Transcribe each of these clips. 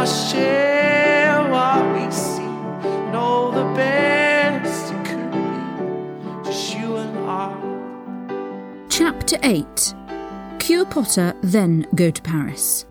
must share what we see, know the best it could be, just you and I. Chapter 8. Cure Potter, then go to Paris.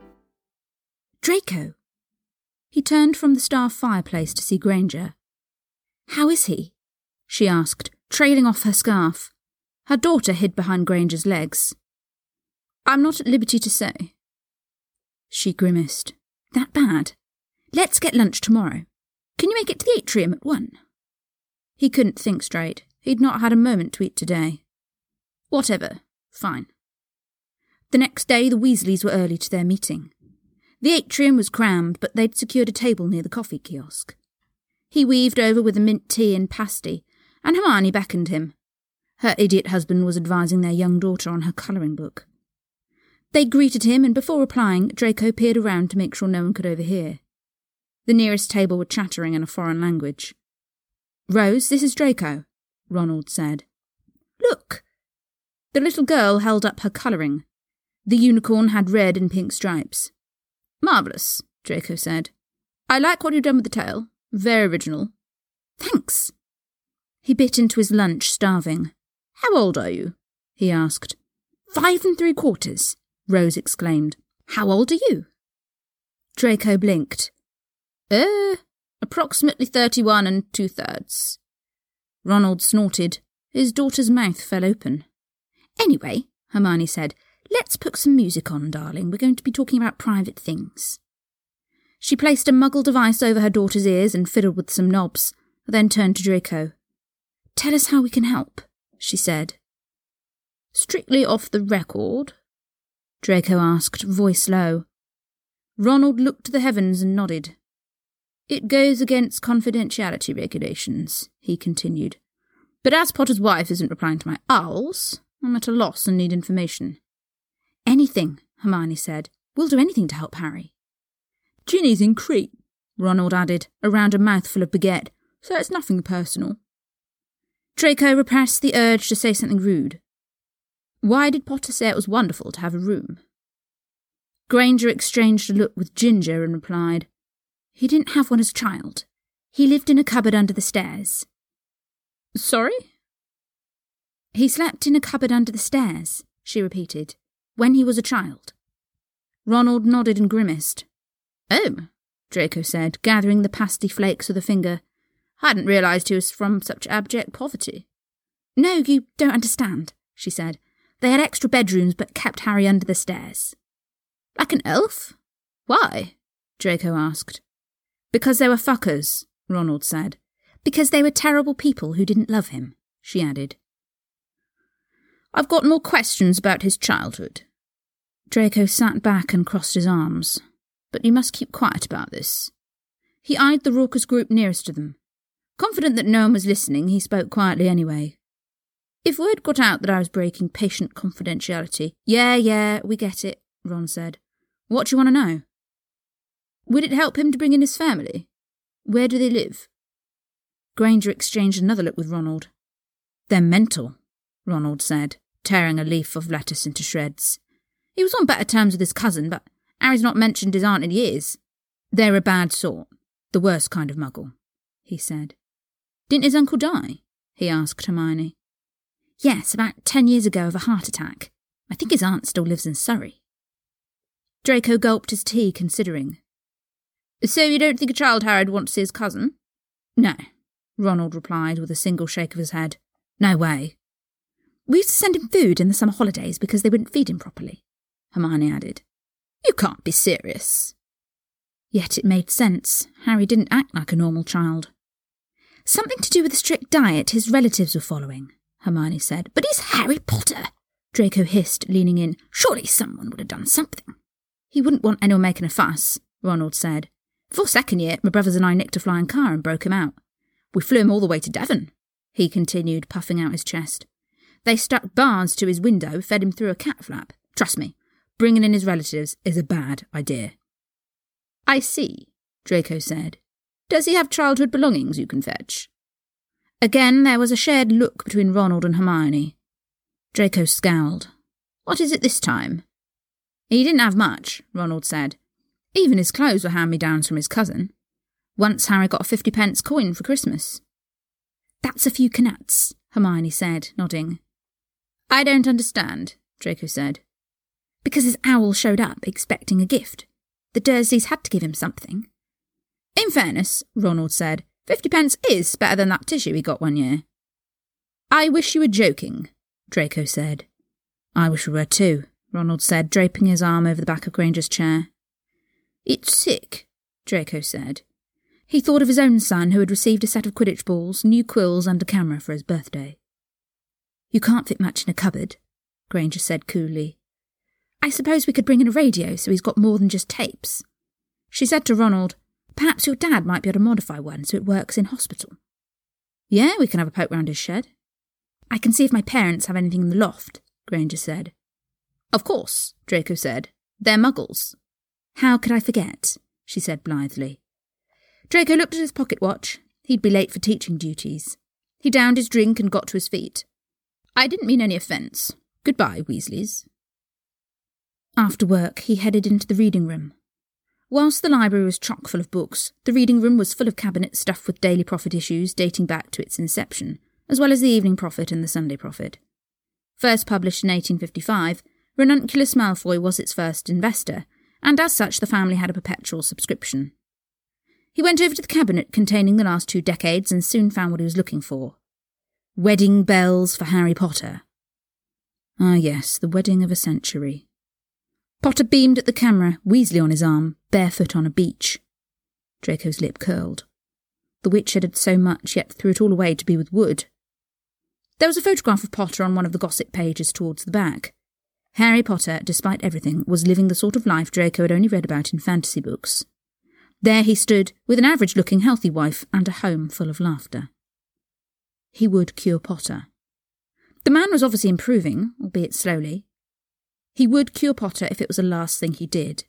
Draco. He turned from the star fireplace to see Granger. How is he? She asked, trailing off her scarf. Her daughter hid behind Granger's legs. I'm not at liberty to say. She grimaced. That bad? Let's get lunch tomorrow. Can you make it to the atrium at 1? He couldn't think straight. He'd not had a moment to eat today. Whatever. Fine. The next day the Weasleys were early to their meeting. The atrium was crammed, but they'd secured a table near the coffee kiosk. He weaved over with a mint tea and pasty, and Hermione beckoned him. Her idiot husband was advising their young daughter on her colouring book. They greeted him, and before replying, Draco peered around to make sure no one could overhear. The nearest table were chattering in a foreign language. Rose, this is Draco, Ronald said. Look! The little girl held up her colouring. The unicorn had red and pink stripes. Marvellous, Draco said. I like what you've done with the tail. Very original. Thanks. He bit into his lunch, starving. How old are you? He asked. 5 3/4, Rose exclaimed. How old are you? Draco blinked. Approximately 31 2/3. Ronald snorted. His daughter's mouth fell open. Anyway, Hermione said, let's put some music on, darling. We're going to be talking about private things. She placed a muggle device over her daughter's ears and fiddled with some knobs, then turned to Draco. Tell us how we can help, she said. Strictly off the record? Draco asked, voice low. Ronald looked to the heavens and nodded. It goes against confidentiality regulations, he continued. But as Potter's wife isn't replying to my owls, I'm at a loss and need information. Anything, Hermione said. We'll do anything to help Harry. Ginny's in Crete, Ronald added, around a mouthful of baguette, so it's nothing personal. Draco repressed the urge to say something rude. Why did Potter say it was wonderful to have a room? Granger exchanged a look with Ginger and replied, He didn't have one as a child. He lived in a cupboard under the stairs. Sorry? He slept in a cupboard under the stairs, she repeated, when he was a child. Ronald nodded and grimaced. Oh, Draco said, gathering the pasty flakes with a finger. I hadn't realised he was from such abject poverty. No, you don't understand, she said. They had extra bedrooms but kept Harry under the stairs. Like an elf? Why? Draco asked. Because they were fuckers, Ronald said. Because they were terrible people who didn't love him, she added. I've got more questions about his childhood. Draco sat back and crossed his arms. But you must keep quiet about this. He eyed the raucous group nearest to them. Confident that no one was listening, he spoke quietly anyway. If word got out that I was breaking patient confidentiality... Yeah, we get it, Ron said. What do you want to know? Would it help him to bring in his family? Where do they live? Granger exchanged another look with Ronald. They're mental, Ronald said, tearing a leaf of lettuce into shreds. He was on better terms with his cousin, but Harry's not mentioned his aunt in years. They're a bad sort, the worst kind of muggle, he said. Didn't his uncle die? He asked Hermione. Yes, about 10 years ago of a heart attack. I think his aunt still lives in Surrey. Draco gulped his tea, considering. So you don't think a child Harry would want to see his cousin? No, Ronald replied with a single shake of his head. No way. We used to send him food in the summer holidays because they wouldn't feed him properly, Hermione added. You can't be serious. Yet it made sense. Harry didn't act like a normal child. Something to do with the strict diet his relatives were following, Hermione said. But he's Harry Potter, Draco hissed, leaning in. Surely someone would have done something. He wouldn't want anyone making a fuss, Ronald said. Before second year, my brothers and I nicked a flying car and broke him out. We flew him all the way to Devon, he continued, puffing out his chest. They stuck bars to his window, fed him through a cat flap. Trust me, bringing in his relatives is a bad idea. I see, Draco said. Does he have childhood belongings you can fetch? Again, there was a shared look between Ronald and Hermione. Draco scowled. What is it this time? He didn't have much, Ronald said. Even his clothes were hand-me-downs from his cousin. Once Harry got a 50p coin for Christmas. That's a few knats, Hermione said, nodding. I don't understand, Draco said. Because his owl showed up expecting a gift. The Dursleys had to give him something. In fairness, Ronald said, 50p is better than that tissue he got one year. I wish you were joking, Draco said. I wish we were too, Ronald said, draping his arm over the back of Granger's chair. It's sick, Draco said. He thought of his own son who had received a set of Quidditch balls, new quills and a camera for his birthday. You can't fit much in a cupboard, Granger said coolly. I suppose we could bring in a radio so he's got more than just tapes. She said to Ronald, perhaps your dad might be able to modify one so it works in hospital. Yeah, we can have a poke round his shed. I can see if my parents have anything in the loft, Granger said. Of course, Draco said. They're muggles. How could I forget? She said blithely. Draco looked at his pocket watch. He'd be late for teaching duties. He downed his drink and got to his feet. I didn't mean any offence. Goodbye, Weasleys. After work, he headed into the reading room. Whilst the library was chock full of books, the reading room was full of cabinets stuffed with Daily Prophet issues dating back to its inception, as well as the Evening Prophet and the Sunday Prophet. First published in 1855, Ranunculus Malfoy was its first investor, and as such the family had a perpetual subscription. He went over to the cabinet containing the last 2 decades and soon found what he was looking for. Wedding bells for Harry Potter. Ah yes, the wedding of a century. Potter beamed at the camera, Weasley on his arm, barefoot on a beach. Draco's lip curled. The witch had so much, yet threw it all away to be with Wood. There was a photograph of Potter on one of the gossip pages towards the back. Harry Potter, despite everything, was living the sort of life Draco had only read about in fantasy books. There he stood, with an average-looking healthy wife and a home full of laughter. He would cure Potter. The man was obviously improving, albeit slowly. He would cure Potter if it was the last thing he did.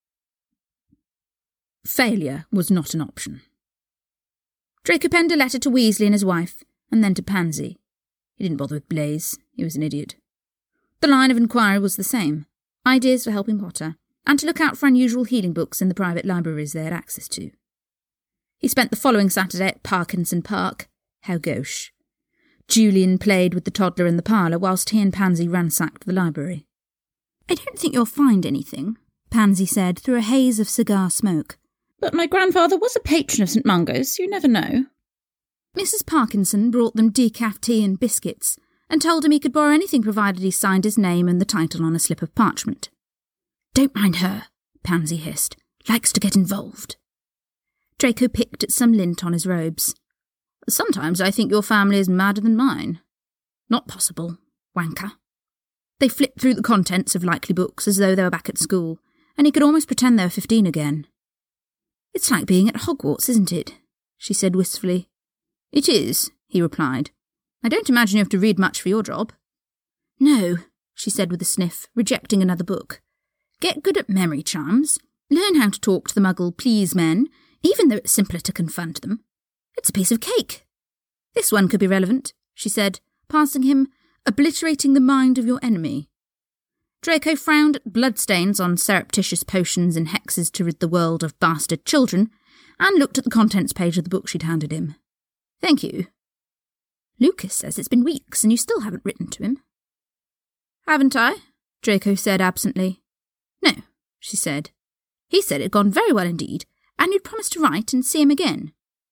Failure was not an option. Draco penned a letter to Weasley and his wife, and then to Pansy. He didn't bother with Blaise. He was an idiot. The line of inquiry was the same. Ideas for helping Potter, and to look out for unusual healing books in the private libraries they had access to. He spent the following Saturday at Parkinson Park. How gauche. Julian played with the toddler in the parlour whilst he and Pansy ransacked the library. I don't think you'll find anything, Pansy said through a haze of cigar smoke. But my grandfather was a patron of St. Mungo's, you never know. Mrs. Parkinson brought them decaf tea and biscuits, and told him he could borrow anything provided he signed his name and the title on a slip of parchment. Don't mind her, Pansy hissed. Likes to get involved. Draco picked at some lint on his robes. Sometimes I think your family is madder than mine. Not possible, wanker. They flipped through the contents of likely books as though they were back at school, and he could almost pretend they were 15 again. It's like being at Hogwarts, isn't it? She said wistfully. It is, he replied. I don't imagine you have to read much for your job. No, she said with a sniff, rejecting another book. Get good at memory charms. Learn how to talk to the Muggle please men, even though it's simpler to confront them. It's a piece of cake. This one could be relevant, she said, passing him, Obliterating the Mind of Your Enemy. Draco frowned at bloodstains on surreptitious potions and hexes to rid the world of bastard children, and looked at the contents page of the book she'd handed him. Thank you. Lucas says it's been weeks and you still haven't written to him. Haven't I? Draco said absently. No, she said. He said it had gone very well indeed, and you'd promised to write and see him again.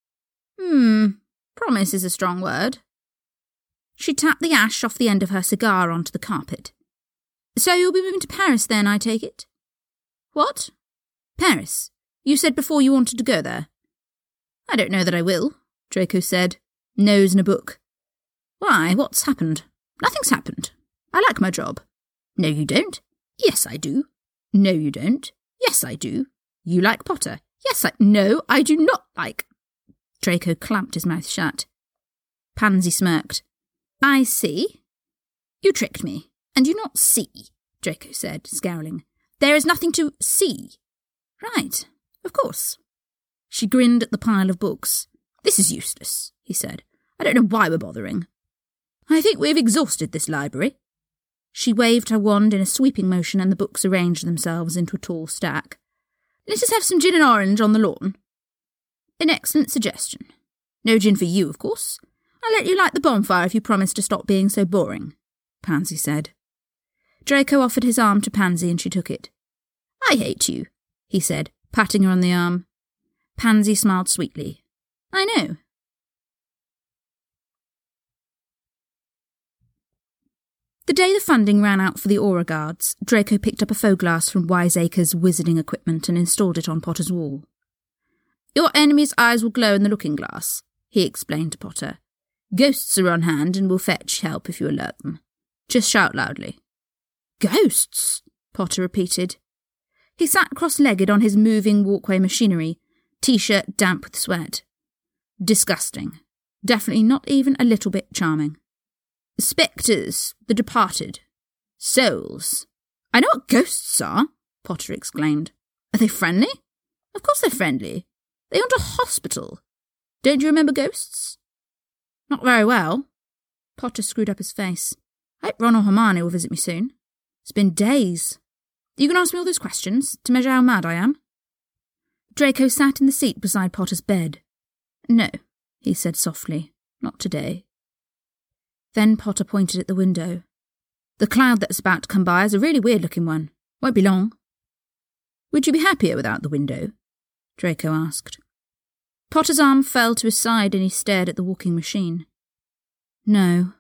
Promise is a strong word. She tapped the ash off the end of her cigar onto the carpet. So you'll be moving to Paris then, I take it? What? Paris. You said before you wanted to go there. I don't know that I will, Draco said, nose in a book. Why, what's happened? Nothing's happened. I like my job. No, you don't. Yes, I do. No, you don't. Yes, I do. You like Potter. Yes, No, I do not like... Draco clamped his mouth shut. Pansy smirked. I see. You tricked me, and you not see, Draco said, scowling. There is nothing to see. Right, of course. She grinned at the pile of books. This is useless, he said. I don't know why we're bothering. I think we've exhausted this library. She waved her wand in a sweeping motion and the books arranged themselves into a tall stack. Let us have some gin and orange on the lawn. An excellent suggestion. No gin for you, of course. I'll let you light the bonfire if you promise to stop being so boring, Pansy said. Draco offered his arm to Pansy and she took it. I hate you, he said, patting her on the arm. Pansy smiled sweetly. I know. The day the funding ran out for the Aura Guards, Draco picked up a faux glass from Wiseacre's wizarding equipment and installed it on Potter's wall. Your enemy's eyes will glow in the looking glass, he explained to Potter. Ghosts are on hand and will fetch help if you alert them. Just shout loudly. Ghosts? Potter repeated. He sat cross-legged on his moving walkway machinery, t-shirt damp with sweat. Disgusting. Definitely not even a little bit charming. Spectres, the departed. Souls. I know what ghosts are, Potter exclaimed. Are they friendly? Of course they're friendly. They owned a hospital. Don't you remember ghosts? Not very well. Potter screwed up his face. I hope Ron or Hermione will visit me soon. It's been days. You can ask me all those questions to measure how mad I am. Draco sat in the seat beside Potter's bed. No, he said softly. Not today. Then Potter pointed at the window. The cloud that's about to come by is a really weird-looking one. Won't be long. Would you be happier without the window? Draco asked. Potter's arm fell to his side and he stared at the walking machine. No.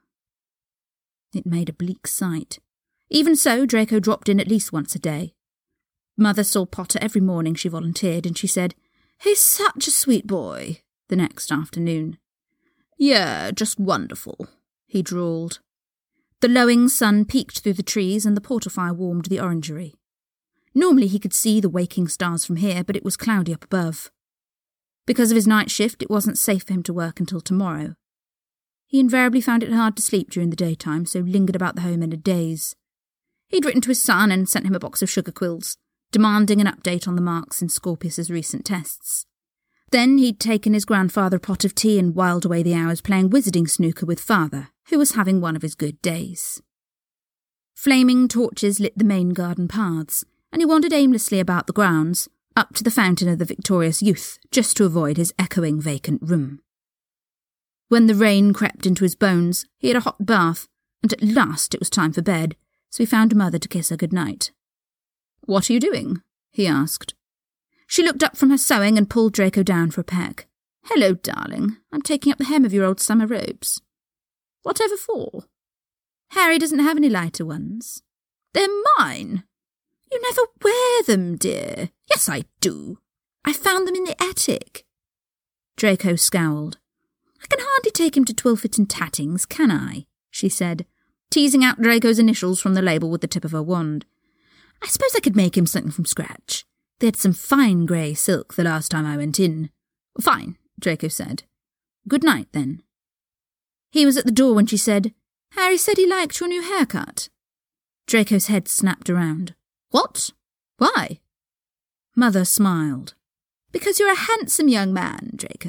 It made a bleak sight. Even so, Draco dropped in at least once a day. Mother saw Potter every morning she volunteered and she said, He's such a sweet boy, the next afternoon. Yeah, just wonderful, he drawled. The lowing sun peeked through the trees and the portal-fire warmed the orangery. Normally he could see the waking stars from here, but it was cloudy up above. Because of his night shift, it wasn't safe for him to work until tomorrow. He invariably found it hard to sleep during the daytime, so lingered about the home in a daze. He'd written to his son and sent him a box of sugar quills, demanding an update on the marks in Scorpius's recent tests. Then he'd taken his grandfather a pot of tea and whiled away the hours playing wizarding snooker with father, who was having one of his good days. Flaming torches lit the main garden paths, and he wandered aimlessly about the grounds, up to the fountain of the victorious youth, just to avoid his echoing vacant room. When the rain crept into his bones, he had a hot bath, and at last it was time for bed, so he found Mother to kiss her goodnight. What are you doing? He asked. She looked up from her sewing and pulled Draco down for a peck. Hello, darling. I'm taking up the hem of your old summer robes. Whatever for? Harry doesn't have any lighter ones. They're mine. You never wear them, dear. Yes, I do. I found them in the attic. Draco scowled. I can hardly take him to Twilfit and Tattings, can I? She said, teasing out Draco's initials from the label with the tip of her wand. I suppose I could make him something from scratch. They had some fine grey silk the last time I went in. Fine, Draco said. Good night, then. He was at the door when she said, Harry said he liked your new haircut. Draco's head snapped around. What? Why? Mother smiled. Because you're a handsome young man, Draco.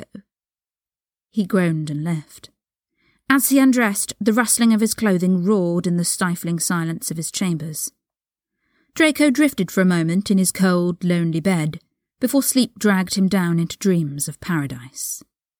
He groaned and left. As he undressed, the rustling of his clothing roared in the stifling silence of his chambers. Draco drifted for a moment in his cold, lonely bed, before sleep dragged him down into dreams of paradise.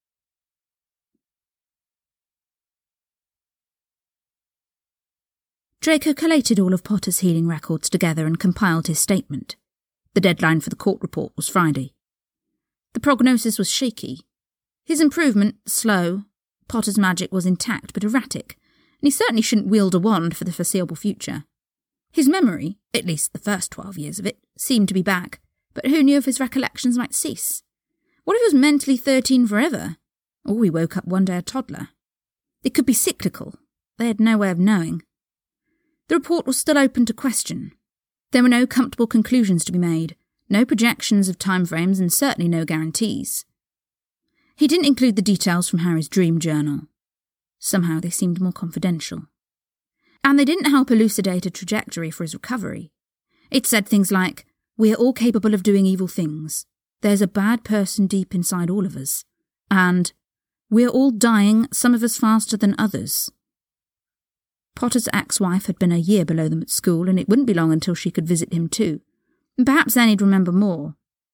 Draco collated all of Potter's healing records together and compiled his statement. The deadline for the court report was Friday. The prognosis was shaky. His improvement, slow. Potter's magic was intact but erratic, and he certainly shouldn't wield a wand for the foreseeable future. His memory, at least the first 12 years of it, seemed to be back, but who knew if his recollections might cease? What if he was mentally 13 forever? Or he woke up one day a toddler? It could be cyclical. They had no way of knowing. The report was still open to question. There were no comfortable conclusions to be made, no projections of timeframes, and certainly no guarantees. He didn't include the details from Harry's dream journal. Somehow they seemed more confidential. And they didn't help elucidate a trajectory for his recovery. It said things like, we are all capable of doing evil things. There's a bad person deep inside all of us. And we are all dying, some of us faster than others. Potter's ex-wife had been a year below them at school, and it wouldn't be long until she could visit him too. And perhaps then he'd remember more.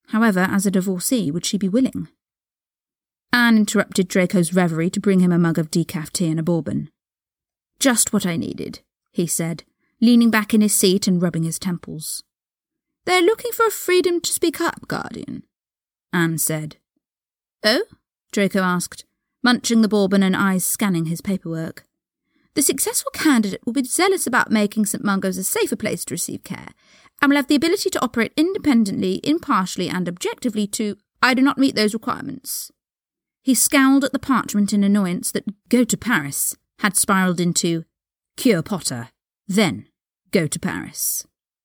However, as a divorcee, would she be willing? Anne interrupted Draco's reverie to bring him a mug of decaf tea and a bourbon. "Just what I needed," he said, leaning back in his seat and rubbing his temples. "They're looking for freedom to speak up, Guardian," Anne said. "Oh?" Draco asked, munching the bourbon and eyes scanning his paperwork. "The successful candidate will be zealous about making St. Mungo's a safer place to receive care, and will have the ability to operate independently, impartially, and objectively to... I do not meet those requirements." He scowled at the parchment in annoyance that "go to Paris" had spiralled into "cure Potter, then go to Paris."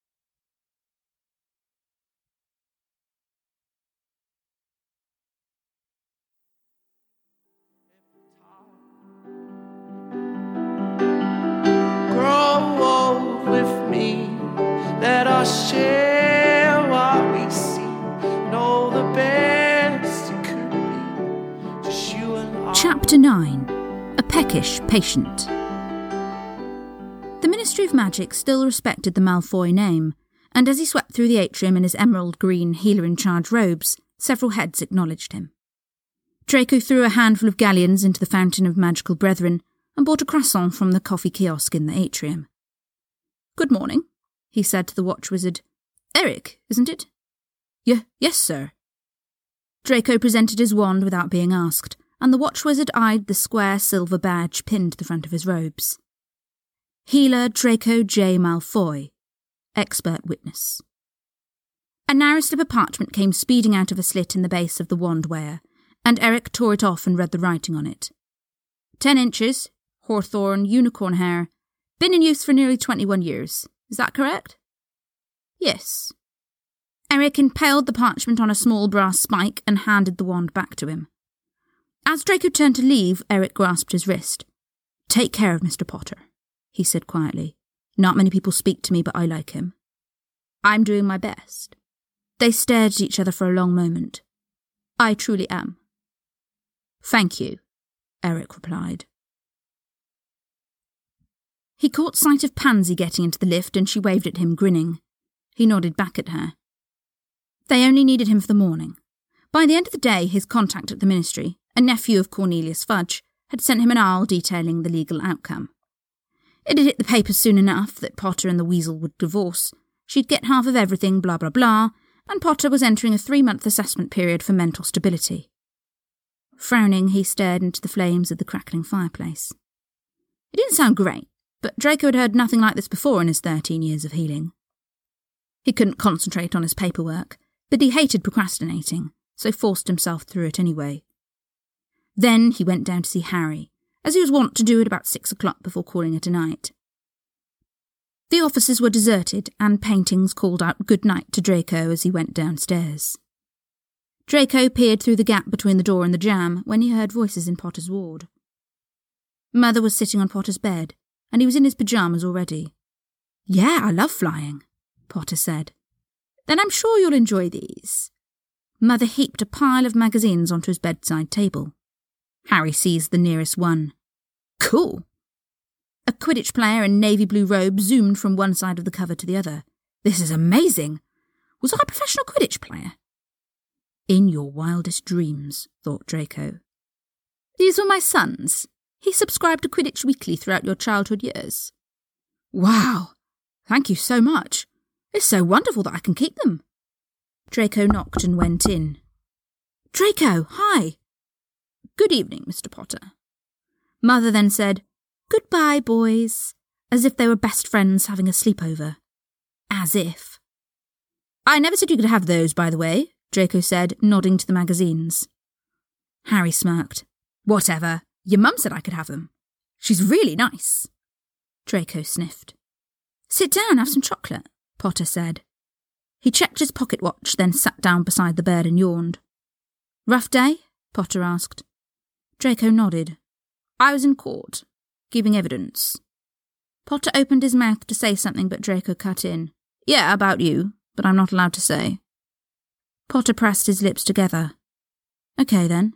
Grow old with me, let us share what we see. Know the best it could be, just you and I. Chapter 9. A Peckish Patient. The Ministry of Magic still respected the Malfoy name, and as he swept through the atrium in his emerald-green healer-in-charge robes, several heads acknowledged him. Draco threw a handful of galleons into the Fountain of Magical Brethren and bought a croissant from the coffee kiosk in the atrium. "Good morning," he said to the watch wizard. "Eric, isn't it?" Yes, sir." Draco presented his wand without being asked, and the watch wizard eyed the square silver badge pinned to the front of his robes. Healer Draco J. Malfoy, expert witness. A narrow slip of parchment came speeding out of a slit in the base of the wand wearer, and Eric tore it off and read the writing on it. 10 inches, hawthorn, unicorn hair, been in use for nearly 21 years. Is that correct? Yes. Eric impaled the parchment on a small brass spike and handed the wand back to him. As Draco turned to leave, Eric grasped his wrist. "Take care of Mr. Potter," he said quietly. "Not many people speak to me, but I like him." "I'm doing my best." They stared at each other for a long moment. "I truly am." "Thank you," Eric replied. He caught sight of Pansy getting into the lift and she waved at him, grinning. He nodded back at her. They only needed him for the morning. By the end of the day, his contact at the ministry, a nephew of Cornelius Fudge, had sent him an awl detailing the legal outcome. It had hit the papers soon enough that Potter and the Weasel would divorce. She'd get half of everything, blah blah blah, and Potter was entering a 3-month assessment period for mental stability. Frowning, he stared into the flames of the crackling fireplace. It didn't sound great, but Draco had heard nothing like this before in his 13 years of healing. He couldn't concentrate on his paperwork, but he hated procrastinating, so forced himself through it anyway. Then he went down to see Harry, as he was wont to do at about 6 o'clock before calling it a night. The offices were deserted, and paintings called out good night to Draco as he went downstairs. Draco peered through the gap between the door and the jamb when he heard voices in Potter's ward. Mother was sitting on Potter's bed, and he was in his pyjamas already. "Yeah, I love flying," Potter said. "Then I'm sure you'll enjoy these." Mother heaped a pile of magazines onto his bedside table. Harry seized the nearest one. "Cool." A Quidditch player in navy blue robe zoomed from one side of the cover to the other. "This is amazing. Was I a professional Quidditch player?" "In your wildest dreams," thought Draco. "These were my son's. He subscribed to Quidditch Weekly throughout your childhood years." "Wow. Thank you so much. It's so wonderful that I can keep them." Draco knocked and went in. "Draco, hi." "Good evening, Mr. Potter." Mother then said, "Goodbye, boys," as if they were best friends having a sleepover. As if. "I never said you could have those, by the way," Draco said, nodding to the magazines. Harry smirked. "Whatever. Your mum said I could have them. She's really nice." Draco sniffed. "Sit down, have some chocolate," Potter said. He checked his pocket watch, then sat down beside the bed and yawned. "Rough day?" Potter asked. Draco nodded. "I was in court, giving evidence." Potter opened his mouth to say something, but Draco cut in. "Yeah, about you, but I'm not allowed to say." Potter pressed his lips together. "Okay, then."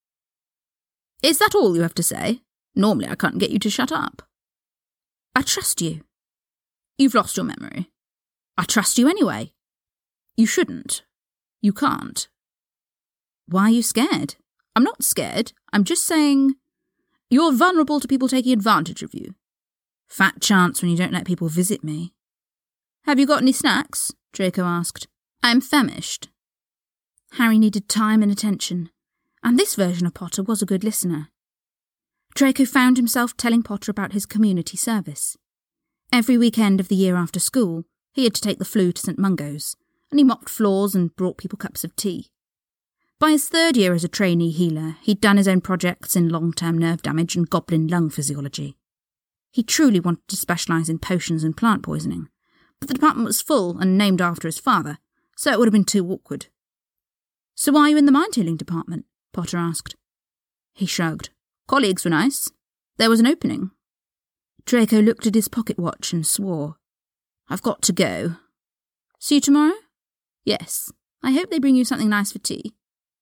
"Is that all you have to say? Normally I can't get you to shut up." "I trust you." "You've lost your memory." "I trust you anyway." "You shouldn't. You can't. Why are you scared? I'm not scared. I'm just saying you're vulnerable to people taking advantage of you. Fat chance when you don't let people visit me. Have you got any snacks? Draco asked. I'm famished. Harry needed time and attention, and this version of Potter was a good listener. Draco found himself telling Potter about his community service. Every weekend of the year after school, he had to take the Floo to St Mungo's, and he mopped floors and brought people cups of tea. By his third year as a trainee healer, he'd done his own projects in long-term nerve damage and goblin lung physiology. He truly wanted to specialise in potions and plant poisoning, but the department was full and named after his father, so it would have been too awkward. So why are you in the mind-healing department? Potter asked. He shrugged. Colleagues were nice. There was an opening. Draco looked at his pocket watch and swore. I've got to go. See you tomorrow? Yes. I hope they bring you something nice for tea.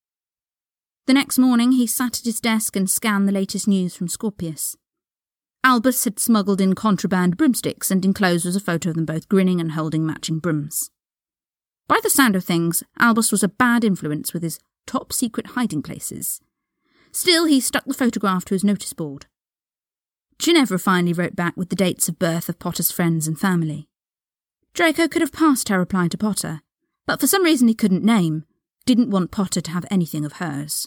The next morning he sat at his desk and scanned the latest news from Scorpius. Albus had smuggled in contraband broomsticks, and enclosed was a photo of them both grinning and holding matching brooms. By the sound of things, Albus was a bad influence with his top-secret hiding places. Still, he stuck the photograph to his notice board. Ginevra finally wrote back with the dates of birth of Potter's friends and family. Draco could have passed her reply to Potter, but for some reason he couldn't name, didn't want Potter to have anything of hers.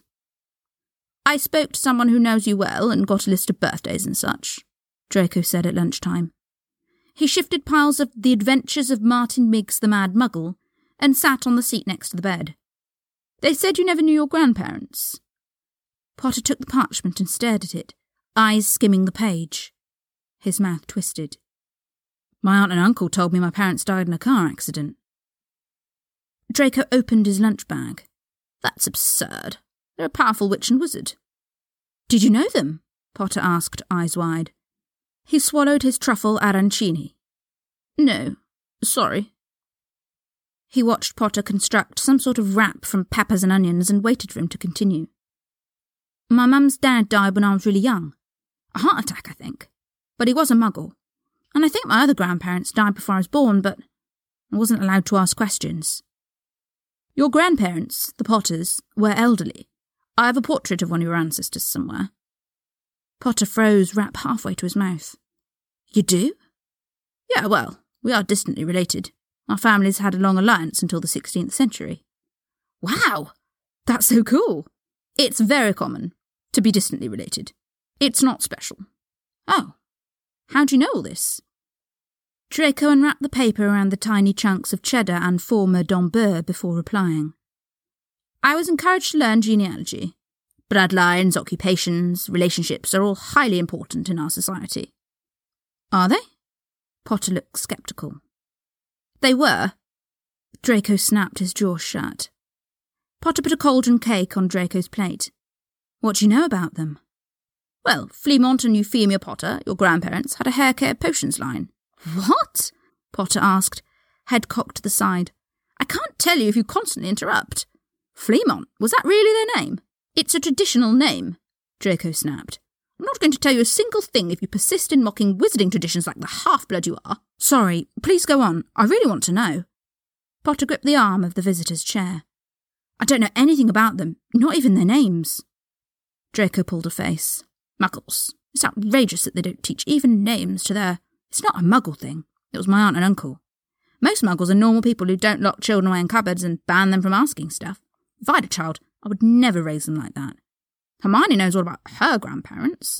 I spoke to someone who knows you well and got a list of birthdays and such, Draco said at lunchtime. He shifted piles of The Adventures of Martin Miggs the Mad Muggle and sat on the seat next to the bed. They said you never knew your grandparents. Potter took the parchment and stared at it, eyes skimming the page. His mouth twisted. My aunt and uncle told me my parents died in a car accident. Draco opened his lunch bag. That's absurd. They're a powerful witch and wizard. Did you know them? Potter asked, eyes wide. He swallowed his truffle arancini. No, sorry. He watched Potter construct some sort of wrap from peppers and onions and waited for him to continue. My mum's dad died when I was really young. A heart attack, I think. But he was a muggle. And I think my other grandparents died before I was born, but I wasn't allowed to ask questions. Your grandparents, the Potters, were elderly. I have a portrait of one of your ancestors somewhere. Potter froze, wrap halfway to his mouth. You do? Yeah, well, we are distantly related. Our families had a long alliance until the 16th century. Wow! That's so cool! It's very common to be distantly related. It's not special. Oh, how do you know all this? Draco unwrapped the paper around the tiny chunks of cheddar and former d'Ambeur before replying. I was encouraged to learn genealogy. Bloodlines, occupations, relationships are all highly important in our society. Are they? Potter looked sceptical. They were. Draco snapped his jaw shut. Potter put a cauldron cake on Draco's plate. What do you know about them? Well, Fleamont and Euphemia Potter, your grandparents, had a hair care potions line. What? Potter asked, head cocked to the side. I can't tell you if you constantly interrupt. Fleamont, was that really their name? It's a traditional name, Draco snapped. I'm not going to tell you a single thing if you persist in mocking wizarding traditions like the half-blood you are. Sorry, please go on. I really want to know. Potter gripped the arm of the visitor's chair. I don't know anything about them, not even their names. Draco pulled a face. Muggles. It's outrageous that they don't teach even names to their... It's not a muggle thing. It was my aunt and uncle. Most muggles are normal people who don't lock children away in cupboards and ban them from asking stuff. If I had a child, I would never raise them like that. Hermione knows all about her grandparents.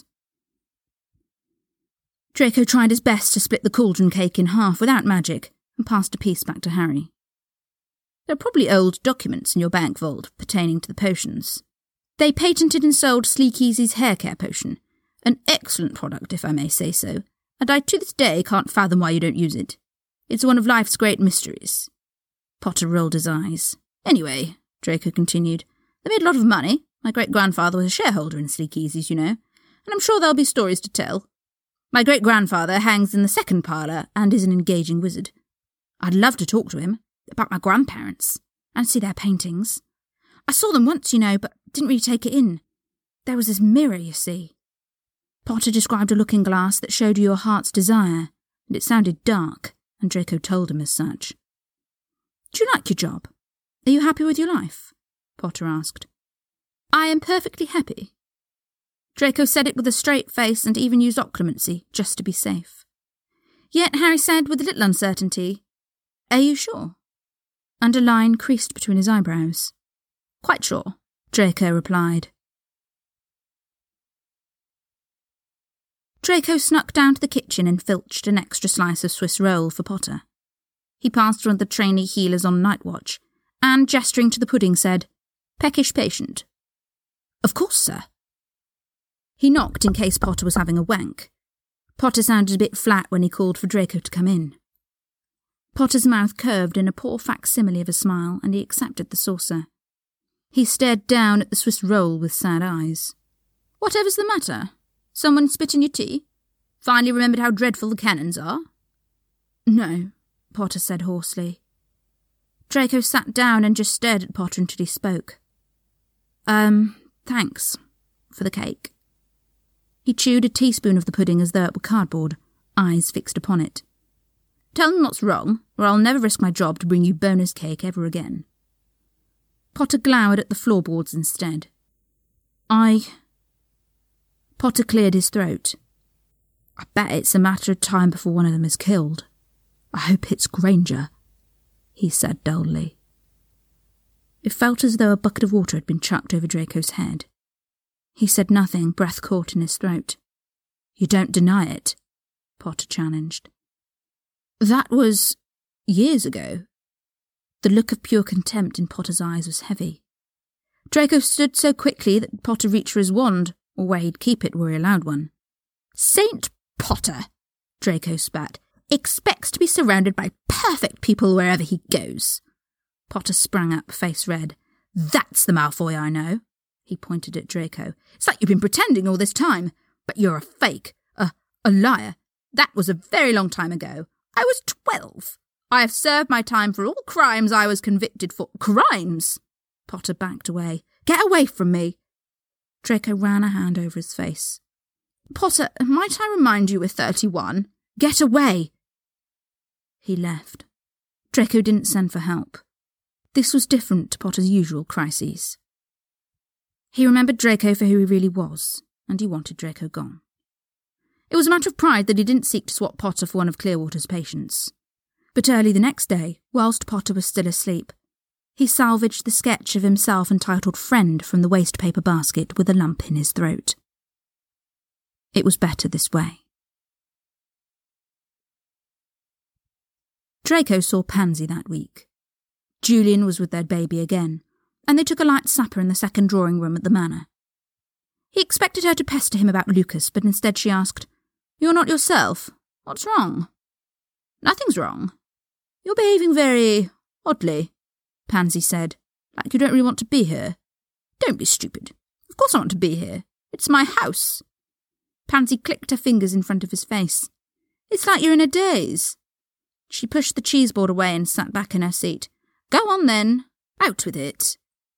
Draco tried his best to split the cauldron cake in half without magic and passed a piece back to Harry. There are probably old documents in your bank vault pertaining to the potions. They patented and sold Sleek Easy's hair care potion, an excellent product if I may say so, and I to this day can't fathom why you don't use it. It's one of life's great mysteries. Potter rolled his eyes. Anyway, Draco continued, they made a lot of money. My great-grandfather was a shareholder in Sleek Easy's, you know, and I'm sure there'll be stories to tell. My great-grandfather hangs in the second parlour and is an engaging wizard. I'd love to talk to him about my grandparents and see their paintings. I saw them once, you know, but didn't really take it in. There was this mirror, you see. Potter described a looking-glass that showed you your heart's desire, and it sounded dark, and Draco told him as such. Do you like your job? Are you happy with your life? Potter asked. I am perfectly happy. Draco said it with a straight face and even used occlumency, just to be safe. Yet Harry said with a little uncertainty, Are you sure? And a line creased between his eyebrows. Quite sure, Draco replied. Draco snuck down to the kitchen and filched an extra slice of Swiss roll for Potter. He passed one of the trainee healers on night watch, and, gesturing to the pudding, said, Peckish patient. Of course, sir. He knocked in case Potter was having a wank. Potter sounded a bit flat when he called for Draco to come in. Potter's mouth curved in a poor facsimile of a smile, and he accepted the saucer. He stared down at the Swiss roll with sad eyes. Whatever's the matter? Someone spit in your tea? Finally remembered how dreadful the cannons are? No, Potter said hoarsely. Draco sat down and just stared at Potter until he spoke. Thanks for the cake. He chewed a teaspoon of the pudding as though it were cardboard, eyes fixed upon it. Tell them what's wrong, or I'll never risk my job to bring you bonus cake ever again. Potter glowered at the floorboards instead. Potter cleared his throat. I bet it's a matter of time before one of them is killed. I hope it's Granger, he said dully. It felt as though a bucket of water had been chucked over Draco's head. He said nothing, breath caught in his throat. You don't deny it, Potter challenged. That was years ago. The look of pure contempt in Potter's eyes was heavy. Draco stood so quickly that Potter reached for his wand, or where he'd keep it were he allowed one. Saint Potter, Draco spat, expects to be surrounded by perfect people wherever he goes. Potter sprang up, face red. That's the Malfoy I know. He pointed at Draco. It's like you've been pretending all this time, but you're a fake, a liar. That was a very long time ago. I was 12. I have served my time for all the crimes I was convicted for. Crimes? Potter backed away. Get away from me. Draco ran a hand over his face. Potter, might I remind you we're 31? Get away. He left. Draco didn't send for help. This was different to Potter's usual crises. He remembered Draco for who he really was, and he wanted Draco gone. It was a matter of pride that he didn't seek to swap Potter for one of Clearwater's patients. But early the next day, whilst Potter was still asleep, he salvaged the sketch of himself entitled Friend from the waste paper basket with a lump in his throat. It was better this way. Draco saw Pansy that week. Julian was with their baby again, and they took a light supper in the second drawing room at the manor. He expected her to pester him about Lucas, but instead she asked, You're not yourself. What's wrong? Nothing's wrong. You're behaving very oddly, Pansy said, like you don't really want to be here. Don't be stupid. Of course I want to be here. It's my house. Pansy clicked her fingers in front of his face. It's like you're in a daze. She pushed the cheese board away and sat back in her seat. Go on then. Out with it.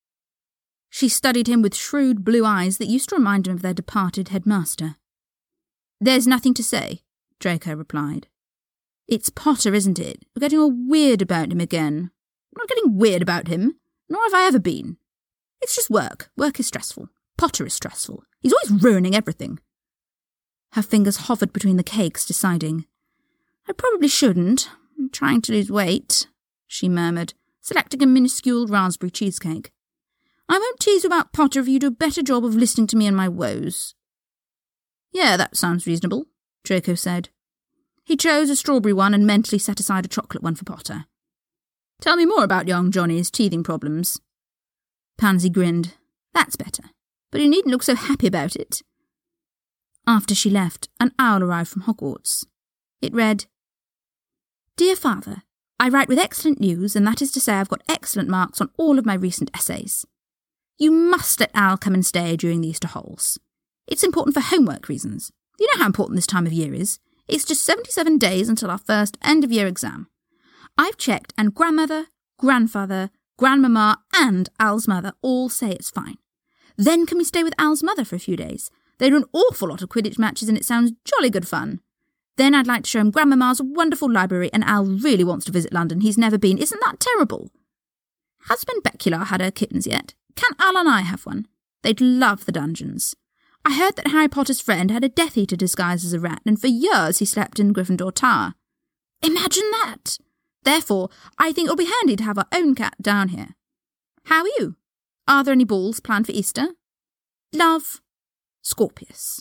She studied him with shrewd blue eyes that used to remind him of their departed headmaster. There's nothing to say, Draco replied. It's Potter, isn't it? We're getting all weird about him again. I'm not getting weird about him, nor have I ever been. It's just work. Work is stressful. Potter is stressful. He's always ruining everything. Her fingers hovered between the cakes, deciding. I probably shouldn't. I'm trying to lose weight, she murmured, selecting a minuscule raspberry cheesecake. I won't tease you about Potter if you do a better job of listening to me and my woes. Yeah, that sounds reasonable, Draco said. He chose a strawberry one and mentally set aside a chocolate one for Potter. Tell me more about young Johnny's teething problems. Pansy grinned. That's better, but you needn't look so happy about it. After she left, an owl arrived from Hogwarts. It read, Dear Father, I write with excellent news, and that is to say I've got excellent marks on all of my recent essays. You must let Al come and stay during the Easter holes. It's important for homework reasons. You know how important this time of year is. It's just 77 days until our first end-of-year exam. I've checked, and grandmother, grandfather, grandmama, and Al's mother all say it's fine. Then can we stay with Al's mother for a few days? They do an awful lot of Quidditch matches, and it sounds jolly good fun. Then I'd like to show him Grandmama's wonderful library, and Al really wants to visit London. He's never been. Isn't that terrible? Has Beckula had her kittens yet? Can Al and I have one? They'd love the dungeons. I heard that Harry Potter's friend had a Death Eater disguised as a rat, and for years he slept in Gryffindor Tower. Imagine that! Therefore, I think it'll be handy to have our own cat down here. How are you? Are there any balls planned for Easter? Love, Scorpius.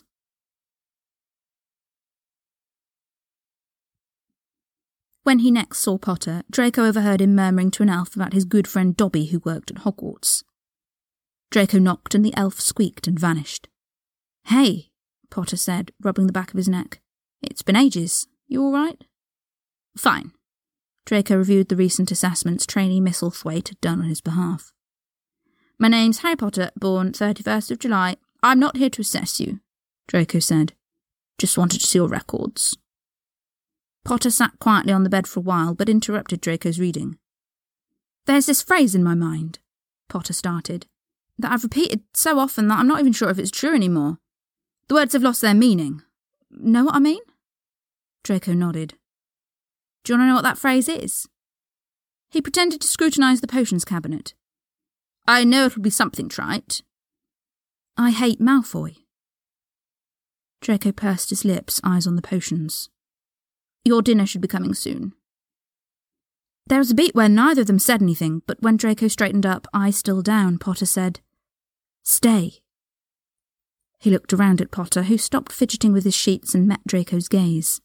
When he next saw Potter, Draco overheard him murmuring to an elf about his good friend Dobby who worked at Hogwarts. Draco knocked and the elf squeaked and vanished. Hey, Potter said, rubbing the back of his neck. It's been ages. You all right? Fine. Draco reviewed the recent assessments trainee Misselthwaite had done on his behalf. My name's Harry Potter, born 31st of July. I'm not here to assess you, Draco said. Just wanted to see your records. Potter sat quietly on the bed for a while, but interrupted Draco's reading. There's this phrase in my mind, Potter started, that I've repeated so often that I'm not even sure if it's true anymore. The words have lost their meaning. Know what I mean? Draco nodded. Do you want to know what that phrase is? He pretended to scrutinise the potions cabinet. I know it'll be something trite. I hate Malfoy. Draco pursed his lips, eyes on the potions. Your dinner should be coming soon. There was a beat where neither of them said anything, but when Draco straightened up, eyes still down, Potter said, Stay. He looked around at Potter, who stopped fidgeting with his sheets and met Draco's gaze.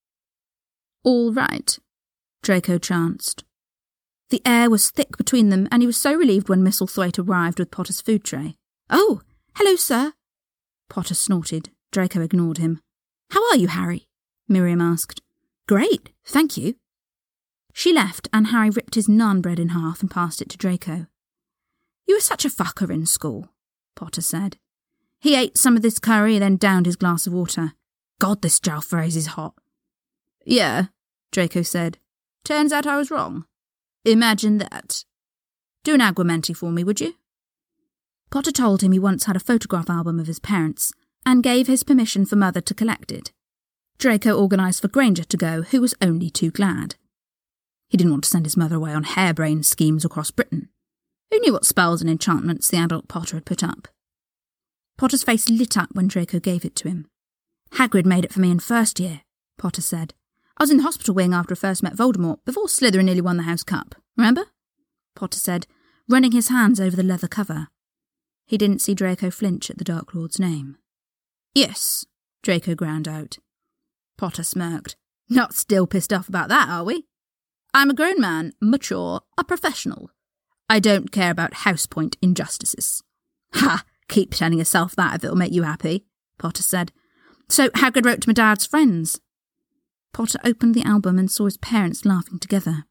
All right, Draco chanced. The air was thick between them, and he was so relieved when Misselthwaite arrived with Potter's food tray. Oh, hello, sir. Potter snorted. Draco ignored him. How are you, Harry? Miriam asked. Great, thank you. She left, and Harry ripped his naan bread in half and passed it to Draco. You were such a fucker in school, Potter said. He ate some of this curry, then downed his glass of water. God, this jalfrezi is hot. Yeah, Draco said. Turns out I was wrong. Imagine that. Do an aguamenti for me, would you? Potter told him he once had a photograph album of his parents, and gave his permission for Mother to collect it. Draco organised for Granger to go, who was only too glad. He didn't want to send his mother away on harebrained schemes across Britain. Who knew what spells and enchantments the adult Potter had put up? Potter's face lit up when Draco gave it to him. Hagrid made it for me in first year, Potter said. I was in the hospital wing after I first met Voldemort, before Slytherin nearly won the House Cup. Remember? Potter said, running his hands over the leather cover. He didn't see Draco flinch at the Dark Lord's name. Yes, Draco ground out. Potter smirked. Not still pissed off about that, are we? I'm a grown man, mature, a professional. I don't care about house point injustices. Ha! Keep telling yourself that if it'll make you happy, Potter said. So Hagrid wrote to my dad's friends. Potter opened the album and saw his parents laughing together.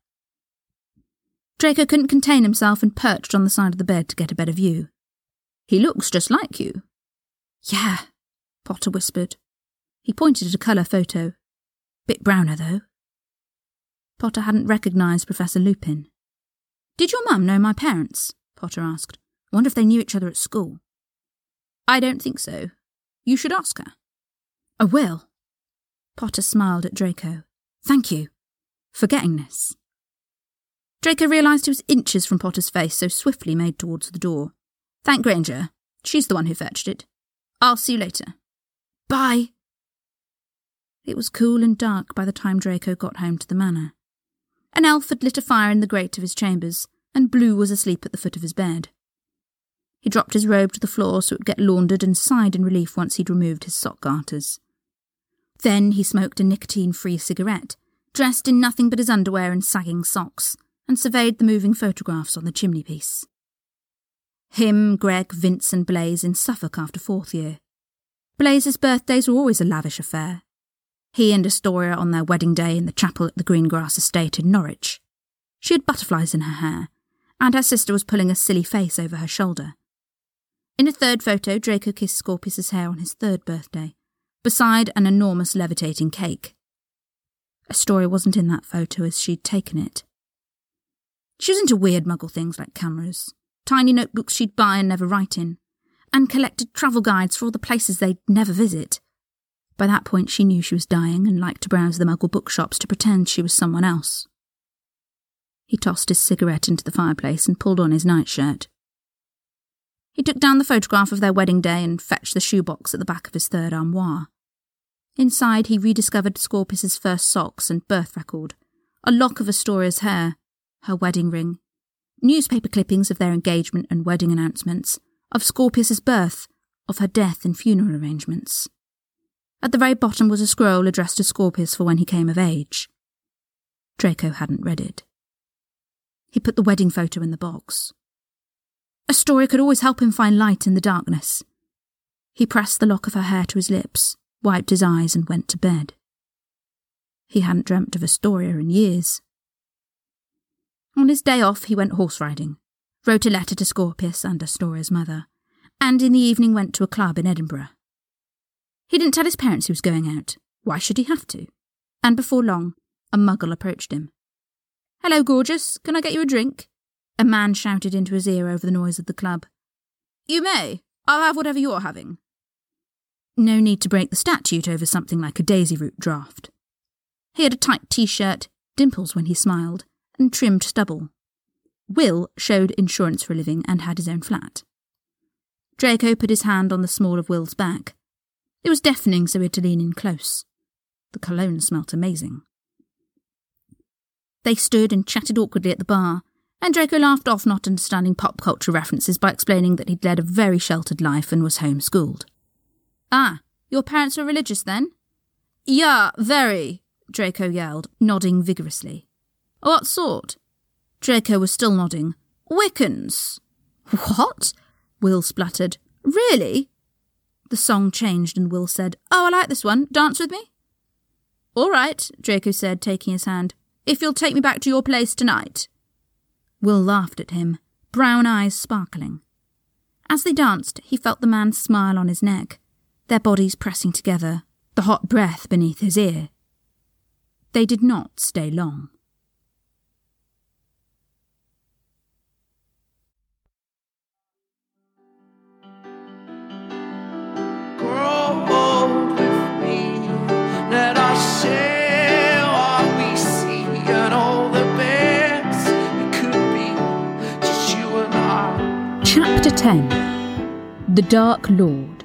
Draco couldn't contain himself and perched on the side of the bed to get a better view. He looks just like you. Yeah, Potter whispered. He pointed at a colour photo. Bit browner, though. Potter hadn't recognised Professor Lupin. Did your mum know my parents? Potter asked. Wonder if they knew each other at school. I don't think so. You should ask her. I will. Potter smiled at Draco. Thank you for getting this. Draco realised he was inches from Potter's face, so swiftly made towards the door. Thank Granger. She's the one who fetched it. I'll see you later. Bye. It was cool and dark by the time Draco got home to the manor. An elf had lit a fire in the grate of his chambers, and Blue was asleep at the foot of his bed. He dropped his robe to the floor so it would get laundered and sighed in relief once he'd removed his sock garters. Then he smoked a nicotine-free cigarette, dressed in nothing but his underwear and sagging socks, and surveyed the moving photographs on the chimney-piece. Him, Greg, Vince and Blaise in Suffolk after fourth year. Blaise's birthdays were always a lavish affair. He and Astoria on their wedding day in the chapel at the Greengrass estate in Norwich. She had butterflies in her hair, and her sister was pulling a silly face over her shoulder. In a third photo, Draco kissed Scorpius's hair on his third birthday, beside an enormous levitating cake. Astoria wasn't in that photo as she'd taken it. She was into weird muggle things like cameras, tiny notebooks she'd buy and never write in, and collected travel guides for all the places they'd never visit. By that point she knew she was dying and liked to browse the muggle bookshops to pretend she was someone else. He tossed his cigarette into the fireplace and pulled on his nightshirt. He took down the photograph of their wedding day and fetched the shoebox at the back of his third armoire. Inside, he rediscovered Scorpius's first socks and birth record, a lock of Astoria's hair, her wedding ring, newspaper clippings of their engagement and wedding announcements, of Scorpius's birth, of her death and funeral arrangements. At the very bottom was a scroll addressed to Scorpius for when he came of age. Draco hadn't read it. He put the wedding photo in the box. Astoria could always help him find light in the darkness. He pressed the lock of her hair to his lips, wiped his eyes and went to bed. He hadn't dreamt of Astoria in years. On his day off he went horse riding, wrote a letter to Scorpius and Astoria's mother, and in the evening went to a club in Edinburgh. He didn't tell his parents he was going out. Why should he have to? And before long, a muggle approached him. "Hello, gorgeous. Can I get you a drink?" A man shouted into his ear over the noise of the club. "You may. I'll have whatever you're having." No need to break the statute over something like a daisy root draft. He had a tight t-shirt, dimples when he smiled, and trimmed stubble. Will showed insurance for a living and had his own flat. Draco put his hand on the small of Will's back. It was deafening, so he had to lean in close. The cologne smelt amazing. They stood and chatted awkwardly at the bar, and Draco laughed off not understanding pop culture references by explaining that he'd led a very sheltered life and was homeschooled. "Ah, your parents were religious then?" "Yeah, very," Draco yelled, nodding vigorously. "What sort?" Draco was still nodding. "Wiccans." "What?" Will spluttered. "Really?" The song changed and Will said, "Oh, I like this one. Dance with me?" "All right," Draco said, taking his hand. "If you'll take me back to your place tonight." Will laughed at him, brown eyes sparkling. As they danced, he felt the man's smile on his neck, their bodies pressing together, the hot breath beneath his ear. They did not stay long. Grow old with me, let us share what we see and all the best it could be, just you and I. Chapter 10. The Dark Lord.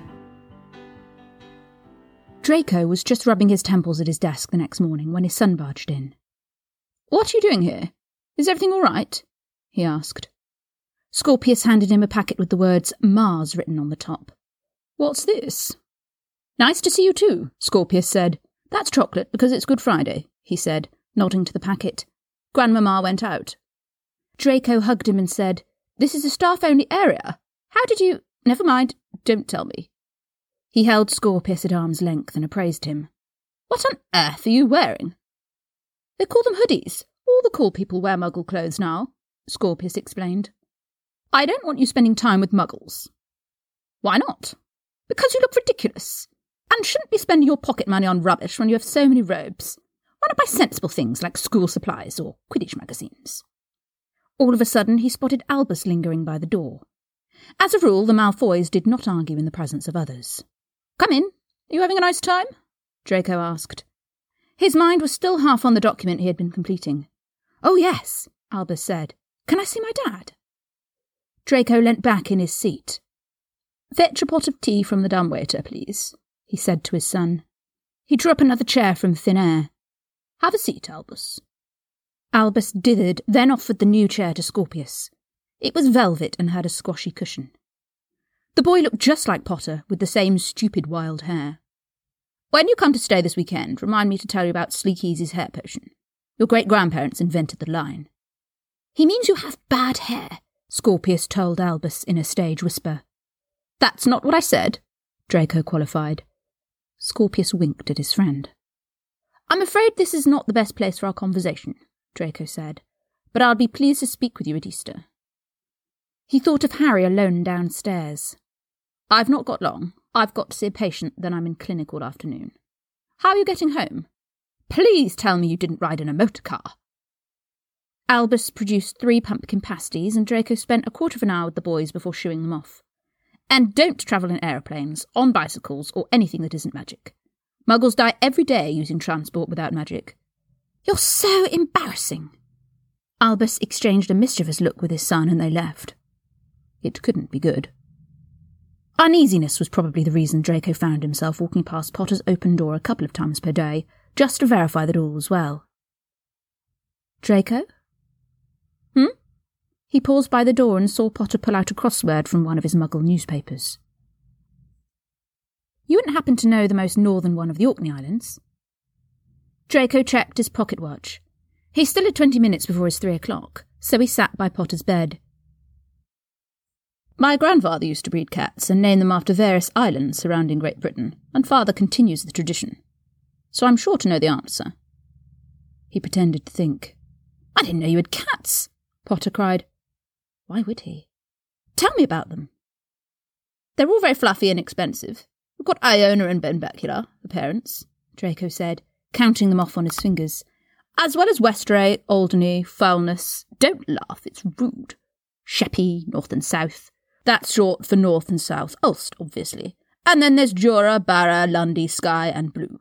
Draco was just rubbing his temples at his desk the next morning when his son barged in. "What are you doing here? Is everything all right?" he asked. Scorpius handed him a packet with the words Mars written on the top. "What's this?" "Nice to see you too," Scorpius said. "That's chocolate because it's Good Friday," he said, nodding to the packet. "Grandmama went out." Draco hugged him and said, "This is a staff-only area. How did you—" "Never mind, don't tell me." He held Scorpius at arm's length and appraised him. "What on earth are you wearing?" "They call them hoodies. All the cool people wear muggle clothes now," Scorpius explained. "I don't want you spending time with muggles." "Why not?" "Because you look ridiculous, and shouldn't be spending your pocket money on rubbish when you have so many robes. Why not buy sensible things like school supplies or Quidditch magazines?" All of a sudden he spotted Albus lingering by the door. As a rule, the Malfoys did not argue in the presence of others. "Come in. Are you having a nice time?" Draco asked. His mind was still half on the document he had been completing. "Oh, yes," Albus said. "Can I see my dad?" Draco leant back in his seat. "Fetch a pot of tea from the dumbwaiter, please," he said to his son. He drew up another chair from thin air. "Have a seat, Albus." Albus dithered, then offered the new chair to Scorpius. It was velvet and had a squashy cushion. The boy looked just like Potter, with the same stupid wild hair. "When you come to stay this weekend, remind me to tell you about Sleek Easy's hair potion. Your great-grandparents invented the line." "He means you have bad hair," Scorpius told Albus in a stage whisper. "That's not what I said," Draco qualified. Scorpius winked at his friend. "I'm afraid this is not the best place for our conversation," Draco said, "but I'll be pleased to speak with you at Easter." He thought of Harry alone downstairs. "I've not got long. I've got to see a patient, then I'm in clinic all afternoon. How are you getting home? Please tell me you didn't ride in a motor car." Albus produced 3 pumpkin pasties, and Draco spent a quarter of an hour with the boys before shooing them off. "And don't travel in aeroplanes, on bicycles, or anything that isn't magic. Muggles die every day using transport without magic." "You're so embarrassing." Albus exchanged a mischievous look with his son and they left. It couldn't be good. Uneasiness was probably the reason Draco found himself walking past Potter's open door a couple of times per day, just to verify that all was well. Draco? He paused by the door and saw Potter pull out a crossword from one of his Muggle newspapers. You wouldn't happen to know the most northern one of the Orkney Islands? Draco checked his pocket watch. He still had 20 minutes before his 3 o'clock, so he sat by Potter's bed. My grandfather used to breed cats and name them after various islands surrounding Great Britain, and father continues the tradition. So I'm sure to know the answer. He pretended to think. I didn't know you had cats, Potter cried. Why would he? Tell me about them. They're all very fluffy and expensive. We've got Iona and Benbecula, the parents, Draco said, counting them off on his fingers, as well as Westray, Alderney, Foulness. Don't laugh, it's rude. Sheppey, North and South. That's short for North and South, Ulster, obviously. And then there's Jura, Barra, Lundy, Skye and Blue.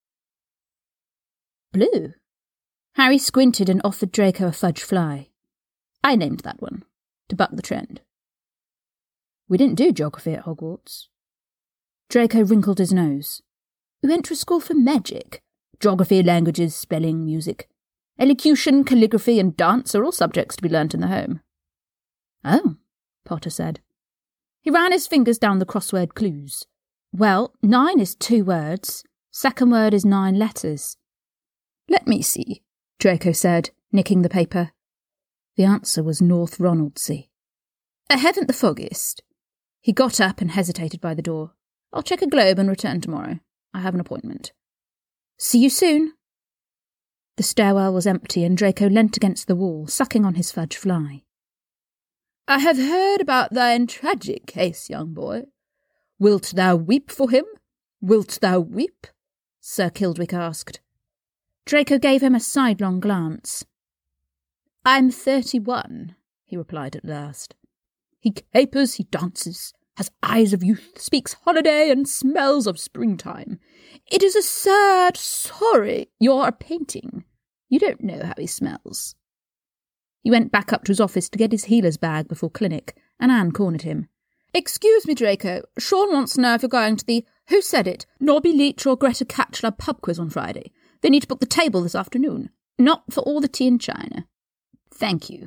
Blue? Harry squinted and offered Draco a fudge fly. I named that one, to buck the trend. We didn't do geography at Hogwarts. Draco wrinkled his nose. We went to a school for magic. Geography, languages, spelling, music. Elocution, calligraphy and dance are all subjects to be learnt in the home. Oh, Potter said. He ran his fingers down the crossword clues. Well, 9 is 2 words. Second word is 9 letters. Let me see, Draco said, nicking the paper. The answer was North Ronaldsea. Haven't the foggiest. He got up and hesitated by the door. I'll check a globe and return tomorrow. I have an appointment. See you soon. The stairwell was empty and Draco leant against the wall, sucking on his fudge fly. I have heard about thine tragic case, young boy. Wilt thou weep for him? Wilt thou weep? Sir Kildwick asked. Draco gave him a sidelong glance. I'm 31, he replied at last. He capers, he dances, has eyes of youth, speaks holiday and smells of springtime. It is a sad, sorry, you're a painting. You don't know how he smells. He went back up to his office to get his healer's bag before clinic, and Anne cornered him. Excuse me, Draco, Sean wants to know if you're going to the Who Said It, Nobby Leach or Greta Catchler pub quiz on Friday. They need to book the table this afternoon. Not for all the tea in China. Thank you.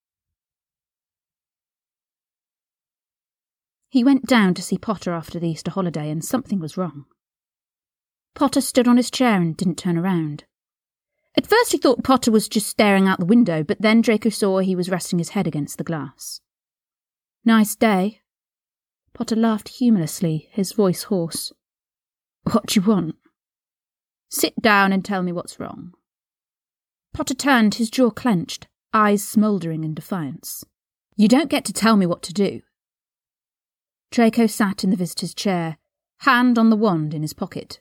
He went down to see Potter after the Easter holiday, and something was wrong. Potter stood on his chair and didn't turn around. At first he thought Potter was just staring out the window, but then Draco saw he was resting his head against the glass. Nice day. Potter laughed humorously, his voice hoarse. What do you want? Sit down and tell me what's wrong. Potter turned, his jaw clenched, eyes smouldering in defiance. You don't get to tell me what to do. Draco sat in the visitor's chair, hand on the wand in his pocket.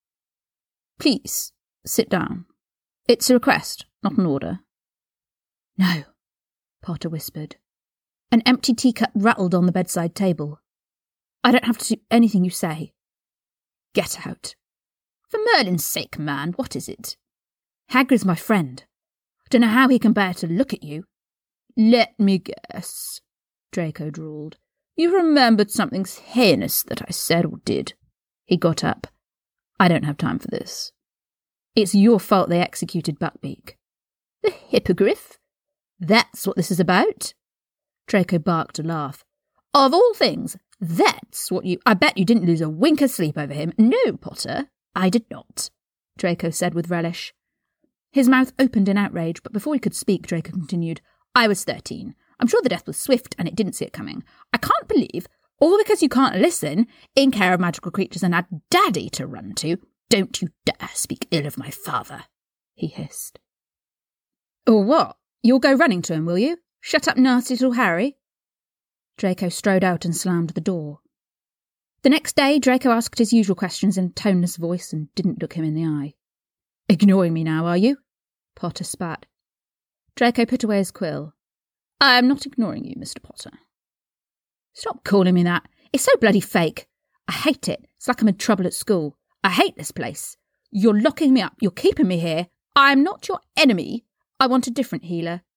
Please, sit down. It's a request, not an order. No, Potter whispered. An empty teacup rattled on the bedside table. I don't have to do anything you say. Get out. For Merlin's sake, man, what is it? Hagrid's my friend. Don't know how he can bear to look at you. Let me guess, Draco drawled. You remembered something heinous that I said or did. He got up. I don't have time for this. It's your fault they executed Buckbeak. The hippogriff? That's what this is about? Draco barked a laugh. Of all things, that's what you... I bet you didn't lose a wink of sleep over him. No, Potter, I did not, Draco said with relish. His mouth opened in outrage, but before he could speak, Draco continued. I was 13. I'm sure the death was swift and it didn't see it coming. I can't believe, all because you can't listen, in care of magical creatures and had Daddy to run to, don't you dare speak ill of my father, he hissed. Or what? You'll go running to him, will you? Shut up, nasty little Harry. Draco strode out and slammed the door. The next day, Draco asked his usual questions in a toneless voice and didn't look him in the eye. Ignoring me now, are you? Potter spat. Draco put away his quill. I am not ignoring you, Mr. Potter. Stop calling me that. It's so bloody fake. I hate it. It's like I'm in trouble at school. I hate this place. You're locking me up. You're keeping me here. I am not your enemy. I want a different healer.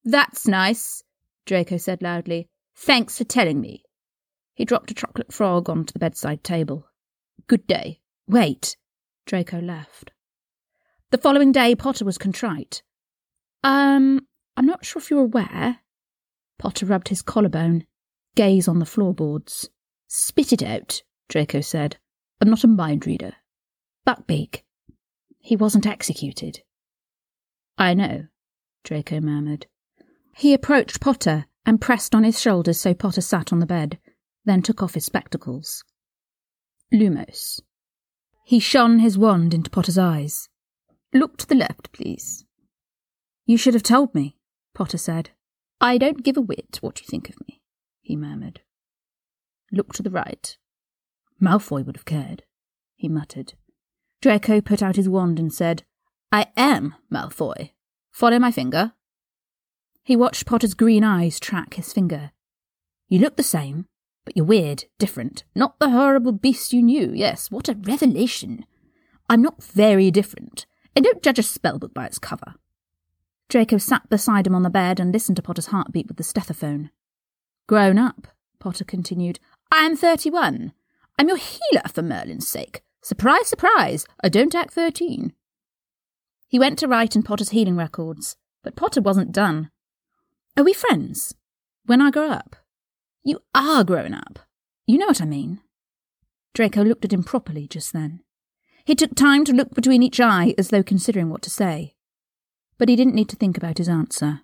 "That's nice," Draco said loudly. "Thanks for telling me." He dropped a chocolate frog onto the bedside table. "Good day." "Wait." Draco left. The following day, Potter was contrite. I'm not sure if you're aware." Potter rubbed his collarbone, gaze on the floorboards. "Spit it out," Draco said. "I'm not a mind reader." "Buckbeak." "He wasn't executed." "I know," Draco murmured. He approached Potter and pressed on his shoulders so Potter sat on the bed, then took off his spectacles. "Lumos." He shone his wand into Potter's eyes. "Look to the left, please." "You should have told me," Potter said. "I don't give a whit what you think of me," he murmured. "Look to the right." "Malfoy would have cared," he muttered. Draco put out his wand and said, "I am Malfoy. Follow my finger." He watched Potter's green eyes track his finger. "You look the same, but you're weird, different. Not the horrible beast you knew. Yes, what a revelation. I'm not very different, and don't judge a spellbook by its cover." Draco sat beside him on the bed and listened to Potter's heartbeat with the stethophone. "Grown up," Potter continued. "I'm 31. I'm your healer, for Merlin's sake. Surprise, surprise, I don't act 13. He went to write in Potter's healing records, but Potter wasn't done. "Are we friends? When I grow up?" "You are grown up. You know what I mean." Draco looked at him properly just then. He took time to look between each eye as though considering what to say. But he didn't need to think about his answer.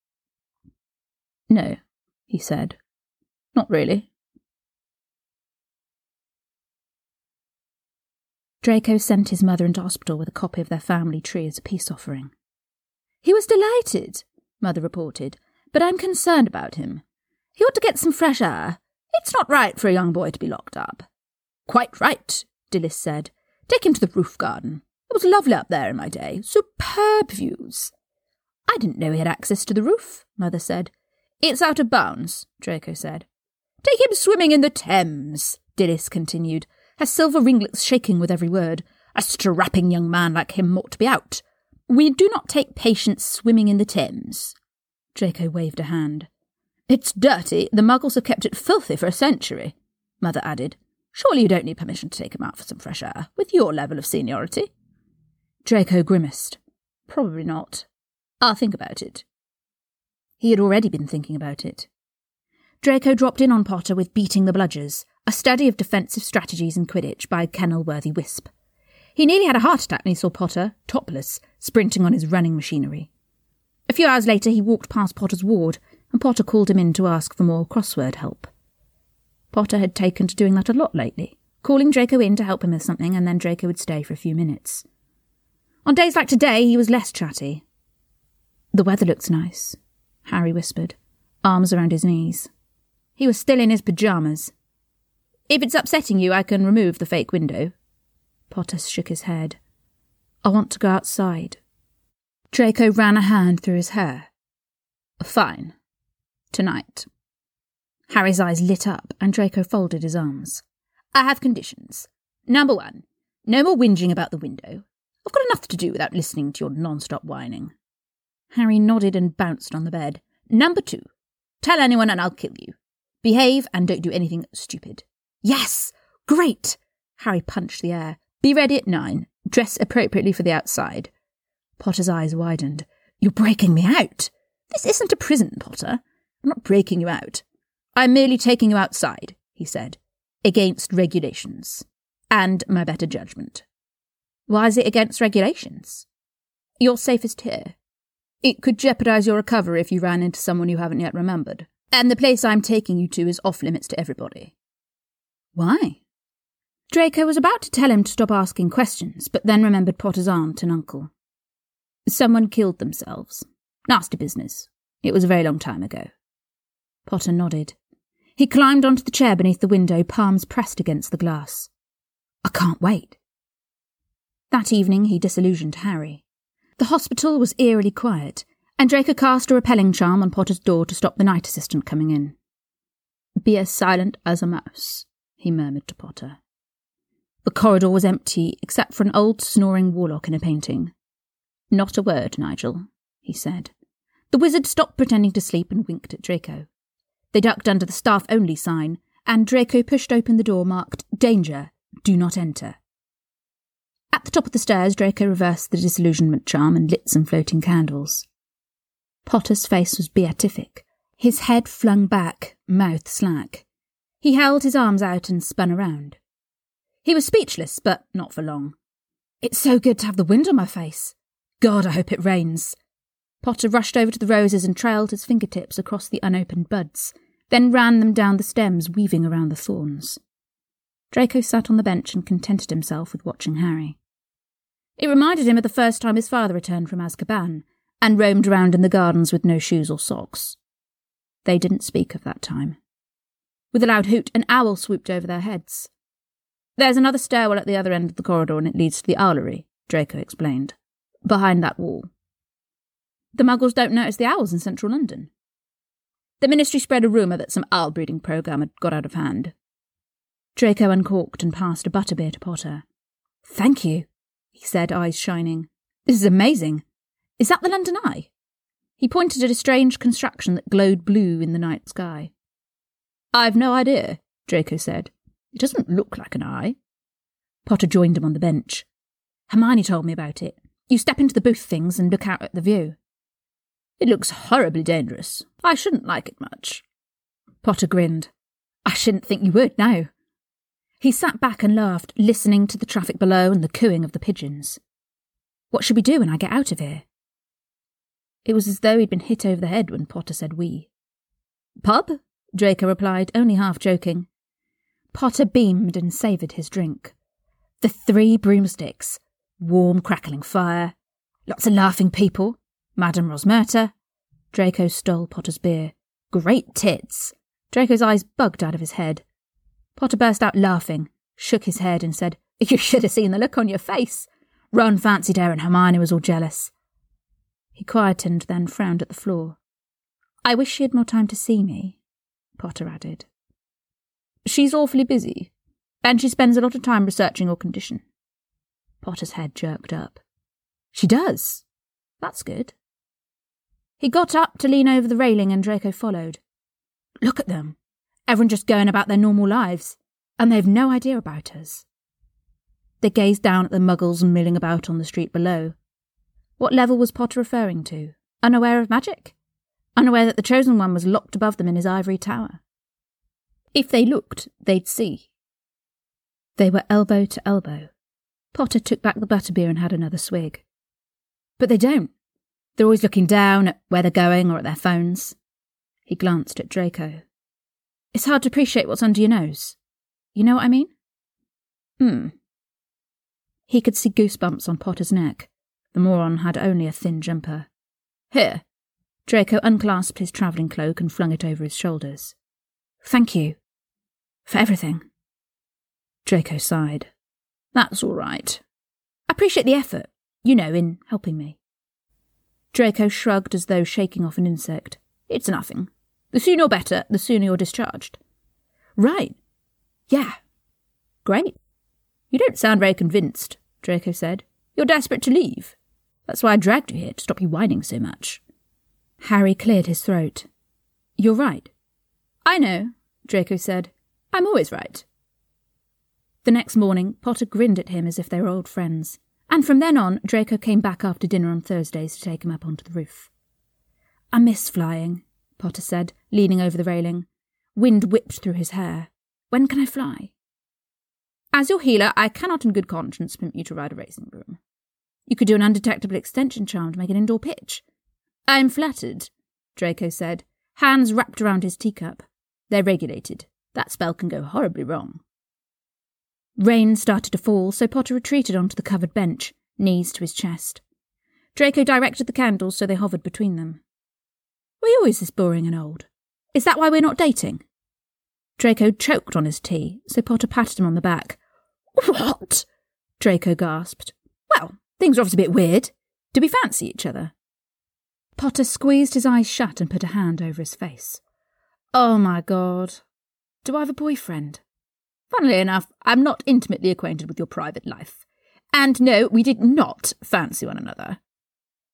"No," he said. "Not really." Draco sent his mother into hospital with a copy of their family tree as a peace offering. "He was delighted," Mother reported, "but I'm concerned about him. He ought to get some fresh air. It's not right for a young boy to be locked up." "Quite right," Dilys said. "Take him to the roof garden. It was lovely up there in my day. Superb views." "I didn't know he had access to the roof," Mother said. "It's out of bounds," Draco said. "Take him swimming in the Thames," Dilys continued, her silver ringlets shaking with every word. "A strapping young man like him ought to be out. We do not take patients swimming in the Thames." Draco waved a hand. "It's dirty. The Muggles have kept it filthy for a century," Mother added. "Surely you don't need permission to take him out for some fresh air, with your level of seniority." Draco grimaced. "Probably not. I'll think about it." He had already been thinking about it. Draco dropped in on Potter with Beating the Bludgers, a study of defensive strategies in Quidditch by Kenilworthy-Wisp. He nearly had a heart attack when he saw Potter, topless, sprinting on his running machinery. A few hours later he walked past Potter's ward, and Potter called him in to ask for more crossword help. Potter had taken to doing that a lot lately, calling Draco in to help him with something, and then Draco would stay for a few minutes. On days like today, he was less chatty. "The weather looks nice," Harry whispered, arms around his knees. He was still in his pyjamas. "If it's upsetting you, I can remove the fake window." Potter shook his head. "I want to go outside." Draco ran a hand through his hair. "Fine. Tonight." Harry's eyes lit up, and Draco folded his arms. "I have conditions. Number 1, no more whinging about the window. I've got enough to do without listening to your non-stop whining." Harry nodded and bounced on the bed. "Number 2, tell anyone and I'll kill you. Behave and don't do anything stupid." "Yes! Great!" Harry punched the air. "Be ready at 9. Dress appropriately for the outside." Potter's eyes widened. "You're breaking me out." "This isn't a prison, Potter. I'm not breaking you out. I'm merely taking you outside," he said, "against regulations. And my better judgment." "Why is it against regulations?" "You're safest here. It could jeopardize your recovery if you ran into someone you haven't yet remembered. And the place I'm taking you to is off-limits to everybody." "Why?" Draco was about to tell him to stop asking questions, but then remembered Potter's aunt and uncle. "Someone killed themselves. Nasty business. It was a very long time ago." Potter nodded. He climbed onto the chair beneath the window, palms pressed against the glass. "I can't wait." That evening he disillusioned Harry. The hospital was eerily quiet, and Draco cast a repelling charm on Potter's door to stop the night assistant coming in. "Be as silent as a mouse," he murmured to Potter. The corridor was empty, except for an old snoring warlock in a painting. "Not a word, Nigel," he said. The wizard stopped pretending to sleep and winked at Draco. They ducked under the staff-only sign, and Draco pushed open the door marked, "Danger, do not enter." At the top of the stairs, Draco reversed the disillusionment charm and lit some floating candles. Potter's face was beatific, his head flung back, mouth slack. He held his arms out and spun around. He was speechless, but not for long. "It's so good to have the wind on my face. God, I hope it rains." Potter rushed over to the roses and trailed his fingertips across the unopened buds, then ran them down the stems, weaving around the thorns. Draco sat on the bench and contented himself with watching Harry. It reminded him of the first time his father returned from Azkaban and roamed around in the gardens with no shoes or socks. They didn't speak of that time. With a loud hoot, an owl swooped over their heads. "There's another stairwell at the other end of the corridor and it leads to the owlery," Draco explained. "Behind that wall." The Muggles don't notice the owls in central London. The Ministry spread a rumour that some owl-breeding programme had got out of hand. Draco uncorked and passed a butterbeer to Potter. "Thank you," he said, eyes shining. "This is amazing. Is that the London Eye?" He pointed at a strange construction that glowed blue in the night sky. "I've no idea," Draco said. "It doesn't look like an eye." Potter joined him on the bench. "Hermione told me about it. You step into the booth things and look out at the view." "It looks horribly dangerous. I shouldn't like it much." Potter grinned. "I shouldn't think you would, no." He sat back and laughed, listening to the traffic below and the cooing of the pigeons. "What should we do when I get out of here?" It was as though he'd been hit over the head when Potter said we. "Pub?" Draco replied, only half joking. Potter beamed and savoured his drink. The 3 broomsticks, warm crackling fire, lots of laughing people, Madame Rosmerta. Draco stole Potter's beer. Great tits. Draco's eyes bugged out of his head. Potter burst out laughing, shook his head and said, "You should have seen the look on your face. Ron fancied her and Hermione was all jealous." He quietened, then frowned at the floor. "I wish she had more time to see me," Potter added. "She's awfully busy, and she spends a lot of time researching your condition." Potter's head jerked up. "She does? That's good." He got up to lean over the railing and Draco followed. "Look at them. Everyone just going about their normal lives, and they've no idea about us." They gazed down at the Muggles milling about on the street below. What level was Potter referring to? Unaware of magic? Unaware that the Chosen One was locked above them in his ivory tower? If they looked, they'd see. They were elbow to elbow. Potter took back the butterbeer and had another swig. "But they don't. They're always looking down at where they're going or at their phones." He glanced at Draco. "It's hard to appreciate what's under your nose. You know what I mean?" He could see goosebumps on Potter's neck. The moron had only a thin jumper. "Here." Draco unclasped his travelling cloak and flung it over his shoulders. "Thank you. For everything." Draco sighed. "That's all right. I appreciate the effort, in helping me." Draco shrugged as though shaking off an insect. "It's nothing. The sooner you're better, the sooner you're discharged." "Right. Yeah. Great." "You don't sound very convinced," Draco said. "You're desperate to leave. That's why I dragged you here, to stop you whining so much." Harry cleared his throat. "You're right." "I know," Draco said. "I'm always right." The next morning, Potter grinned at him as if they were old friends, and from then on, Draco came back after dinner on Thursdays to take him up onto the roof. "I miss flying," Potter said, leaning over the railing. Wind whipped through his hair. "When can I fly?" "As your healer, I cannot in good conscience permit you to ride a racing broom. You could do an undetectable extension charm to make an indoor pitch." "I'm flattered," Draco said, hands wrapped around his teacup. "They're regulated. That spell can go horribly wrong." Rain started to fall, so Potter retreated onto the covered bench, knees to his chest. Draco directed the candles so they hovered between them. "Were you always this boring and old? Is that why we're not dating?" Draco choked on his tea, so Potter patted him on the back. "What?" Draco gasped. "Well, things are obviously a bit weird. Do we fancy each other?" Potter squeezed his eyes shut and put a hand over his face. "Oh my God. Do I have a boyfriend?" "Funnily enough, I'm not intimately acquainted with your private life. And no, we did not fancy one another."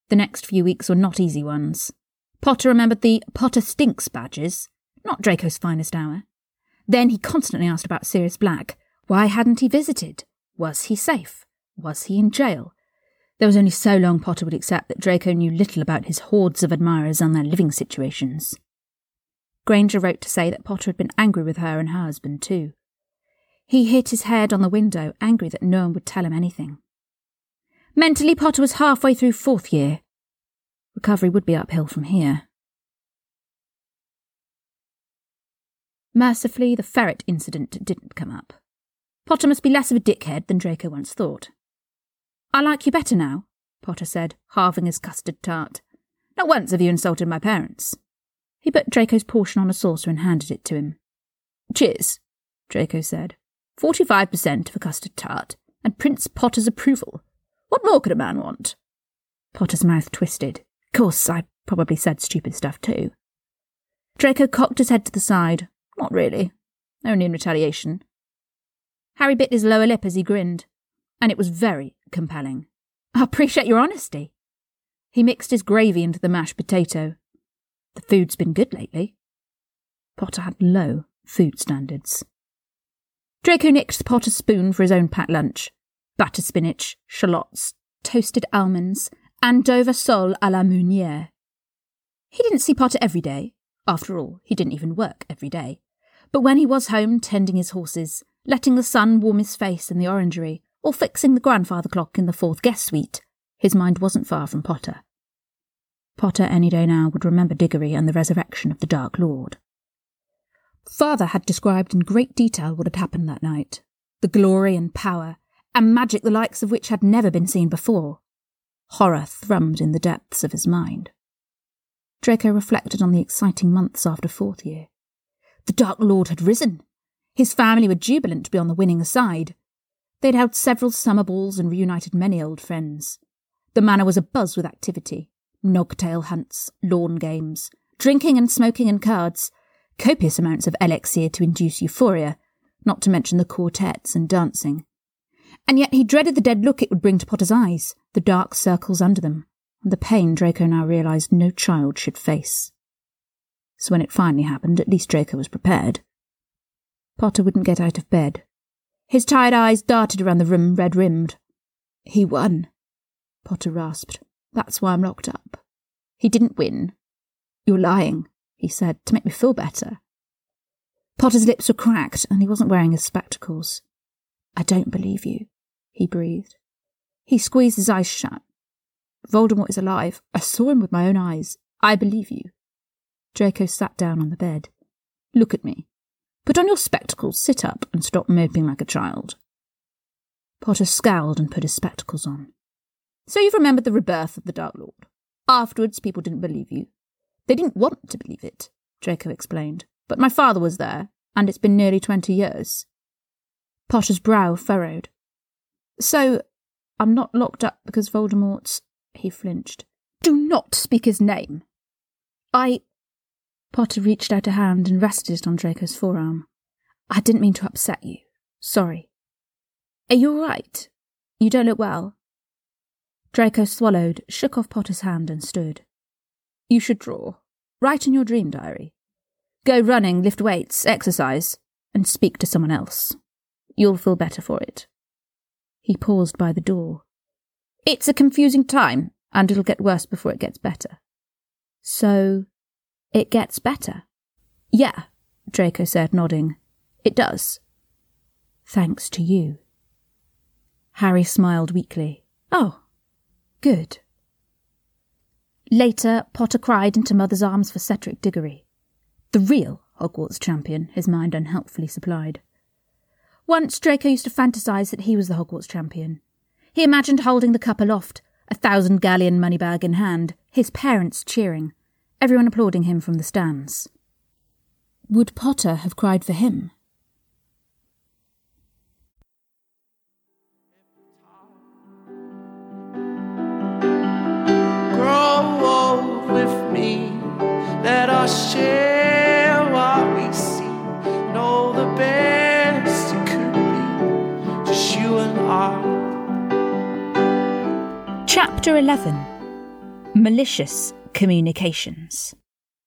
The next few weeks were not easy ones. Potter remembered the Potter Stinks badges, not Draco's finest hour. Then he constantly asked about Sirius Black. Why hadn't he visited? Was he safe? Was he in jail? There was only so long Potter would accept that Draco knew little about his hordes of admirers and their living situations. Granger wrote to say that Potter had been angry with her and her husband too. He hit his head on the window, angry that no one would tell him anything. Mentally, Potter was halfway through 4th year. Recovery would be uphill from here. Mercifully, the ferret incident didn't come up. Potter must be less of a dickhead than Draco once thought. I like you better now, Potter said, halving his custard tart. Not once have you insulted my parents. He put Draco's portion on a saucer and handed it to him. Cheers, Draco said. 45% of a custard tart, and Prince Potter's approval. What more could a man want? Potter's mouth twisted. Of course, I probably said stupid stuff too. Draco cocked his head to the side. Not really. Only in retaliation. Harry bit his lower lip as he grinned, and it was very compelling. I appreciate your honesty. He mixed his gravy into the mashed potato. The food's been good lately. Potter had low food standards. Draco nicked Potter's spoon for his own packed lunch. Batter spinach, shallots, toasted almonds, and Dover sole à la Meunière. He didn't see Potter every day. After all, he didn't even work every day. But when he was home tending his horses, letting the sun warm his face in the orangery, or fixing the grandfather clock in the 4th guest suite, his mind wasn't far from Potter. Potter any day now would remember Diggory and the resurrection of the Dark Lord. Father had described in great detail what had happened that night, the glory and power, and magic the likes of which had never been seen before. Horror thrummed in the depths of his mind. Draco reflected on the exciting months after 4th year. The Dark Lord had risen. His family were jubilant to be on the winning side. They'd held several summer balls and reunited many old friends. The manor was abuzz with activity. Nogtail hunts, lawn games, drinking and smoking and cards, copious amounts of elixir to induce euphoria, not to mention the quartets and dancing. And yet he dreaded the dead look it would bring to Potter's eyes, the dark circles under them, and the pain Draco now realised no child should face. So when it finally happened, at least Draco was prepared. Potter wouldn't get out of bed. His tired eyes darted around the room, red-rimmed. He won, Potter rasped. That's why I'm locked up. He didn't win. You're lying, he said, to make me feel better. Potter's lips were cracked, and he wasn't wearing his spectacles. I don't believe you, he breathed. He squeezed his eyes shut. Voldemort is alive. I saw him with my own eyes. I believe you. Draco sat down on the bed. Look at me. Put on your spectacles, sit up, and stop moping like a child. Potter scowled and put his spectacles on. So you've remembered the rebirth of the Dark Lord. Afterwards, people didn't believe you. They didn't want to believe it, Draco explained. But my father was there, and it's been nearly 20 years. Potter's brow furrowed. So, I'm not locked up because Voldemort's... He flinched. Do not speak his name. Potter reached out a hand and rested it on Draco's forearm. I didn't mean to upset you. Sorry. Are you all right? You don't look well. Draco swallowed, shook off Potter's hand and stood. You should draw. Write in your dream diary. Go running, lift weights, exercise, and speak to someone else. You'll feel better for it. He paused by the door. It's a confusing time, and it'll get worse before it gets better. So, it gets better? Yeah, Draco said, nodding. It does. Thanks to you. Harry smiled weakly. Oh, good. Later, Potter cried into Mother's arms for Cedric Diggory. The real Hogwarts champion, his mind unhelpfully supplied. Once Draco used to fantasise that he was the Hogwarts champion. He imagined holding the cup aloft, 1,000 galleon moneybag in hand, his parents cheering, everyone applauding him from the stands. Would Potter have cried for him? Grow old with me, let us share what we see. Know the best it could be, just you and I. Chapter 11. Malicious communications.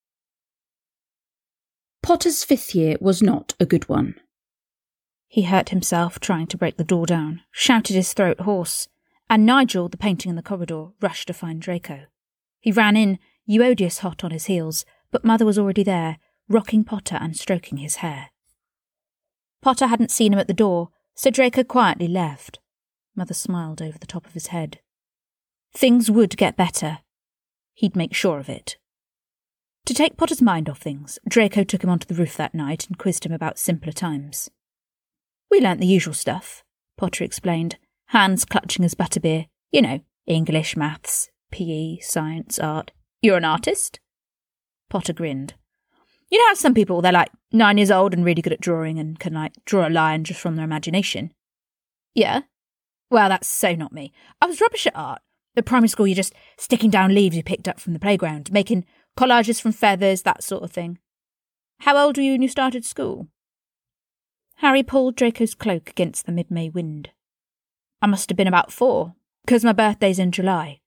Potter's 5th year was not a good one. He hurt himself trying to break the door down, shouted his throat hoarse, and Nigel, the painting in the corridor, rushed to find Draco. He ran in, Euodias hot on his heels, but Mother was already there, rocking Potter and stroking his hair. Potter hadn't seen him at the door, so Draco quietly left. Mother smiled over the top of his head. Things would get better. He'd make sure of it. To take Potter's mind off things, Draco took him onto the roof that night and quizzed him about simpler times. We learnt the usual stuff, Potter explained, hands clutching his butterbeer. You know, English, maths, PE, science, art. You're an artist? Potter grinned. You know how some people, they're like 9 years old and really good at drawing and can draw a lion just from their imagination? Yeah. Well, that's so not me. I was rubbish at art. At primary school, you're just sticking down leaves you picked up from the playground, making collages from feathers, that sort of thing. How old were you when you started school? Harry pulled Draco's cloak against the mid-May wind. I must have been about 4, because my birthday's in July.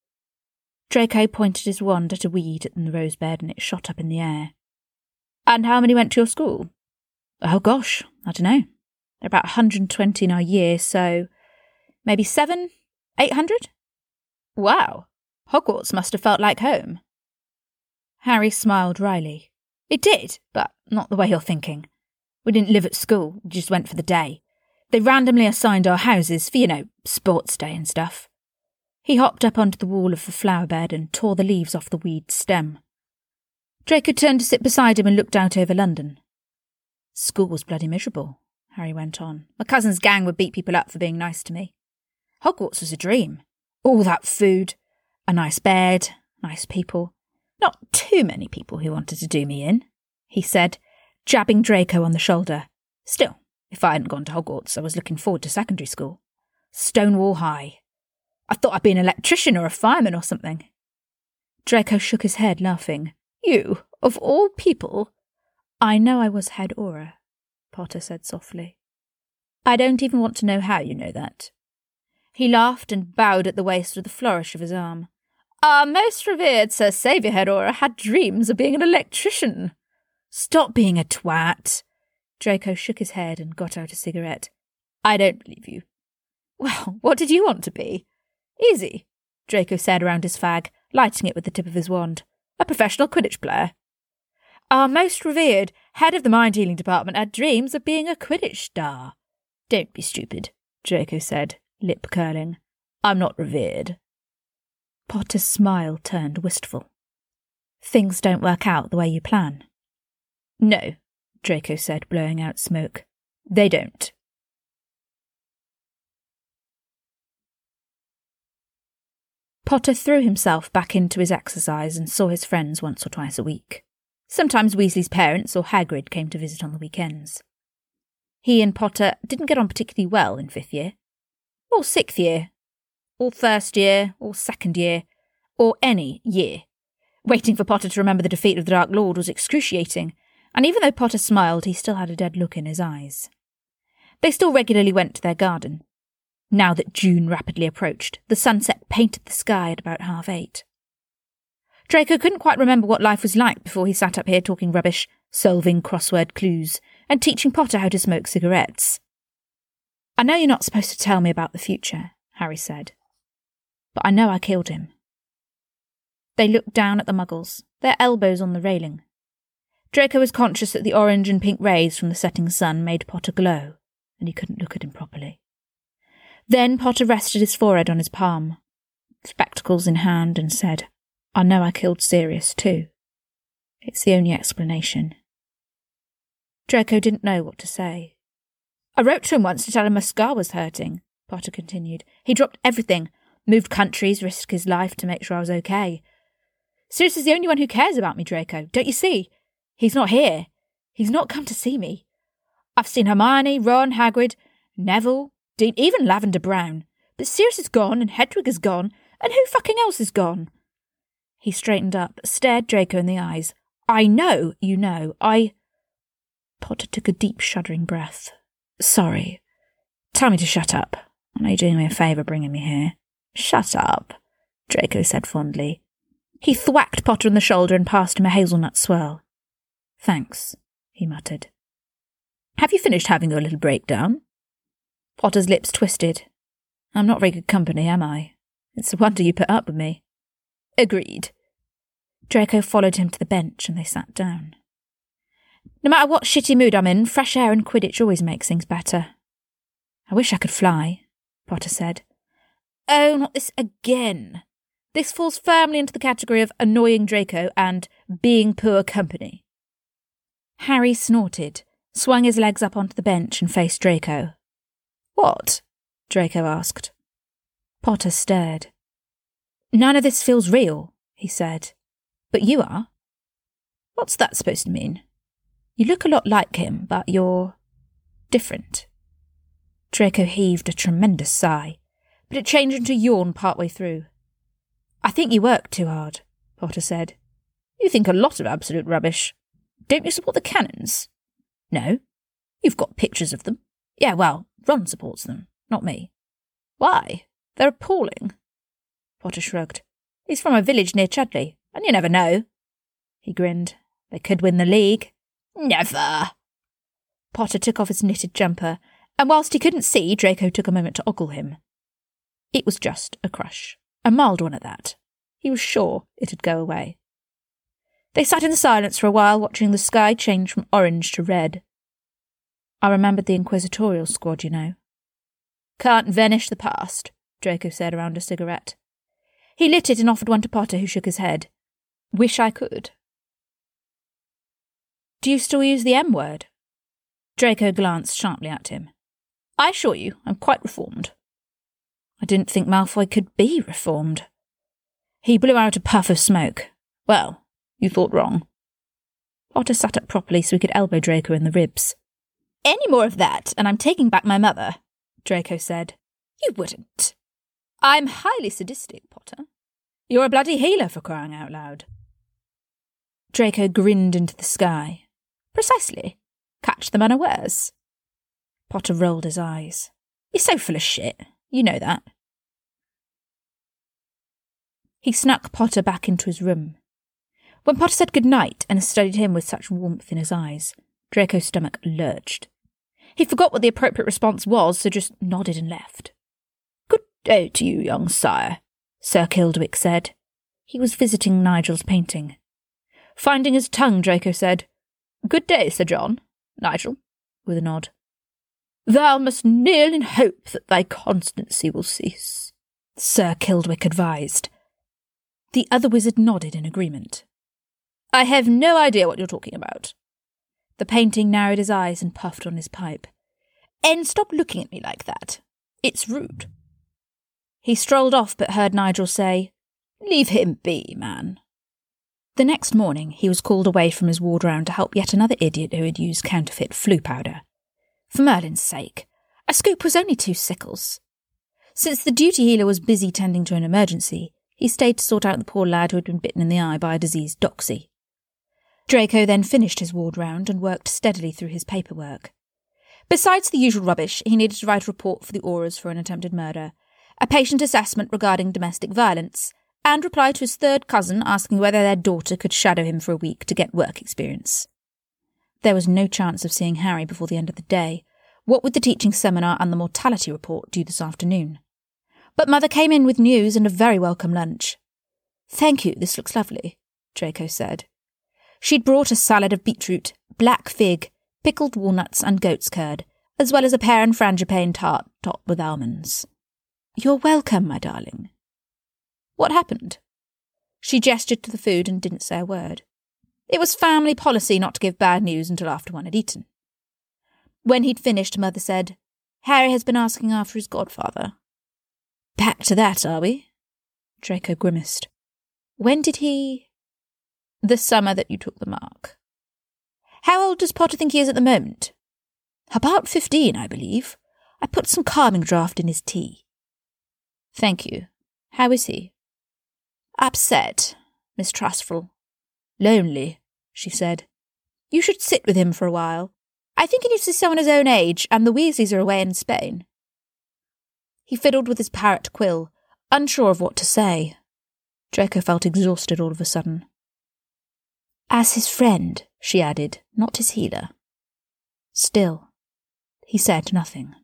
Draco pointed his wand at a weed in the rose bed and it shot up in the air. And how many went to your school? Oh gosh, I don't know. There are about 120 in our year, so maybe 700? 800? Wow, Hogwarts must have felt like home. Harry smiled wryly. It did, but not the way you're thinking. We didn't live at school, we just went for the day. They randomly assigned our houses for, sports day and stuff. He hopped up onto the wall of the flower bed and tore the leaves off the weed's stem. Draco turned to sit beside him and looked out over London. School was bloody miserable, Harry went on. My cousin's gang would beat people up for being nice to me. Hogwarts was a dream. All that food, a nice bed, nice people. Not too many people who wanted to do me in, he said, jabbing Draco on the shoulder. Still, if I hadn't gone to Hogwarts, I was looking forward to secondary school. Stonewall High. I thought I'd be an electrician or a fireman or something. Draco shook his head, laughing. You, of all people? I know I was head Auror, Potter said softly. I don't even want to know how you know that. He laughed and bowed at the waist with a flourish of his arm. Our most revered Sir Saviour Head Auror had dreams of being an electrician. Stop being a twat. Draco shook his head and got out a cigarette. I don't believe you. Well, what did you want to be? Easy, Draco said around his fag, lighting it with the tip of his wand. A professional Quidditch player. Our most revered head of the mind-healing department had dreams of being a Quidditch star. Don't be stupid, Draco said, lip curling. I'm not revered. Potter's smile turned wistful. Things don't work out the way you plan. No, Draco said, blowing out smoke. They don't. Potter threw himself back into his exercise and saw his friends once or twice a week. Sometimes Weasley's parents or Hagrid came to visit on the weekends. He and Potter didn't get on particularly well in 5th year, or 6th year, or 1st year, or 2nd year, or any year. Waiting for Potter to remember the defeat of the Dark Lord was excruciating, and even though Potter smiled, he still had a dead look in his eyes. They still regularly went to their garden. Now that June rapidly approached, the sunset painted the sky at about 8:30. Draco couldn't quite remember what life was like before he sat up here talking rubbish, solving crossword clues, and teaching Potter how to smoke cigarettes. I know you're not supposed to tell me about the future, Harry said, but I know I killed him. They looked down at the muggles, their elbows on the railing. Draco was conscious that the orange and pink rays from the setting sun made Potter glow, and he couldn't look at him properly. Then Potter rested his forehead on his palm, spectacles in hand, and said, I know I killed Sirius too. It's the only explanation. Draco didn't know what to say. I wrote to him once to tell him my scar was hurting, Potter continued. He dropped everything, moved countries, risked his life to make sure I was okay. Sirius is the only one who cares about me, Draco. Don't you see? He's not here. He's not come to see me. I've seen Hermione, Ron, Hagrid, Neville, Dean, even Lavender Brown. But Sirius is gone, and Hedwig is gone, and who fucking else is gone? He straightened up, stared Draco in the eyes. I know you know. Potter took a deep, shuddering breath. Sorry. Tell me to shut up. I know you're doing me a favour bringing me here. Shut up, Draco said fondly. He thwacked Potter on the shoulder and passed him a hazelnut swirl. "Thanks," he muttered. "Have you finished having your little breakdown?" Potter's lips twisted. "I'm not very good company, am I? It's a wonder you put up with me." "Agreed." Draco followed him to the bench and they sat down. "No matter what shitty mood I'm in, fresh air and Quidditch always makes things better." "I wish I could fly," Potter said. "Oh, not this again. This falls firmly into the category of annoying Draco and being poor company." Harry snorted, swung his legs up onto the bench and faced Draco. "What?" Draco asked. Potter stared. "None of this feels real," he said. "But you are." "What's that supposed to mean?" "You look a lot like him, but you're different." Draco heaved a tremendous sigh, but it changed into a yawn partway through. "I think you work too hard," Potter said. "You think a lot of absolute rubbish. Don't you support the Cannons?" "No." "You've got pictures of them." "Yeah, well, Ron supports them, not me." "Why? They're appalling." Potter shrugged. "He's from a village near Chudley, and you never know." He grinned. "They could win the league." "Never." Potter took off his knitted jumper, and whilst he couldn't see, Draco took a moment to ogle him. It was just a crush, a mild one at that. He was sure it'd go away. They sat in silence for a while, watching the sky change from orange to red. "I remembered the Inquisitorial Squad, you know." "Can't vanish the past," Draco said around a cigarette. He lit it and offered one to Potter, who shook his head. "Wish I could." "Do you still use the M word?" Draco glanced sharply at him. "I assure you, I'm quite reformed." "I didn't think Malfoy could be reformed." He blew out a puff of smoke. "Well, you thought wrong." Potter sat up properly so he could elbow Draco in the ribs. "Any more of that, and I'm taking back my mother," Draco said. "You wouldn't." "I'm highly sadistic, Potter. You're a bloody healer, for crying out loud." Draco grinned into the sky. "Precisely. Catch them unawares." Potter rolled his eyes. "You're so full of shit. You know that." He snuck Potter back into his room. When Potter said good night and studied him with such warmth in his eyes, Draco's stomach lurched. He forgot what the appropriate response was, so just nodded and left. "Good day to you, young sire," Sir Kildwick said. He was visiting Nigel's painting. Finding his tongue, Draco said, "Good day, Sir John. Nigel," with a nod. "Thou must kneel in hope that thy constancy will cease," Sir Kildwick advised. The other wizard nodded in agreement. "I have no idea what you're talking about." The painting narrowed his eyes and puffed on his pipe. "And stop looking at me like that. It's rude." He strolled off but heard Nigel say, "Leave him be, man." The next morning he was called away from his ward round to help yet another idiot who had used counterfeit flu powder. For Merlin's sake, a scoop was only 2 sickles. Since the duty healer was busy tending to an emergency, he stayed to sort out the poor lad who had been bitten in the eye by a diseased doxy. Draco then finished his ward round and worked steadily through his paperwork. Besides the usual rubbish, he needed to write a report for the Auras for an attempted murder, a patient assessment regarding domestic violence, and reply to his third cousin asking whether their daughter could shadow him for a week to get work experience. There was no chance of seeing Harry before the end of the day, what with the teaching seminar and the mortality report due this afternoon. But Mother came in with news and a very welcome lunch. "Thank you, this looks lovely," Draco said. She'd brought a salad of beetroot, black fig, pickled walnuts and goat's curd, as well as a pear and frangipane tart topped with almonds. "You're welcome, my darling." "What happened?" She gestured to the food and didn't say a word. It was family policy not to give bad news until after one had eaten. When he'd finished, Mother said, "Harry has been asking after his godfather." "Back to that, are we?" Draco grimaced. "When did he—" "The summer that you took the mark." "How old does Potter think he is at the moment?" "About 15, I believe. I put some calming draught in his tea." "Thank you. How is he?" "Upset, mistrustful. Lonely," she said. "You should sit with him for a while. I think he needs to see someone his own age, and the Weasleys are away in Spain." He fiddled with his parrot quill, unsure of what to say. Draco felt exhausted all of a sudden. As his friend, she added, not his healer. Still, he said nothing.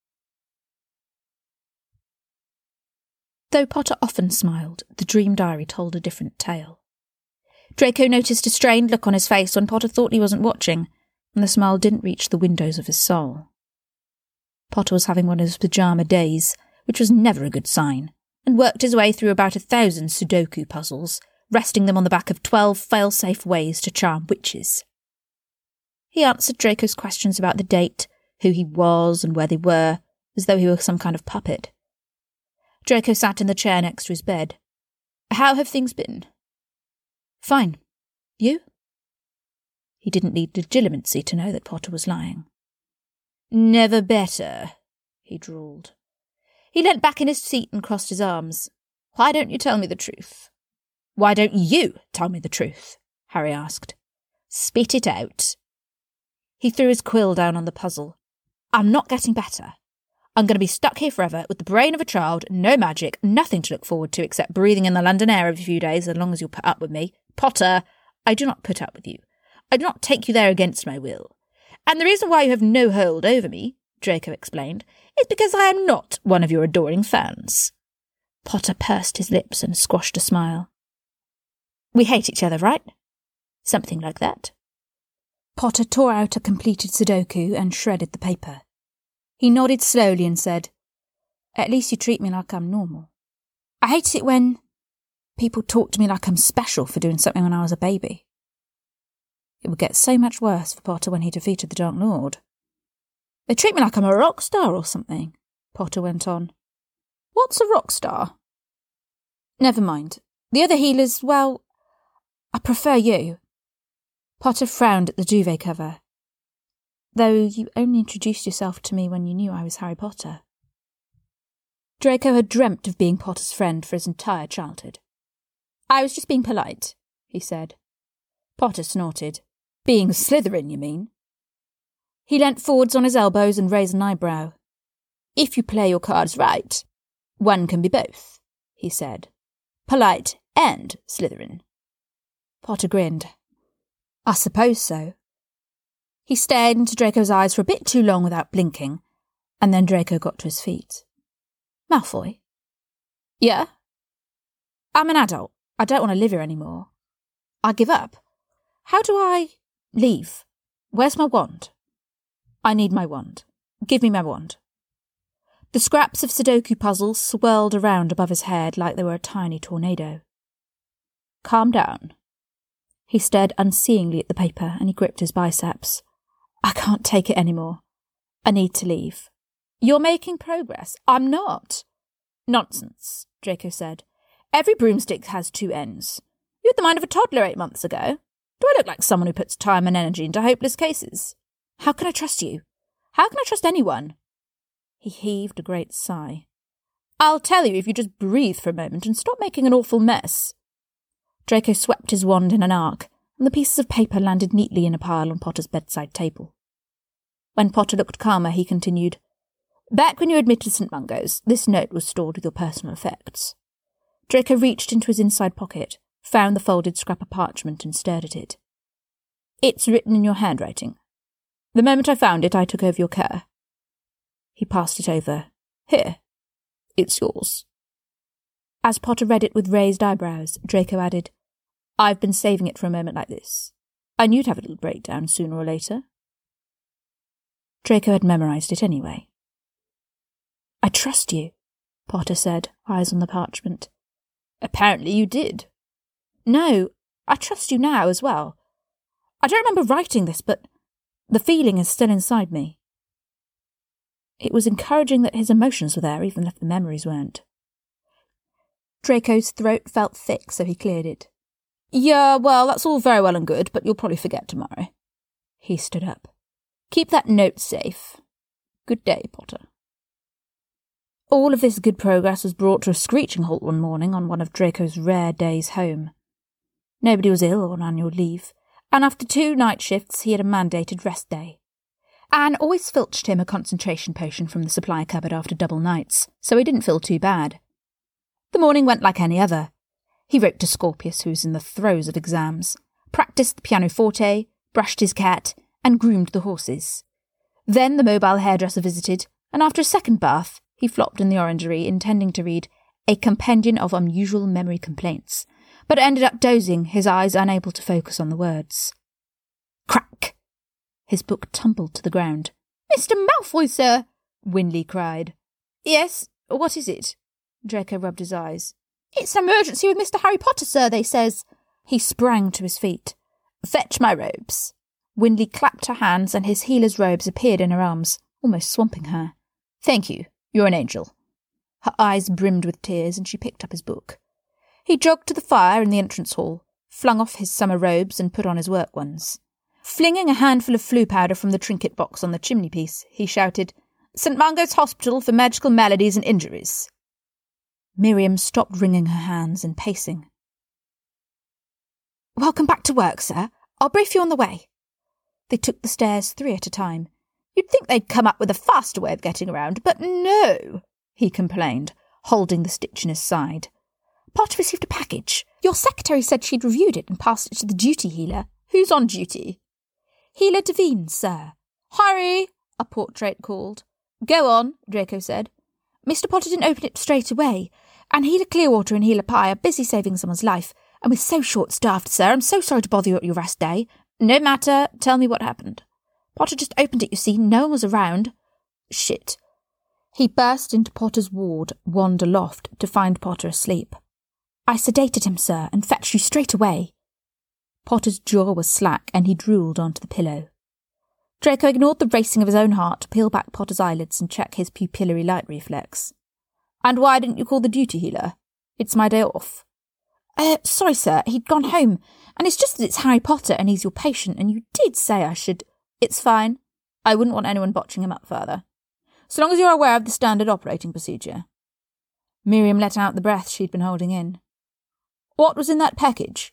Though Potter often smiled, the dream diary told a different tale. Draco noticed a strained look on his face when Potter thought he wasn't watching, and the smile didn't reach the windows of his soul. Potter was having one of his pyjama days, which was never a good sign, and worked his way through about 1,000 Sudoku puzzles, resting them on the back of 12 fail-safe ways to charm witches. He answered Draco's questions about the date, who he was and where they were, as though he were some kind of puppet. Draco sat in the chair next to his bed. How have things been? Fine. You? He didn't need legitimacy to know that Potter was lying. Never better, he drawled. He leant back in his seat and crossed his arms. Why don't you tell me the truth? Why don't you tell me the truth? Harry asked. Spit it out. He threw his quill down on the puzzle. I'm not getting better. I'm going to be stuck here forever with the brain of a child, no magic, nothing to look forward to except breathing in the London air every few days, as long as you'll put up with me. Potter, I do not put up with you. I do not take you there against my will. And the reason why you have no hold over me, Draco explained, is because I am not one of your adoring fans. Potter pursed his lips and squashed a smile. We hate each other, right? Something like that. Potter tore out a completed Sudoku and shredded the paper. He nodded slowly and said, At least you treat me like I'm normal. I hate it when people talk to me like I'm special for doing something when I was a baby. It would get so much worse for Potter when he defeated the Dark Lord. They treat me like I'm a rock star or something, Potter went on. What's a rock star? Never mind. The other healers, well, I prefer you. Potter frowned at the duvet cover. Though you only introduced yourself to me when you knew I was Harry Potter. Draco had dreamt of being Potter's friend for his entire childhood. I was just being polite, he said. Potter snorted. Being Slytherin, you mean? He leant forwards on his elbows and raised an eyebrow. If you play your cards right, one can be both, he said. Polite and Slytherin. Potter grinned. I suppose so. He stared into Draco's eyes for a bit too long without blinking, and then Draco got to his feet. Malfoy? Yeah? I'm an adult. I don't want to live here anymore. I give up. How do I leave? Where's my wand? I need my wand. Give me my wand. The scraps of Sudoku puzzles swirled around above his head like they were a tiny tornado. Calm down. He stared unseeingly at the paper and he gripped his biceps. I can't take it anymore. I need to leave. You're making progress. I'm not. Nonsense, Draco said. Every broomstick has two ends. You had the mind of a toddler 8 months ago. Do I look like someone who puts time and energy into hopeless cases? How can I trust you? How can I trust anyone? He heaved a great sigh. I'll tell you if you just breathe for a moment and stop making an awful mess. Draco swept his wand in an arc, and the pieces of paper landed neatly in a pile on Potter's bedside table. When Potter looked calmer, he continued, Back when you admitted St. Mungo's, this note was stored with your personal effects. Draco reached into his inside pocket, found the folded scrap of parchment and stared at it. It's written in your handwriting. The moment I found it, I took over your care. He passed it over. Here. It's yours. As Potter read it with raised eyebrows, Draco added, I've been saving it for a moment like this. I knew you'd have a little breakdown sooner or later. Draco had memorised it anyway. I trust you, Potter said, eyes on the parchment. Apparently you did. No, I trust you now as well. I don't remember writing this, but the feeling is still inside me. It was encouraging that his emotions were there, even if the memories weren't. Draco's throat felt thick, so he cleared it. Yeah, well, that's all very well and good, but you'll probably forget tomorrow. He stood up. Keep that note safe. Good day, Potter. All of this good progress was brought to a screeching halt one morning on one of Draco's rare days home. Nobody was ill or on annual leave, and after 2 night shifts he had a mandated rest day. Anne always filched him a concentration potion from the supply cupboard after double nights, so he didn't feel too bad. The morning went like any other. He wrote to Scorpius, who was in the throes of exams, practised the pianoforte, brushed his cat, and groomed the horses. Then the mobile hairdresser visited, and after a second bath, he flopped in the orangery, intending to read A Compendium of Unusual Memory Complaints, but ended up dozing, his eyes unable to focus on the words. Crack! His book tumbled to the ground. "Mr. Malfoy, sir!" Winley cried. "Yes, what is it?" Draco rubbed his eyes. "It's an emergency with Mr. Harry Potter, sir, they says." He sprang to his feet. "Fetch my robes." Winley clapped her hands, and his healer's robes appeared in her arms, almost swamping her. "Thank you. You're an angel." Her eyes brimmed with tears, and she picked up his book. He jogged to the fire in the entrance hall, flung off his summer robes and put on his work ones. Flinging a handful of flu powder from the trinket box on the chimney-piece, he shouted, "St. Mungo's Hospital for Magical Maladies and Injuries." Miriam stopped wringing her hands and pacing. "Welcome back to work, sir. I'll brief you on the way." They took the stairs 3 at a time. "You'd think they'd come up with a faster way of getting around, but no," he complained, holding the stitch in his side. "Potter received a package. Your secretary said she'd reviewed it and passed it to the duty healer." "Who's on duty?" "Healer Devine, sir." "Hurry!" a portrait called. "Go on," Draco said. "Mr. Potter didn't open it straight away, and Healer Clearwater and Healer Pye are busy saving someone's life, and we're so short-staffed, sir. I'm so sorry to bother you at your rest day." "No matter. Tell me what happened." "Potter just opened it, you see. No one was around." "Shit." He burst into Potter's ward, wand aloft, to find Potter asleep. "I sedated him, sir, and fetched you straight away." Potter's jaw was slack, and he drooled onto the pillow. Draco ignored the racing of his own heart to peel back Potter's eyelids and check his pupillary light reflex. "And why didn't you call the duty healer? It's my day off." Sorry, sir, he'd gone home, and it's just that it's Harry Potter and he's your patient, and you did say I should—" "It's fine. I wouldn't want anyone botching him up further. So long as you're aware of the standard operating procedure." Miriam let out the breath she'd been holding in. "What was in that package?"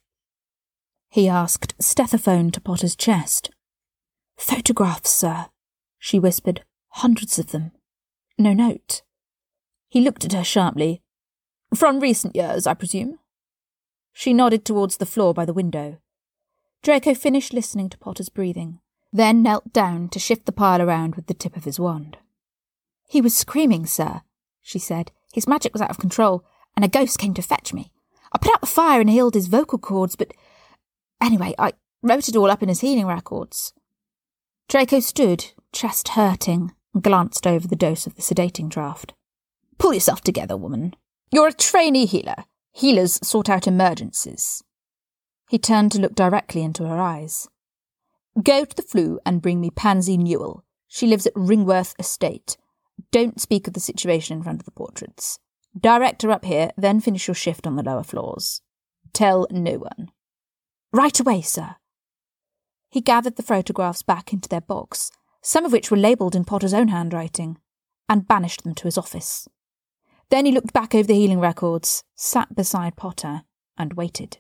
he asked, stethophone to Potter's chest. "Photographs, sir," she whispered. "Hundreds of them. No note." He looked at her sharply. "From recent years, I presume?" She nodded towards the floor by the window. Draco finished listening to Potter's breathing, then knelt down to shift the pile around with the tip of his wand. "He was screaming, sir," she said. "His magic was out of control, and a ghost came to fetch me. I put out the fire and healed his vocal cords, but anyway, I wrote it all up in his healing records." Draco stood, chest hurting, and glanced over the dose of the sedating draft. "Pull yourself together, woman. You're a trainee healer. Healers sort out emergencies." He turned to look directly into her eyes. "Go to the Flue and bring me Pansy Newell. She lives at Ringworth Estate. Don't speak of the situation in front of the portraits. Direct her up here, then finish your shift on the lower floors. Tell no one." "Right away, sir." He gathered the photographs back into their box, some of which were labelled in Potter's own handwriting, and banished them to his office. Then he looked back over the healing records, sat beside Potter, and waited.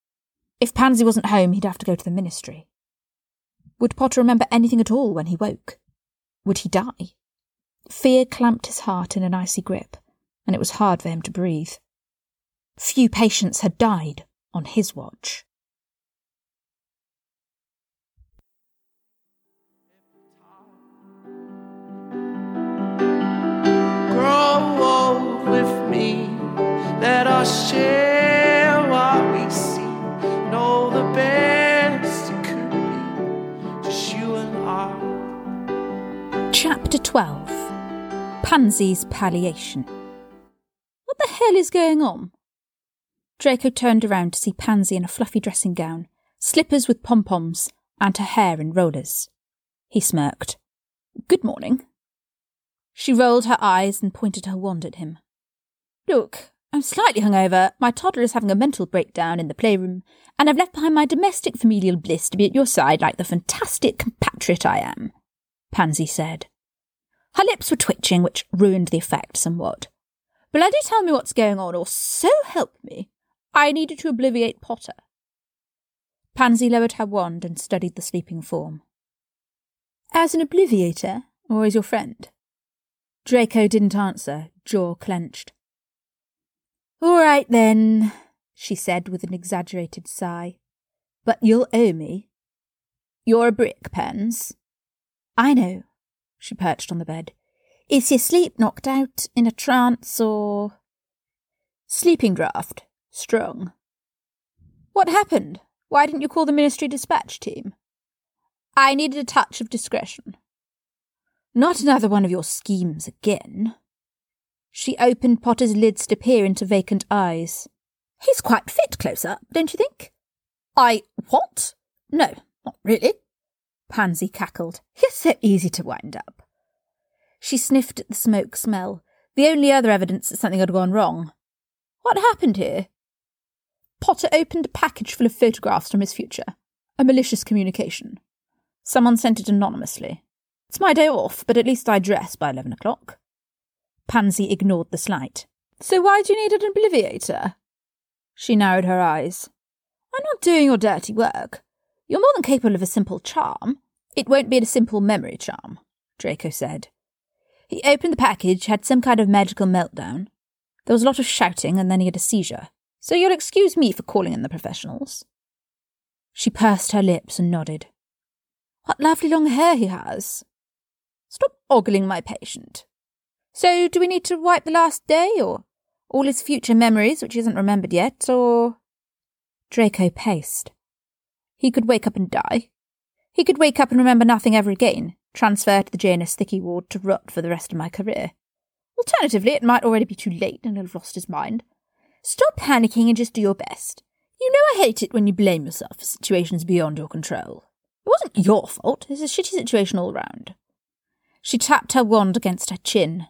If Pansy wasn't home, he'd have to go to the ministry. Would Potter remember anything at all when he woke? Would he die? Fear clamped his heart in an icy grip, and it was hard for him to breathe. Few patients had died on his watch. Grow old with me, let us share what we see, know the best it could be, just you and I. Chapter 12. Pansy's Palliation. What the hell is going on? Draco turned around to see Pansy in a fluffy dressing gown, slippers with pom-poms, and her hair in rollers. He smirked. "Good morning." She rolled her eyes and pointed her wand at him. "Look, I'm slightly hungover, my toddler is having a mental breakdown in the playroom, and I've left behind my domestic familial bliss to be at your side like the fantastic compatriot I am," Pansy said. Her lips were twitching, which ruined the effect somewhat. "Bloody tell me what's going on, or so help me, I needed to obliviate Potter." Pansy lowered her wand and studied the sleeping form. "As an obliviator, or as your friend?" Draco didn't answer, jaw clenched. "All right, then," she said with an exaggerated sigh. "But you'll owe me. You're a brick, Pens." "I know." She perched on the bed. "Is your sleep knocked out, in a trance, or—" "Sleeping draught. Strong." "What happened? Why didn't you call the Ministry dispatch team?" "I needed a touch of discretion." "Not another one of your schemes again." She opened Potter's lids to peer into vacant eyes. "He's quite fit close up, don't you think?" What? No, not really." Pansy cackled. "You're so easy to wind up." She sniffed at the smoke smell, the only other evidence that something had gone wrong. "What happened here?" "Potter opened a package full of photographs from his future. A malicious communication. Someone sent it anonymously. It's my day off, but at least I dress by 11 o'clock. Pansy ignored the slight. "So why do you need an obliviator?" She narrowed her eyes. "I'm not doing your dirty work. You're more than capable of a simple charm." "It won't be a simple memory charm," Draco said. "He opened the package, had some kind of magical meltdown. There was a lot of shouting, and then he had a seizure. So you'll excuse me for calling in the professionals." She pursed her lips and nodded. "What lovely long hair he has." "Stop ogling my patient. So do we need to wipe the last day, or all his future memories, which he hasn't remembered yet, or—" Draco paced. "He could wake up and die. He could wake up and remember nothing ever again, transfer to the Janus Thicky ward to rot for the rest of my career. Alternatively, it might already be too late and he'll have lost his mind. Stop panicking and just do your best. You know I hate it when you blame yourself for situations beyond your control. It wasn't your fault. It's a shitty situation all round." She tapped her wand against her chin.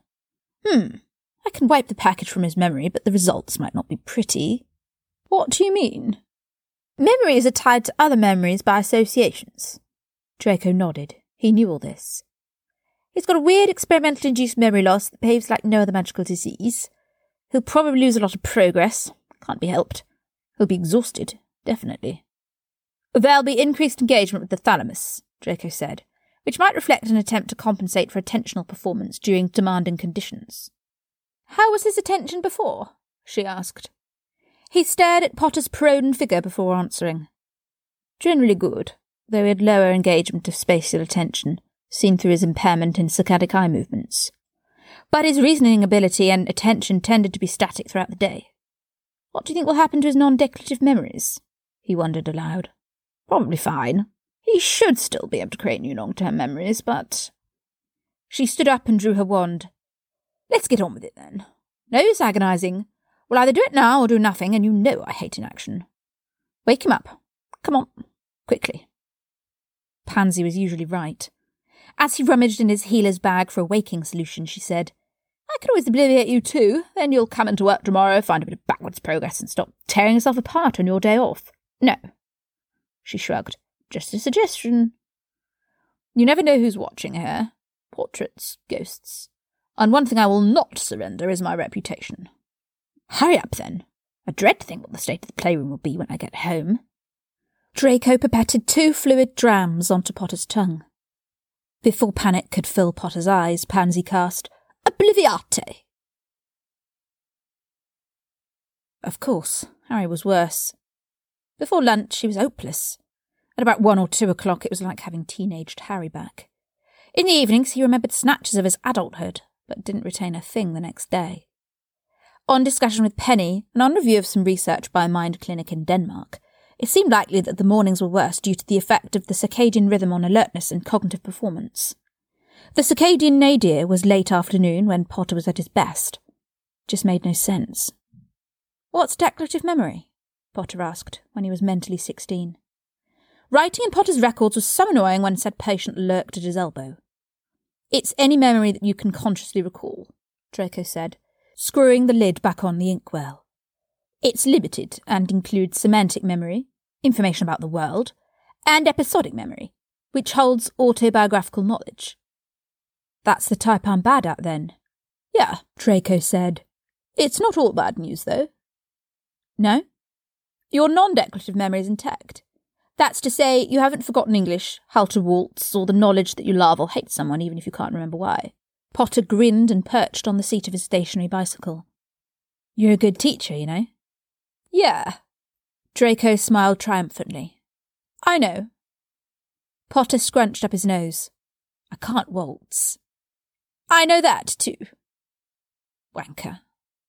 I can wipe the package from his memory, but the results might not be pretty." "What do you mean?" "Memories are tied to other memories by associations." Draco nodded. He knew all this. "He's got a weird experimentally induced memory loss that behaves like no other magical disease. He'll probably lose a lot of progress. Can't be helped. He'll be exhausted, definitely." "There'll be increased engagement with the thalamus," Draco said, "which might reflect an attempt to compensate for attentional performance during demanding conditions." "How was his attention before?" she asked. He stared at Potter's prone figure before answering. "Generally good, though he had lower engagement of spatial attention, seen through his impairment in saccadic eye movements. But his reasoning ability and attention tended to be static throughout the day. What do you think will happen to his non-declarative memories?" he wondered aloud. "Probably fine. He should still be able to create new long-term memories, but—" She stood up and drew her wand. "Let's get on with it, then. No use agonising. We'll either do it now or do nothing, and you know I hate inaction. Wake him up. Come on. Quickly." Pansy was usually right. As he rummaged in his healer's bag for a waking solution, she said, "I could always obliviate you too. Then you'll come into work tomorrow, find a bit of backwards progress, and stop tearing yourself apart on your day off." "No." She shrugged. "Just a suggestion. You never know who's watching here. Portraits, ghosts. And one thing I will not surrender is my reputation. Hurry up, then. I dread to think what the state of the playroom will be when I get home." Draco pipetted 2 fluid drams onto Potter's tongue. Before panic could fill Potter's eyes, Pansy cast, "Obliviate!" Of course, Harry was worse. Before lunch, he was hopeless. At about 1 or 2 o'clock, it was like having teenaged Harry back. In the evenings, he remembered snatches of his adulthood, but didn't retain a thing the next day. On discussion with Penny, and on review of some research by a mind clinic in Denmark, it seemed likely that the mornings were worse due to the effect of the circadian rhythm on alertness and cognitive performance. The circadian nadir was late afternoon when Potter was at his best. Just made no sense. "What's declarative memory?" Potter asked, when he was mentally 16. Writing in Potter's records was so annoying when said patient lurked at his elbow. "It's any memory that you can consciously recall," Draco said, screwing the lid back on the inkwell. "It's limited and includes semantic memory, information about the world, and episodic memory, which holds autobiographical knowledge." "That's the type I'm bad at, then." "Yeah," Draco said. "It's not all bad news, though." "No?" "Your non-declarative memory is intact. That's to say, you haven't forgotten English, how to waltz, or the knowledge that you love or hate someone, even if you can't remember why." Potter grinned and perched on the seat of his stationary bicycle. "You're a good teacher, you know." Yeah. Draco smiled triumphantly. I know. Potter scrunched up his nose. I can't waltz. I know that too. Wanker.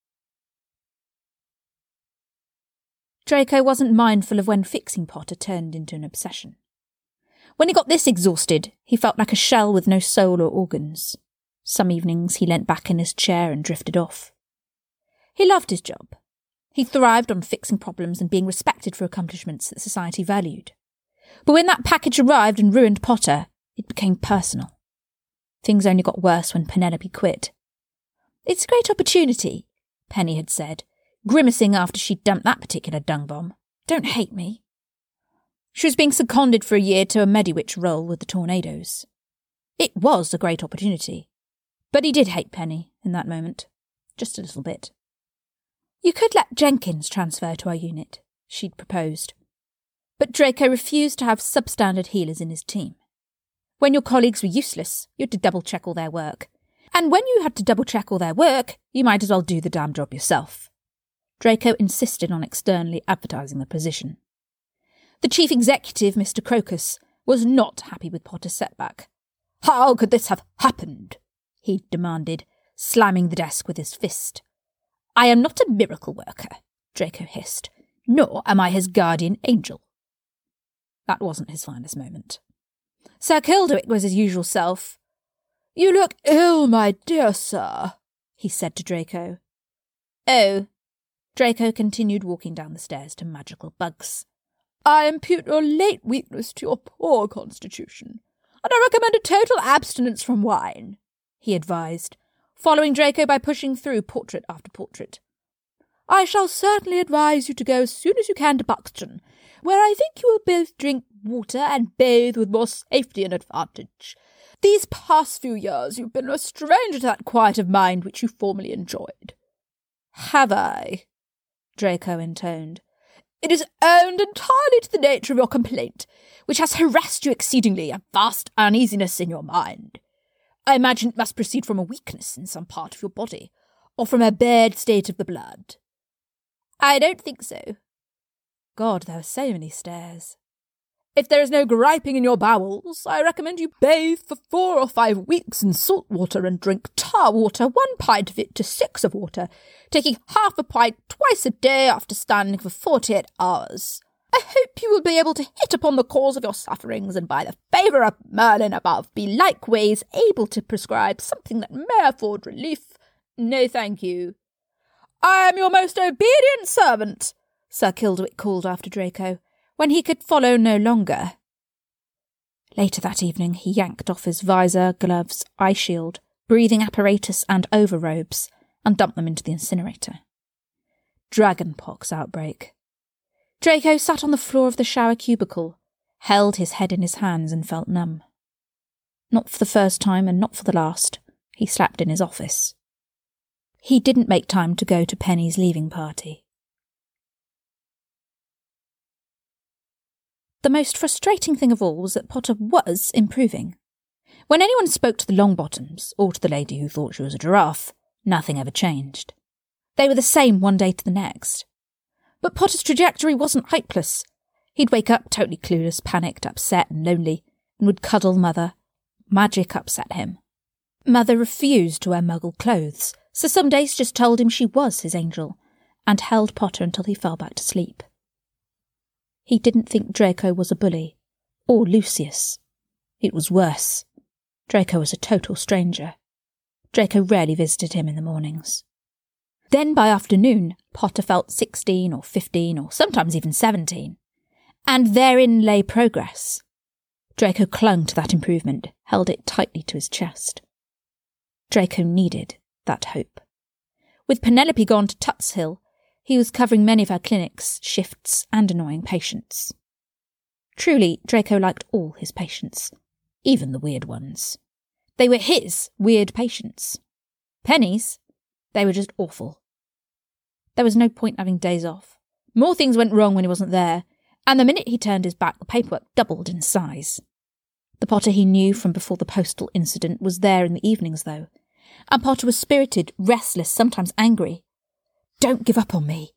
Draco wasn't mindful of when fixing Potter turned into an obsession. When he got this exhausted, he felt like a shell with no soul or organs. Some evenings he leant back in his chair and drifted off. He loved his job. He thrived on fixing problems and being respected for accomplishments that society valued. But when that package arrived and ruined Potter, it became personal. Things only got worse when Penelope quit. It's a great opportunity, Penny had said, grimacing after she'd dumped that particular dung bomb. Don't hate me. She was being seconded for a year to a Mediwitch role with the Tornadoes. It was a great opportunity. But he did hate Penny in that moment. Just a little bit. You could let Jenkins transfer to our unit, she'd proposed. But Draco refused to have substandard healers in his team. When your colleagues were useless, you had to double-check all their work. And when you had to double-check all their work, you might as well do the damn job yourself. Draco insisted on externally advertising the position. The chief executive, Mr. Crocus, was not happy with Potter's setback. How could this have happened? He demanded, slamming the desk with his fist. I am not a miracle worker, Draco hissed, nor am I his guardian angel. That wasn't his finest moment. Sir Kildwick was his usual self. You look ill, my dear sir, he said to Draco. Oh. Draco continued walking down the stairs to magical bugs. I impute your late weakness to your poor constitution, and I recommend a total abstinence from wine, he advised, following Draco by pushing through portrait after portrait. I shall certainly advise you to go as soon as you can to Buxton, where I think you will both drink water and bathe with more safety and advantage. These past few years you've been a stranger to that quiet of mind which you formerly enjoyed. Have I? Draco intoned. It is owed entirely to the nature of your complaint, which has harassed you exceedingly, a vast uneasiness in your mind. I imagine it must proceed from a weakness in some part of your body, or from a bad state of the blood. I don't think so. God, there were so many stairs. If there is no griping in your bowels, I recommend you bathe for 4 or 5 weeks in salt water and drink tar water, 1 pint of it to 6 of water, taking half a pint twice a day after standing for 48 hours. I hope you will be able to hit upon the cause of your sufferings, and by the favour of Merlin above, be likeways able to prescribe something that may afford relief. No, thank you. I am your most obedient servant, Sir Kildwick called after Draco, when he could follow no longer. Later that evening he yanked off his visor, gloves, eye shield, breathing apparatus and overrobes, and dumped them into the incinerator. Dragonpox outbreak. Draco sat on the floor of the shower cubicle, held his head in his hands and felt numb. Not for the first time and not for the last, he slept in his office. He didn't make time to go to Penny's leaving party. The most frustrating thing of all was that Potter was improving. When anyone spoke to the Longbottoms, or to the lady who thought she was a giraffe, nothing ever changed. They were the same one day to the next. But Potter's trajectory wasn't hopeless. He'd wake up totally clueless, panicked, upset and lonely, and would cuddle Mother. Magic upset him. Mother refused to wear Muggle clothes, so some days just told him she was his angel, and held Potter until he fell back to sleep. He didn't think Draco was a bully, or Lucius. It was worse. Draco was a total stranger. Draco rarely visited him in the mornings. Then by afternoon, Potter felt 16 or 15 or sometimes even 17. And therein lay progress. Draco clung to that improvement, held it tightly to his chest. Draco needed that hope. With Penelope gone to Tuts Hill, he was covering many of her clinics, shifts, and annoying patients. Truly, Draco liked all his patients, even the weird ones. They were his weird patients. Penny's, they were just awful. There was no point having days off. More things went wrong when he wasn't there, and the minute he turned his back, the paperwork doubled in size. The Potter he knew from before the postal incident was there in the evenings, though, and Potter was spirited, restless, sometimes angry. Don't give up on me,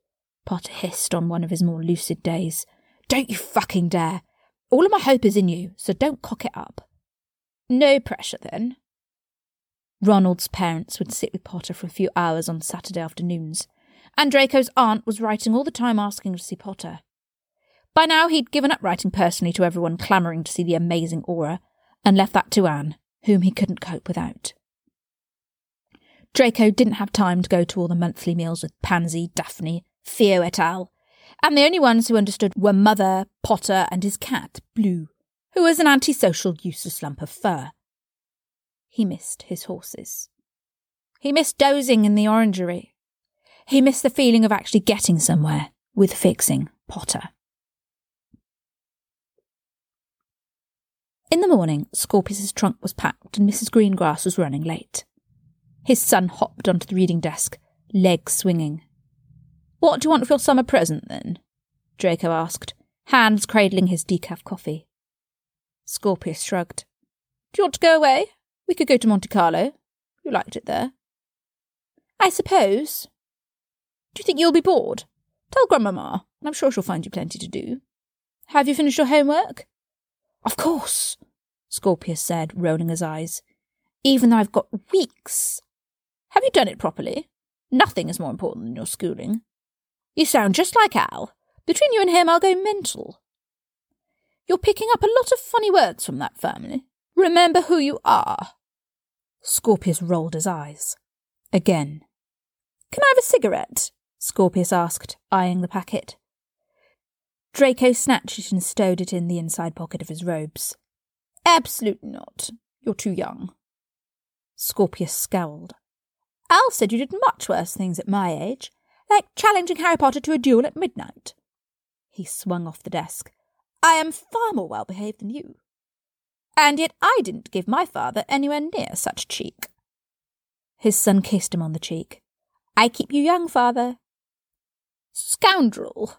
Potter hissed on one of his more lucid days. "Don't you fucking dare! All of my hope is in you, so don't cock it up." "No pressure, then." Ronald's parents would sit with Potter for a few hours on Saturday afternoons, and Draco's aunt was writing all the time asking to see Potter. By now he'd given up writing personally to everyone clamouring to see the amazing aura, and left that to Anne, whom he couldn't cope without. Draco didn't have time to go to all the monthly meals with Pansy, Daphne, Theo et al., and the only ones who understood were Mother, Potter, and his cat, Blue, who was an antisocial, useless lump of fur. He missed his horses. He missed dozing in the orangery. He missed the feeling of actually getting somewhere with fixing Potter. In the morning, Scorpius's trunk was packed and Mrs. Greengrass was running late. His son hopped onto the reading desk, legs swinging. "What do you want for your summer present, then?" Draco asked, hands cradling his decaf coffee. Scorpius shrugged. "Do you want to go away? We could go to Monte Carlo. You liked it there." "I suppose." "Do you think you'll be bored? Tell Grandmama, and I'm sure she'll find you plenty to do. Have you finished your homework?" "Of course," Scorpius said, rolling his eyes. "Even though I've got weeks." "Have you done it properly? Nothing is more important than your schooling." "You sound just like Al. Between you and him, I'll go mental." "You're picking up a lot of funny words from that family. Remember who you are." Scorpius rolled his eyes. Again. "Can I have a cigarette?" Scorpius asked, eyeing the packet. Draco snatched it and stowed it in the inside pocket of his robes. "Absolutely not. You're too young." Scorpius scowled. "Al said you did much worse things at my age, like challenging Harry Potter to a duel at midnight." He swung off the desk. "I am far more well-behaved than you. And yet I didn't give my father anywhere near such cheek." His son kissed him on the cheek. "I keep you young, father." "Scoundrel."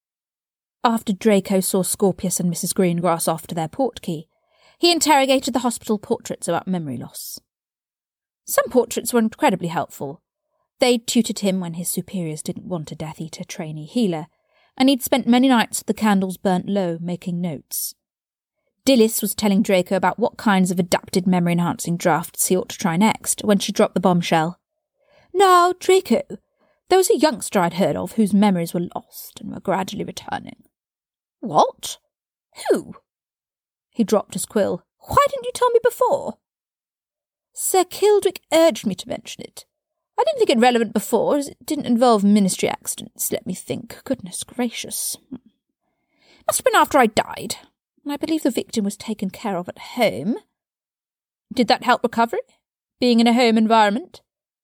After Draco saw Scorpius and Mrs. Greengrass off to their portkey, he interrogated the hospital portraits about memory loss. Some portraits were incredibly helpful. They'd tutored him when his superiors didn't want a Death Eater trainee healer, and he'd spent many nights with the candles burnt low making notes. Dilys was telling Draco about what kinds of adapted memory-enhancing drafts he ought to try next when she dropped the bombshell. "Now, Draco, there was a youngster I'd heard of whose memories were lost and were gradually returning." "What? Who?" He dropped his quill. "Why didn't you tell me before?" "Sir Kildrick urged me to mention it. I didn't think it relevant before, as it didn't involve ministry accidents, let me think. Goodness gracious. Must have been after I died. I believe the victim was taken care of at home." "Did that help recovery? Being in a home environment?"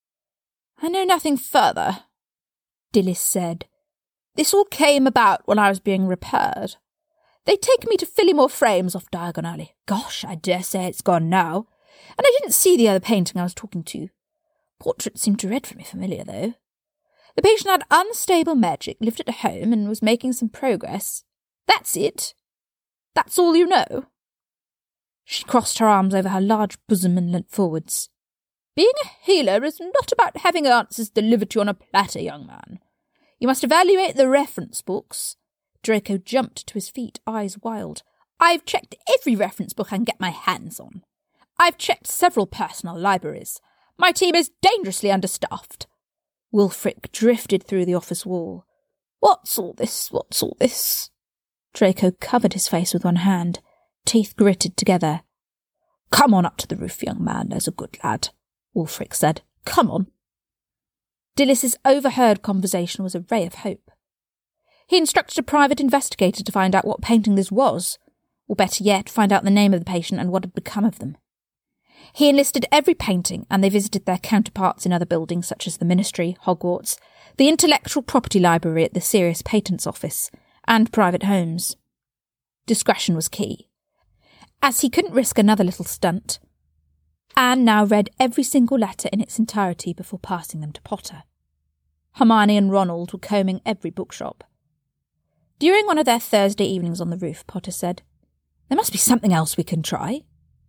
"I know nothing further," Dilys said. "This all came about when I was being repaired. They'd taken me to Phillimore Frames off Diagon Alley. Gosh, I dare say it's gone now. And I didn't see the other painting I was talking to. Portrait seemed dreadfully familiar, though. The patient had unstable magic, lived at home, and was making some progress. That's it. That's all you know." She crossed her arms over her large bosom and leant forwards. "Being a healer is not about having answers delivered to you on a platter, young man. You must evaluate the reference books." Draco jumped to his feet, eyes wild. "I've checked every reference book I can get my hands on. I've checked several personal libraries. My team is dangerously understaffed." Wulfric drifted through the office wall. What's all this? What's all this?" Draco covered his face with one hand, teeth gritted together. "Come on up to the roof, young man, there's a good lad," Wulfric said. "Come on." Dilys's overheard conversation was a ray of hope. He instructed a private investigator to find out what painting this was, or better yet, find out the name of the patient and what had become of them. He enlisted every painting, and they visited their counterparts in other buildings such as the Ministry, Hogwarts, the Intellectual Property Library at the Serious Patents Office, and private homes. Discretion was key. As he couldn't risk another little stunt, Anne now read every single letter in its entirety before passing them to Potter. Hermione and Ronald were combing every bookshop. During one of their Thursday evenings on the roof, Potter said, "There must be something else we can try."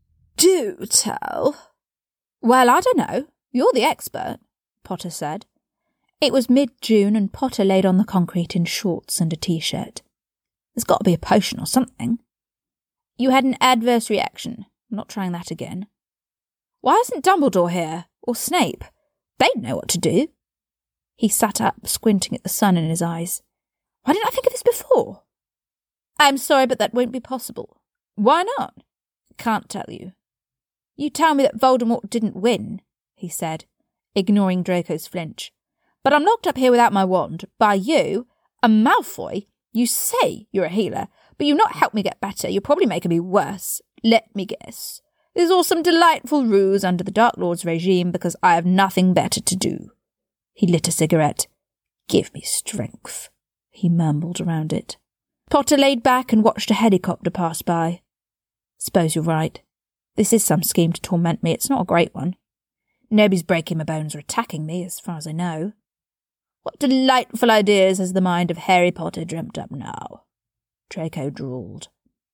"Do tell." "Well, I don't know. You're the expert," Potter said. It was mid-June and Potter laid on the concrete in shorts and a t-shirt. There's got to be a potion or something. You had an adverse reaction. I'm not trying that again. Why isn't Dumbledore here? Or Snape? They'd know what to do. He sat up, squinting at the sun in his eyes. Why didn't I think of this before? I'm sorry, but that won't be possible. Why not? Can't tell you. You tell me that Voldemort didn't win, he said, ignoring Draco's flinch. But I'm locked up here without my wand, by you, a Malfoy. You say you're a healer, but you've not helped me get better. You're probably making me worse. Let me guess. This is all some delightful ruse under the Dark Lord's regime because I have nothing better to do. He lit a cigarette. Give me strength, he mumbled around it. Potter laid back and watched a helicopter pass by. Suppose you're right. This is some scheme to torment me. It's not a great one. Nobody's breaking my bones or attacking me, as far as I know. What delightful ideas has the mind of Harry Potter dreamt up now? Draco drawled.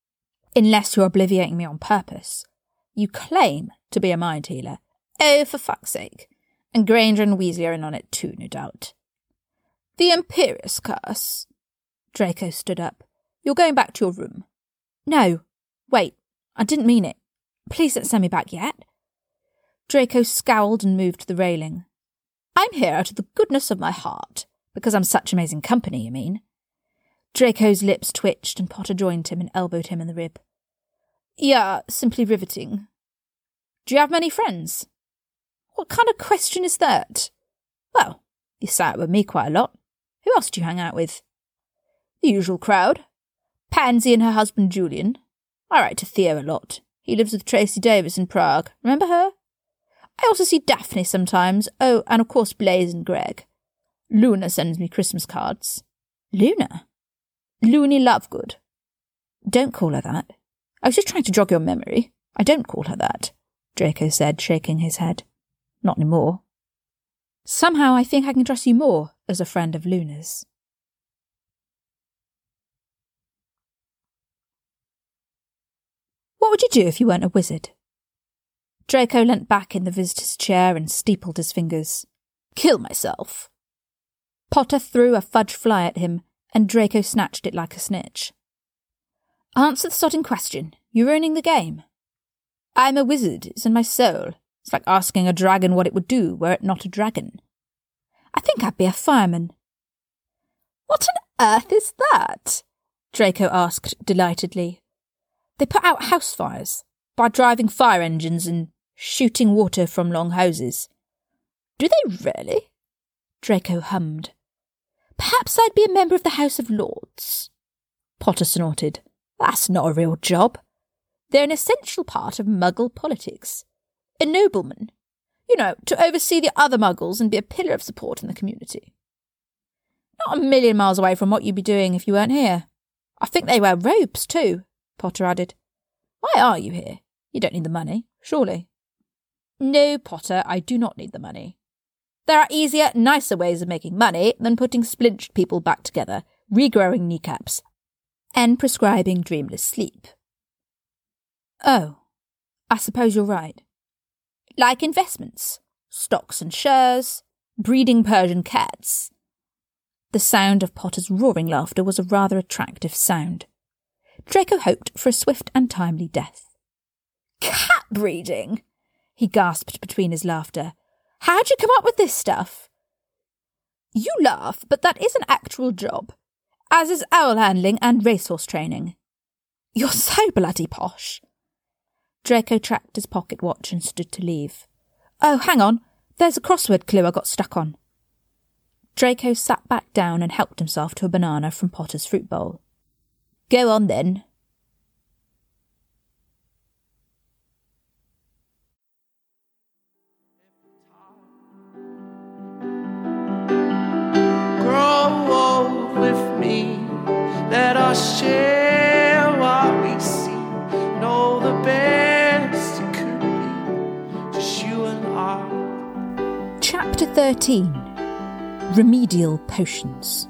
Unless you're obliviating me on purpose. You claim to be a mind healer. Oh, for fuck's sake. And Granger and Weasley are in on it too, no doubt. The Imperius curse. Draco stood up. You're going back to your room. No. Wait. I didn't mean it. Please don't send me back yet. Draco scowled and moved to the railing. I'm here out of the goodness of my heart. Because I'm such amazing company, you mean? Draco's lips twitched and Potter joined him and elbowed him in the rib. Yeah, simply riveting. Do you have many friends? What kind of question is that? Well, you sat out with me quite a lot. Who else do you hang out with? The usual crowd. Pansy and her husband Julian. I write to Theo a lot. He lives with Tracy Davis in Prague. Remember her? I also see Daphne sometimes. Oh, and of course Blaise and Greg. Luna sends me Christmas cards. Luna? Loony Lovegood. Don't call her that. I was just trying to jog your memory. I don't call her that, Draco said, shaking his head. Not anymore. Somehow I think I can trust you more as a friend of Luna's. What would you do if you weren't a wizard? Draco leant back in the visitor's chair and steepled his fingers. Kill myself. Potter threw a fudge fly at him, and Draco snatched it like a snitch. Answer the sodding question. You're ruining the game. I'm a wizard. It's in my soul. It's like asking a dragon what it would do were it not a dragon. I think I'd be a fireman. What on earth is that? Draco asked delightedly. They put out house fires by driving fire engines and shooting water from long hoses. Do they really? Draco hummed. Perhaps I'd be a member of the House of Lords. Potter snorted. That's not a real job. They're an essential part of Muggle politics. A nobleman. You know, to oversee the other Muggles and be a pillar of support in the community. Not a million miles away from what you'd be doing if you weren't here. I think they wear robes too, Potter added. Why are you here? You don't need the money, surely. No, Potter, I do not need the money. There are easier, nicer ways of making money than putting splinched people back together, regrowing kneecaps, and prescribing dreamless sleep. Oh, I suppose you're right. Like investments, stocks and shares, breeding Persian cats. The sound of Potter's roaring laughter was a rather attractive sound. Draco hoped for a swift and timely death. Cat breeding? He gasped between his laughter. How'd you come up with this stuff? You laugh, but that is an actual job, as is owl handling and racehorse training. You're so bloody posh. Draco tracked his pocket watch and stood to leave. Oh, hang on. There's a crossword clue I got stuck on. Draco sat back down and helped himself to a banana from Potter's fruit bowl. Go on, then. Grow old with me. Let us share what we see. Know the best it could be. Just you and I. Chapter 13. Remedial Potions.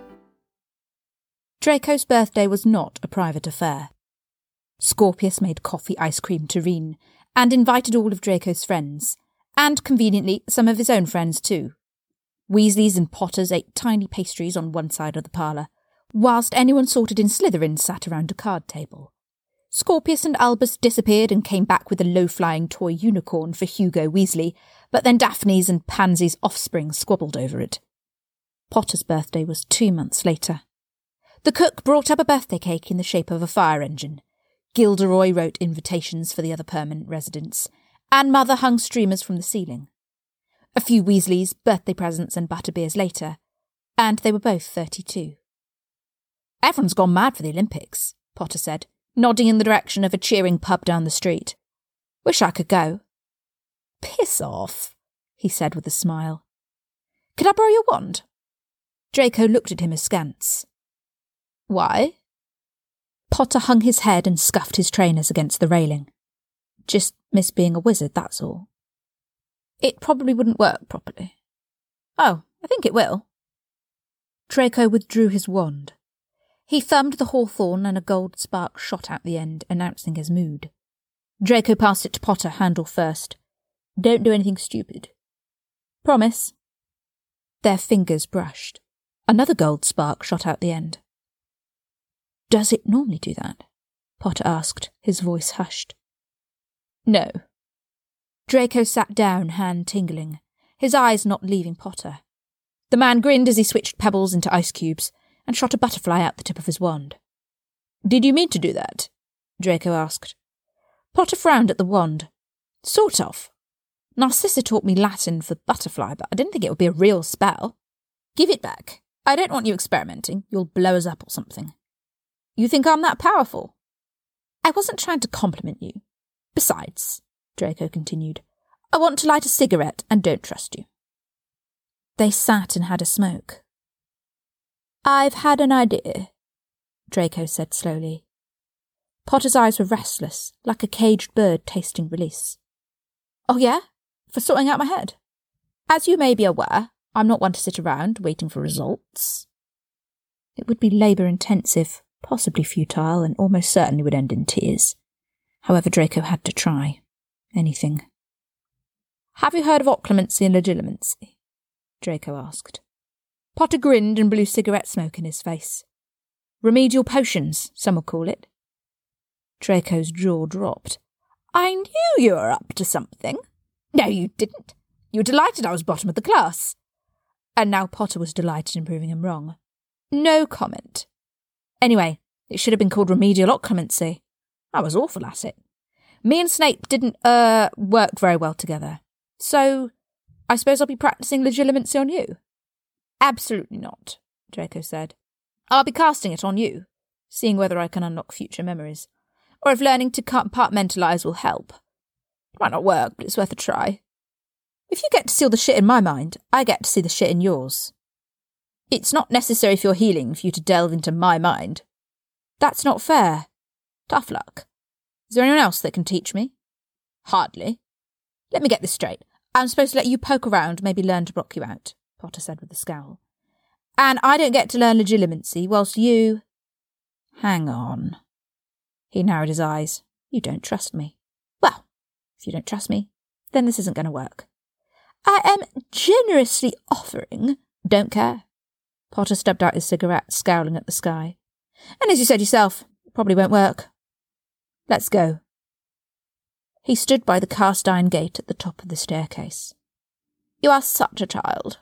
Draco's birthday was not a private affair. Scorpius made coffee ice cream terrine and invited all of Draco's friends, and conveniently some of his own friends too. Weasleys and Potters ate tiny pastries on one side of the parlour, whilst anyone sorted in Slytherin sat around a card table. Scorpius and Albus disappeared and came back with a low-flying toy unicorn for Hugo Weasley, but then Daphne's and Pansy's offspring squabbled over it. Potter's birthday was 2 months later. The cook brought up a birthday cake in the shape of a fire engine. Gilderoy wrote invitations for the other permanent residents, and Mother hung streamers from the ceiling. A few Weasleys, birthday presents and butterbeers later, and they were both 32. "Everyone's gone mad for the Olympics," Potter said, nodding in the direction of a cheering pub down the street. "Wish I could go." "Piss off," he said with a smile. "Could I borrow your wand?" Draco looked at him askance. "Why?" Potter hung his head and scuffed his trainers against the railing. "Just miss being a wizard, that's all." "It probably wouldn't work properly." "Oh, I think it will." Draco withdrew his wand. He thumbed the hawthorn and a gold spark shot out the end, announcing his mood. Draco passed it to Potter, handle first. "Don't do anything stupid." "Promise." Their fingers brushed. Another gold spark shot out the end. "Does it normally do that?" Potter asked, his voice hushed. "No." Draco sat down, hand tingling, his eyes not leaving Potter. The man grinned as he switched pebbles into ice cubes and shot a butterfly out the tip of his wand. "Did you mean to do that?" Draco asked. Potter frowned at the wand. "Sort of. Narcissa taught me Latin for butterfly, but I didn't think it would be a real spell." "Give it back. I don't want you experimenting. You'll blow us up or something." "You think I'm that powerful?" "I wasn't trying to compliment you. Besides," Draco continued, "I want to light a cigarette and don't trust you." They sat and had a smoke. "I've had an idea," Draco said slowly. Potter's eyes were restless, like a caged bird tasting release. "Oh yeah? For sorting out my head? As you may be aware, I'm not one to sit around waiting for results." It would be labour-intensive, possibly futile, and almost certainly would end in tears. However, Draco had to try. Anything. "Have you heard of occlumency and legilimency?" Draco asked. Potter grinned and blew cigarette smoke in his face. "Remedial potions, some will call it." Draco's jaw dropped. "I knew you were up to something." "No, you didn't. You were delighted I was bottom of the class." And now Potter was delighted in proving him wrong. "No comment. Anyway, it should have been called remedial occlumency. I was awful at it. Me and Snape didn't, work very well together. So, I suppose I'll be practising legilimency on you?" "Absolutely not," Draco said. "I'll be casting it on you, seeing whether I can unlock future memories, or if learning to compartmentalise will help. It might not work, but it's worth a try. If you get to see all the shit in my mind, I get to see the shit in yours. It's not necessary for your healing for you to delve into my mind." "That's not fair." "Tough luck. Is there anyone else that can teach me?" "Hardly. Let me get this straight. I'm supposed to let you poke around, maybe learn to block you out," Potter said with a scowl. "And I don't get to learn legilimency whilst you—" "Hang on." He narrowed his eyes. "You don't trust me. Well, if you don't trust me, then this isn't going to work." "I am generously offering—" "Don't care." Potter stubbed out his cigarette, scowling at the sky. "And as you said yourself, it probably won't work. Let's go." He stood by the cast-iron gate at the top of the staircase. "You are such a child."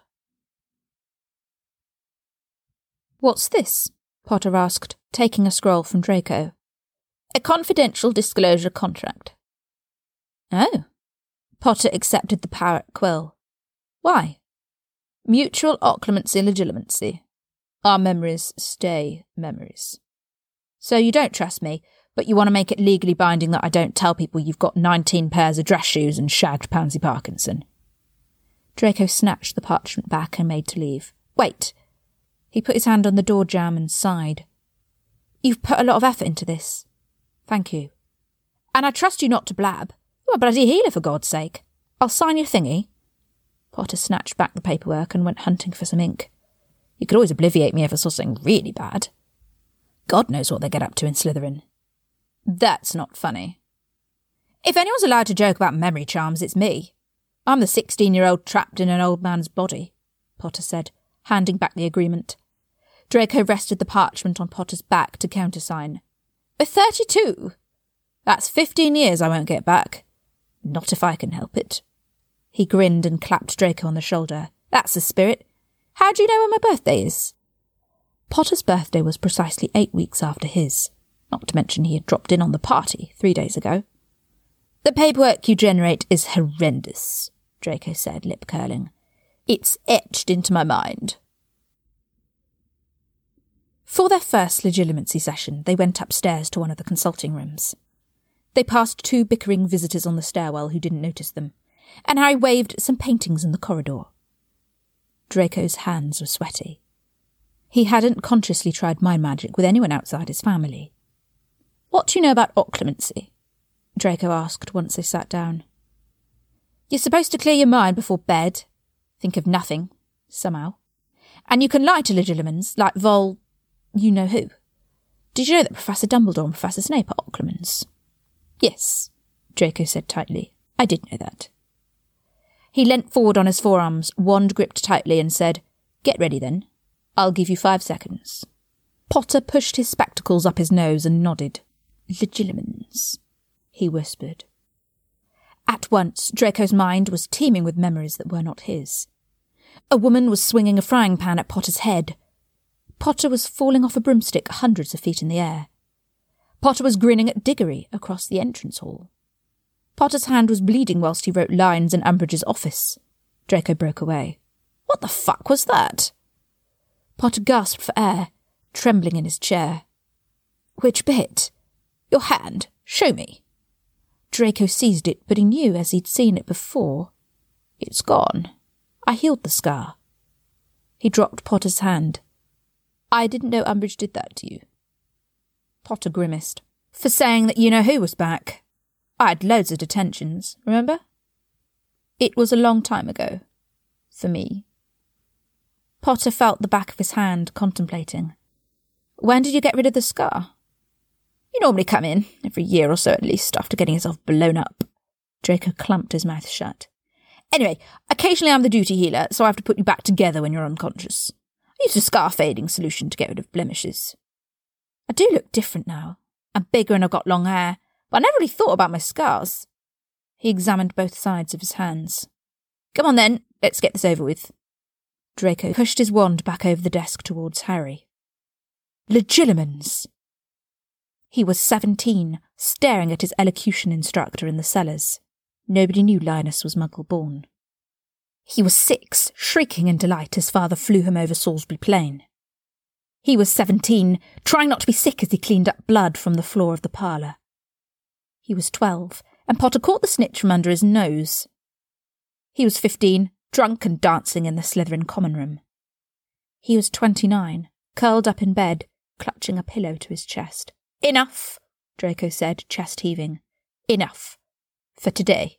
"What's this?" Potter asked, taking a scroll from Draco. "A confidential disclosure contract." "Oh." Potter accepted the parrot quill. "Why?" "Mutual occlumency and legilimency. Our memories stay memories. So you don't trust me, but you want to make it legally binding that I don't tell people you've got 19 pairs of dress shoes and shagged Pansy Parkinson." Draco snatched the parchment back and made to leave. "Wait." He put his hand on the door jamb and sighed. "You've put a lot of effort into this. Thank you. And I trust you not to blab. You're a bloody healer, for God's sake. I'll sign your thingy." Potter snatched back the paperwork and went hunting for some ink. "You could always obliviate me if I saw something really bad. God knows what they get up to in Slytherin." "That's not funny. If anyone's allowed to joke about memory charms, it's me. I'm the 16-year-old trapped in an old man's body," Potter said, handing back the agreement. Draco rested the parchment on Potter's back to countersign. 32? That's 15 years I won't get back. Not if I can help it. He grinned and clapped Draco on the shoulder. That's the spirit. How do you know when my birthday is? Potter's birthday was precisely 8 weeks after his, not to mention he had dropped in on the party 3 days ago. The paperwork you generate is horrendous, Draco said, lip-curling. It's etched into my mind. For their first legitimacy session, they went upstairs to one of the consulting rooms. They passed 2 bickering visitors on the stairwell who didn't notice them, and Harry waved at some paintings in the corridor. Draco's hands were sweaty. He hadn't consciously tried mind magic with anyone outside his family. What do you know about occlumency? Draco asked once they sat down. You're supposed to clear your mind before bed. Think of nothing, somehow. And you can lie to Legilimens, like Vol... you know who. Did you know that Professor Dumbledore and Professor Snape are occlumens? Yes, Draco said tightly. I did know that. He leant forward on his forearms, wand gripped tightly, and said, Get ready then. I'll give you 5 seconds. Potter pushed his spectacles up his nose and nodded. Legilimens, he whispered. At once, Draco's mind was teeming with memories that were not his. A woman was swinging a frying pan at Potter's head. Potter was falling off a broomstick hundreds of feet in the air. Potter was grinning at Diggory across the entrance hall. Potter's hand was bleeding whilst he wrote lines in Umbridge's office. Draco broke away. What the fuck was that? Potter gasped for air, trembling in his chair. Which bit? Your hand. Show me. Draco seized it, but he knew as he'd seen it before. It's gone. I healed the scar. He dropped Potter's hand. I didn't know Umbridge did that to you. Potter grimaced. For saying that you-know-who was back. I had loads of detentions, remember? It was a long time ago. For me. Potter felt the back of his hand, contemplating. When did you get rid of the scar? You normally come in, every year or so at least, after getting yourself blown up. Draco clumped his mouth shut. Anyway, occasionally I'm the duty healer, so I have to put you back together when you're unconscious. I used a scar-fading solution to get rid of blemishes. I do look different now. I'm bigger and I've got long hair, but I never really thought about my scars. He examined both sides of his hands. Come on then, let's get this over with. Draco pushed his wand back over the desk towards Harry. Legilimens! He was 17, staring at his elocution instructor in the cellars. Nobody knew Linus was Muggle-born. He was 6, shrieking in delight as father flew him over Salisbury Plain. He was 17, trying not to be sick as he cleaned up blood from the floor of the parlour. He was 12, and Potter caught the snitch from under his nose. He was 15, drunk and dancing in the Slytherin common room. He was 29, curled up in bed, clutching a pillow to his chest. Enough, Draco said, chest heaving. Enough. For today.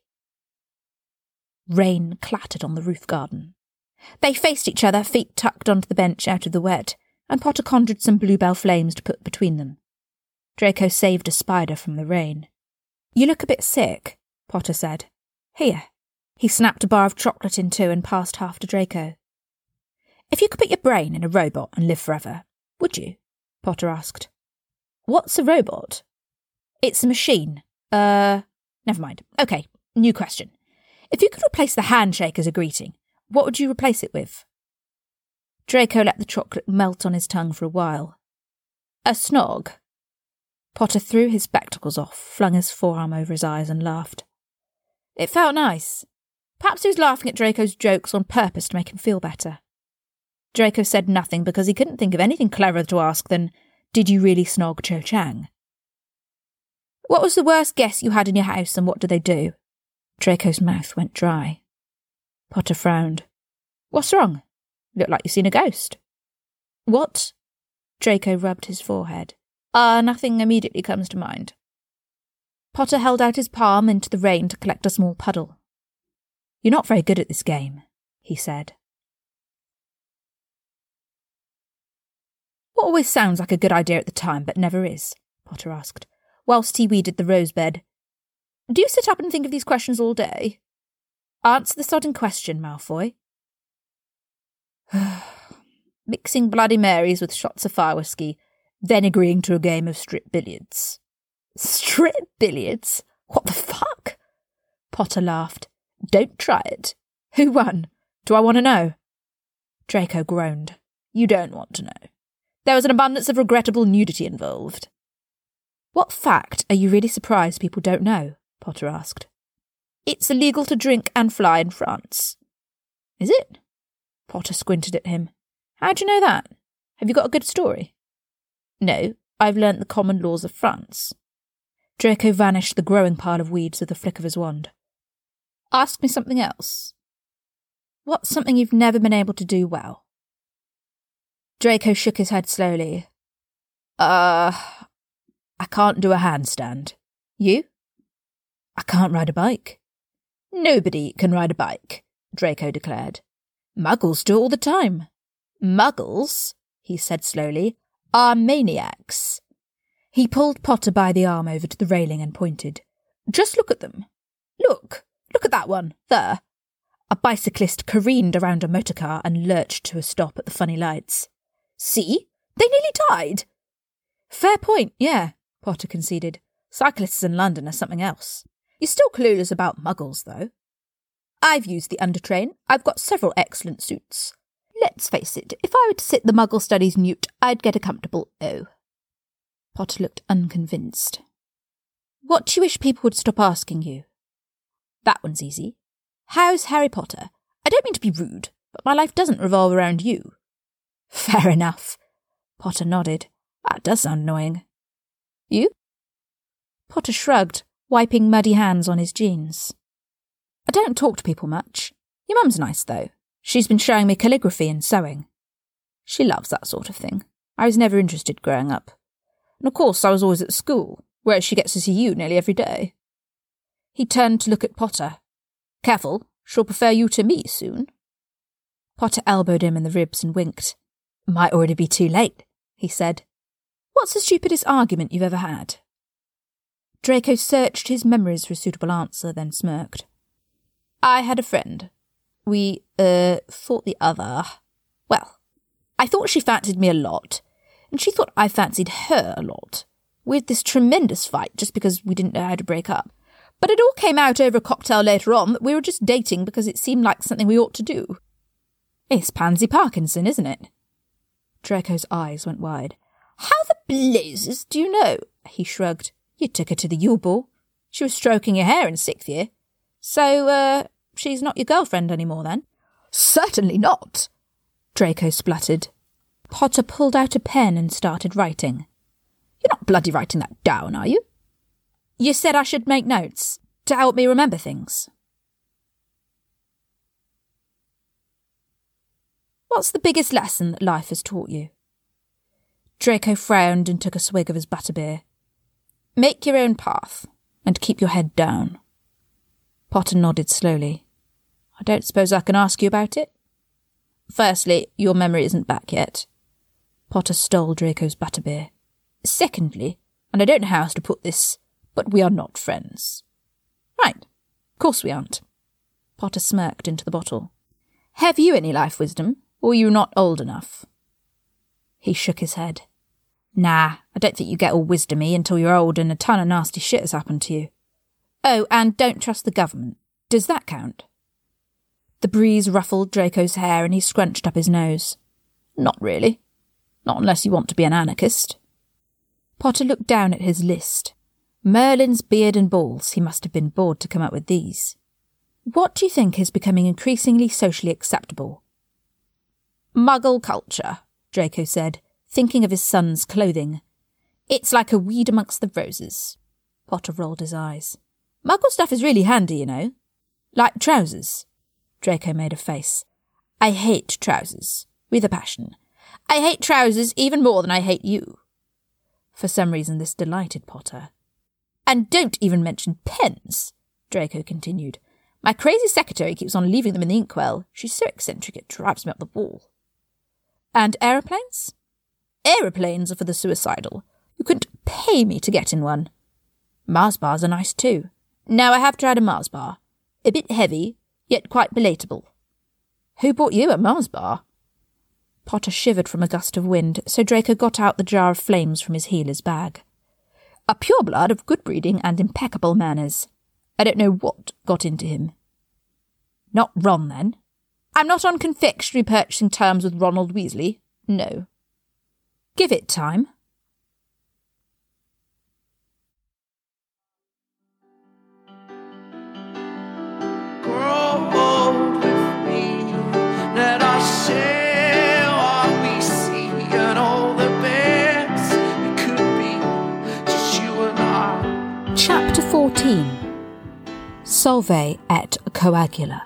Rain clattered on the roof garden. They faced each other, feet tucked onto the bench out of the wet, and Potter conjured some bluebell flames to put between them. Draco saved a spider from the rain. You look a bit sick, Potter said. Here. He snapped a bar of chocolate in two and passed half to Draco. If you could put your brain in a robot and live forever, would you? Potter asked. What's a robot? It's a machine. Never mind. Okay, new question. If you could replace the handshake as a greeting, what would you replace it with? Draco let the chocolate melt on his tongue for a while. A snog. Potter threw his spectacles off, flung his forearm over his eyes and laughed. It felt nice. Perhaps he was laughing at Draco's jokes on purpose to make him feel better. Draco said nothing because he couldn't think of anything cleverer to ask than, did you really snog Cho Chang? What was the worst guest you had in your house and what did they do? Draco's mouth went dry. Potter frowned. What's wrong? Look like you've seen a ghost. What? Draco rubbed his forehead. Nothing immediately comes to mind. Potter held out his palm into the rain to collect a small puddle. You're not very good at this game, he said. What always sounds like a good idea at the time, but never is? Potter asked, whilst he weeded the rose bed. Do you sit up and think of these questions all day? Answer the sodding question, Malfoy. Mixing Bloody Marys with shots of fire whiskey, then agreeing to a game of strip billiards. Strip billiards? What the fuck? Potter laughed. Don't try it. Who won? Do I want to know? Draco groaned. You don't want to know. There was an abundance of regrettable nudity involved. What fact are you really surprised people don't know? Potter asked. It's illegal to drink and fly in France. Is it? Potter squinted at him. How'd you know that? Have you got a good story? No, I've learnt the common laws of France. Draco vanished the growing pile of weeds with a flick of his wand. Ask me something else. What's something you've never been able to do well? Draco shook his head slowly. I can't do a handstand. You? I can't ride a bike. Nobody can ride a bike, Draco declared. Muggles do it all the time. Muggles, he said slowly, are maniacs. He pulled Potter by the arm over to the railing and pointed. Just look at them. Look at that one, there. A bicyclist careened around a motor car and lurched to a stop at the funny lights. See? They nearly died. Fair point, yeah, Potter conceded. Cyclists in London are something else. You're still clueless about muggles, though. I've used the undertrain. I've got several excellent suits. Let's face it, if I were to sit the Muggle studies mute, I'd get a comfortable O. Potter looked unconvinced. What do you wish people would stop asking you? That one's easy. How's Harry Potter? I don't mean to be rude, but my life doesn't revolve around you. Fair enough. Potter nodded. That does sound annoying. You? Potter shrugged, wiping muddy hands on his jeans. I don't talk to people much. Your mum's nice, though. She's been showing me calligraphy and sewing. She loves that sort of thing. I was never interested growing up. And of course I was always at school, where she gets to see you nearly every day. He turned to look at Potter. Careful, she'll prefer you to me soon. Potter elbowed him in the ribs and winked. Might already be too late, he said. What's the stupidest argument you've ever had? Draco searched his memories for a suitable answer, then smirked. I had a friend. We, thought the other. Well, I thought she fancied me a lot, and she thought I fancied her a lot. We had this tremendous fight just because we didn't know how to break up. But it all came out over a cocktail later on that we were just dating because it seemed like something we ought to do. It's Pansy Parkinson, isn't it? Draco's eyes went wide. How the blazes do you know? He shrugged. You took her to the Yule Ball. She was stroking your hair in 6th year. So, she's not your girlfriend anymore then? Certainly not, Draco spluttered. Potter pulled out a pen and started writing. You're not bloody writing that down, are you? You said I should make notes to help me remember things. What's the biggest lesson that life has taught you? Draco frowned and took a swig of his butterbeer. Make your own path and keep your head down. Potter nodded slowly. I don't suppose I can ask you about it? Firstly, your memory isn't back yet. Potter stole Draco's butterbeer. Secondly, and I don't know how else to put this, but we are not friends. Right, of course we aren't. Potter smirked into the bottle. Have you any life wisdom, or are you not old enough? He shook his head. Nah, I don't think you get all wisdomy until you're old and a ton of nasty shit has happened to you. Oh, and don't trust the government. Does that count? The breeze ruffled Draco's hair and he scrunched up his nose. Not really. Not unless you want to be an anarchist. Potter looked down at his list. Merlin's beard and balls, he must have been bored to come up with these. What do you think is becoming increasingly socially acceptable? Muggle culture, Draco said, thinking of his son's clothing. It's like a weed amongst the roses. Potter rolled his eyes. Muggle stuff is really handy, you know. Like trousers. Draco made a face. I hate trousers. With a passion. I hate trousers even more than I hate you. For some reason this delighted Potter. And don't even mention pens, Draco continued. My crazy secretary keeps on leaving them in the inkwell. She's so eccentric it drives me up the wall. And aeroplanes? Aeroplanes are for the suicidal. You couldn't pay me to get in one. Mars bars are nice too. Now I have tried a Mars bar. A bit heavy, yet quite palatable. Who bought you a Mars bar? Potter shivered from a gust of wind, so Draco got out the jar of flames from his healer's bag. A pureblood of good breeding and impeccable manners. I don't know what got into him. Not Ron, then. I'm not on confectionery purchasing terms with Ronald Weasley. No. Give it time. Grow old with me, let us share what we see, and all the best it could be, just you and I. Chapter 14. Solve et Coagula.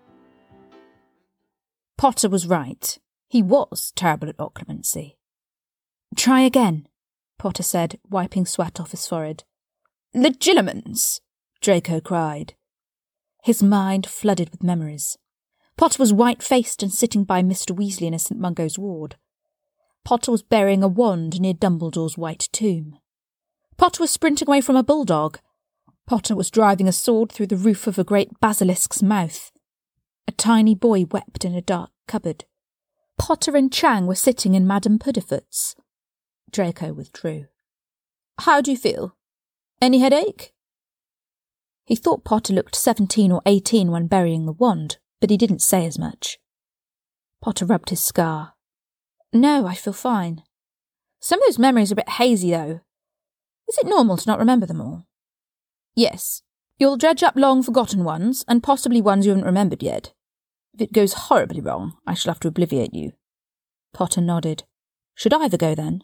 Potter was right. He was terrible at occlumency. Try again, Potter said, wiping sweat off his forehead. Legilimens, Draco cried. His mind flooded with memories. Potter was white-faced and sitting by Mr. Weasley in a St. Mungo's ward. Potter was burying a wand near Dumbledore's white tomb. Potter was sprinting away from a bulldog. Potter was driving a sword through the roof of a great basilisk's mouth. A tiny boy wept in a dark cupboard. Potter and Chang were sitting in Madame Puddifoot's. Draco withdrew. How do you feel? Any headache? He thought Potter looked 17 or 18 when burying the wand, but he didn't say as much. Potter rubbed his scar. No, I feel fine. Some of those memories are a bit hazy, though. Is it normal to not remember them all? Yes. You'll dredge up long-forgotten ones, and possibly ones you haven't remembered yet. If it goes horribly wrong, I shall have to obliviate you. Potter nodded. Should either go, then?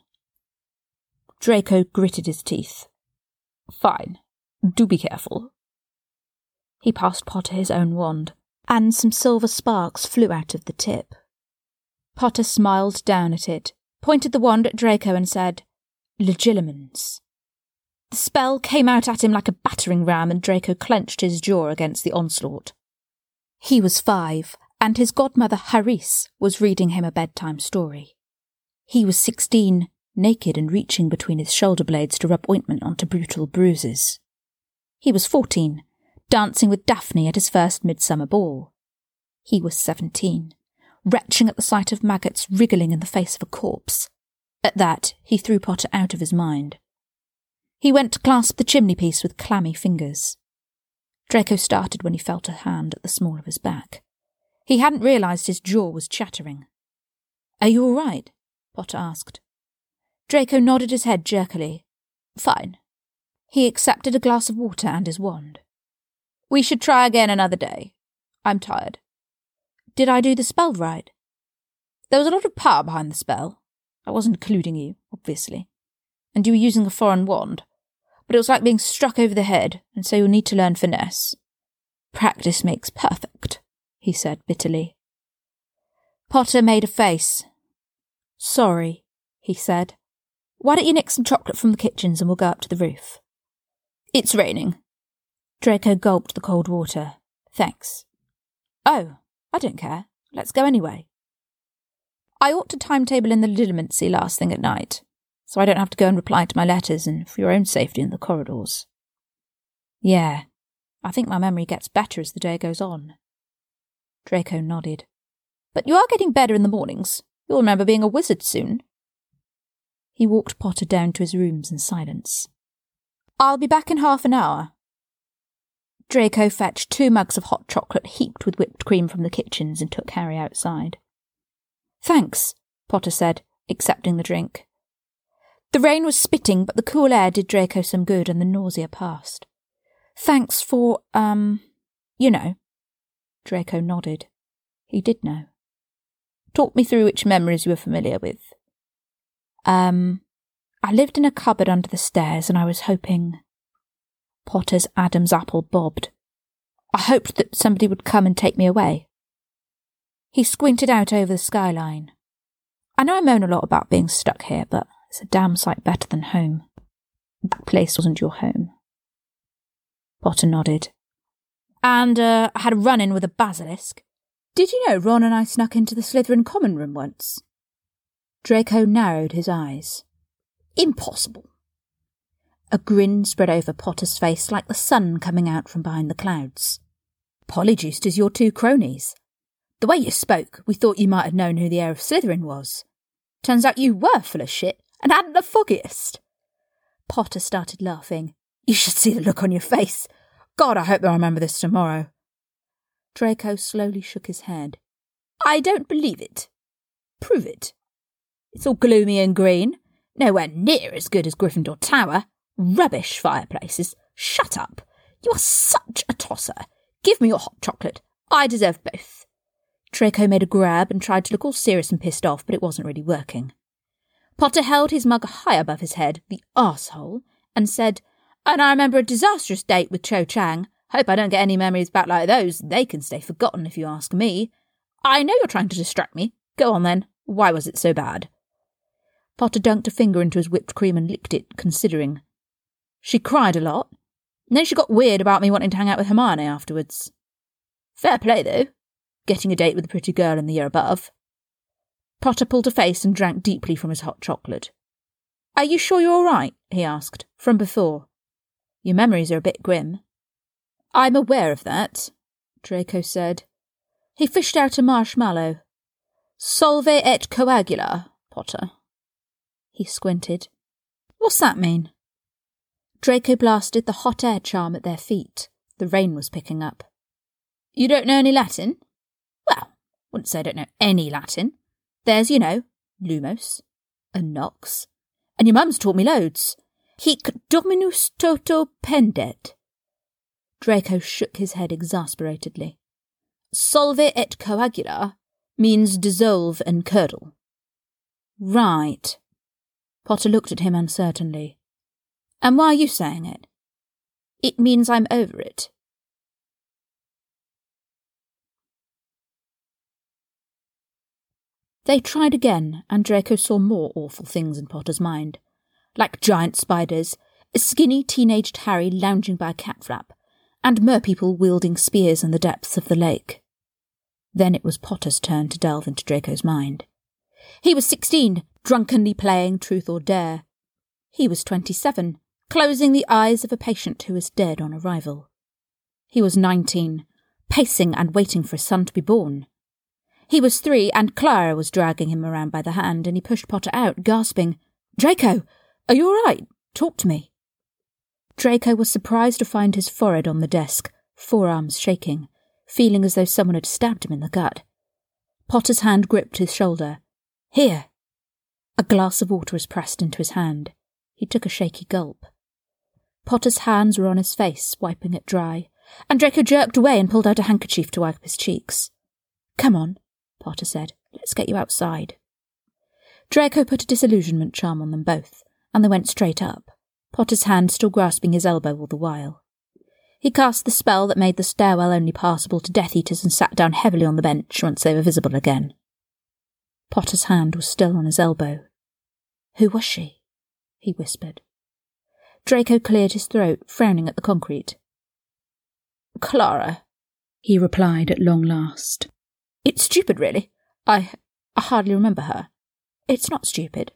Draco gritted his teeth. Fine. Do be careful. He passed Potter his own wand, and some silver sparks flew out of the tip. Potter smiled down at it, pointed the wand at Draco and said, Legilimens. The spell came out at him like a battering ram, and Draco clenched his jaw against the onslaught. He was 5, and his godmother Haris was reading him a bedtime story. He was 16, naked and reaching between his shoulder blades to rub ointment onto brutal bruises. He was 14, dancing with Daphne at his first midsummer ball. He was 17, retching at the sight of maggots wriggling in the face of a corpse. At that, he threw Potter out of his mind. He went to clasp the chimney-piece with clammy fingers. Draco started when he felt a hand at the small of his back. He hadn't realised his jaw was chattering. Are you all right? Potter asked. Draco nodded his head jerkily. Fine. He accepted a glass of water and his wand. We should try again another day. I'm tired. Did I do the spell right? There was a lot of power behind the spell. I wasn't including you, obviously. And you were using a foreign wand. But it was like being struck over the head, and so you'll need to learn finesse. Practice makes perfect, he said bitterly. Potter made a face. Sorry, he said. Why don't you nick some chocolate from the kitchens and we'll go up to the roof? It's raining. Draco gulped the cold water. Thanks. Oh, I don't care. Let's go anyway. I ought to timetable in the legitimacy last thing at night, so I don't have to go and reply to my letters and for your own safety in the corridors. Yeah, I think my memory gets better as the day goes on. Draco nodded. But you are getting better in the mornings. You'll remember being a wizard soon. He walked Potter down to his rooms in silence. I'll be back in half an hour. Draco fetched 2 mugs of hot chocolate heaped with whipped cream from the kitchens and took Harry outside. Thanks, Potter said, accepting the drink. The rain was spitting, but the cool air did Draco some good and the nausea passed. Thanks for, you know. Draco nodded. He did know. Talk me through which memories you were familiar with. I lived in a cupboard under the stairs and I was hoping... Potter's Adam's apple bobbed. I hoped that somebody would come and take me away. He squinted out over the skyline. I know I moan a lot about being stuck here, but it's a damn sight better than home. That place wasn't your home. Potter nodded. And I had a run-in with a basilisk. Did you know Ron and I snuck into the Slytherin common room once? Draco narrowed his eyes. Impossible. A grin spread over Potter's face like the sun coming out from behind the clouds. Polyjuice is your 2 cronies. The way you spoke, we thought you might have known who the heir of Slytherin was. Turns out you were full of shit and hadn't the foggiest. Potter started laughing. You should see the look on your face. God, I hope they'll remember this tomorrow. Draco slowly shook his head. I don't believe it. Prove it. It's all gloomy and green. Nowhere near as good as Gryffindor Tower. Rubbish fireplaces. Shut up. You are such a tosser. Give me your hot chocolate. I deserve both. Draco made a grab and tried to look all serious and pissed off, but it wasn't really working. Potter held his mug high above his head, the arsehole, and said, And I remember a disastrous date with Cho Chang. Hope I don't get any memories back like those. They can stay forgotten if you ask me. I know you're trying to distract me. Go on then. Why was it so bad? Potter dunked a finger into his whipped cream and licked it, considering. She cried a lot. And then she got weird about me wanting to hang out with Hermione afterwards. Fair play, though. Getting a date with a pretty girl in the year above. Potter pulled a face and drank deeply from his hot chocolate. Are you sure you're all right? He asked, from before. Your memories are a bit grim. I'm aware of that, Draco said. He fished out a marshmallow. Solve et coagula, Potter. He squinted. What's that mean? Draco blasted the hot air charm at their feet. The rain was picking up. You don't know any Latin? Well, wouldn't say I don't know any Latin. There's, lumos and nox. And your mum's taught me loads. Hic dominus toto pendet. Draco shook his head exasperatedly. Solve et coagula means dissolve and curdle. Right. Potter looked at him uncertainly. And why are you saying it? It means I'm over it. They tried again, and Draco saw more awful things in Potter's mind. Like giant spiders, a skinny teenaged Harry lounging by a cat flap, and merpeople wielding spears in the depths of the lake. Then it was Potter's turn to delve into Draco's mind. He was 16, drunkenly playing Truth or Dare. He was 27, closing the eyes of a patient who was dead on arrival. He was 19, pacing and waiting for his son to be born. He was 3, and Clara was dragging him around by the hand, and he pushed Potter out, gasping, Draco, are you all right? Talk to me. Draco was surprised to find his forehead on the desk, forearms shaking, feeling as though someone had stabbed him in the gut. Potter's hand gripped his shoulder. Here. A glass of water was pressed into his hand. He took a shaky gulp. Potter's hands were on his face, wiping it dry, and Draco jerked away and pulled out a handkerchief to wipe his cheeks. Come on, Potter said. Let's get you outside. Draco put a disillusionment charm on them both, and they went straight up, Potter's hand still grasping his elbow all the while. He cast the spell that made the stairwell only passable to Death Eaters and sat down heavily on the bench once they were visible again. Potter's hand was still on his elbow. Who was she? He whispered. Draco cleared his throat, frowning at the concrete. Clara, he replied at long last. It's stupid, really. I hardly remember her. It's not stupid.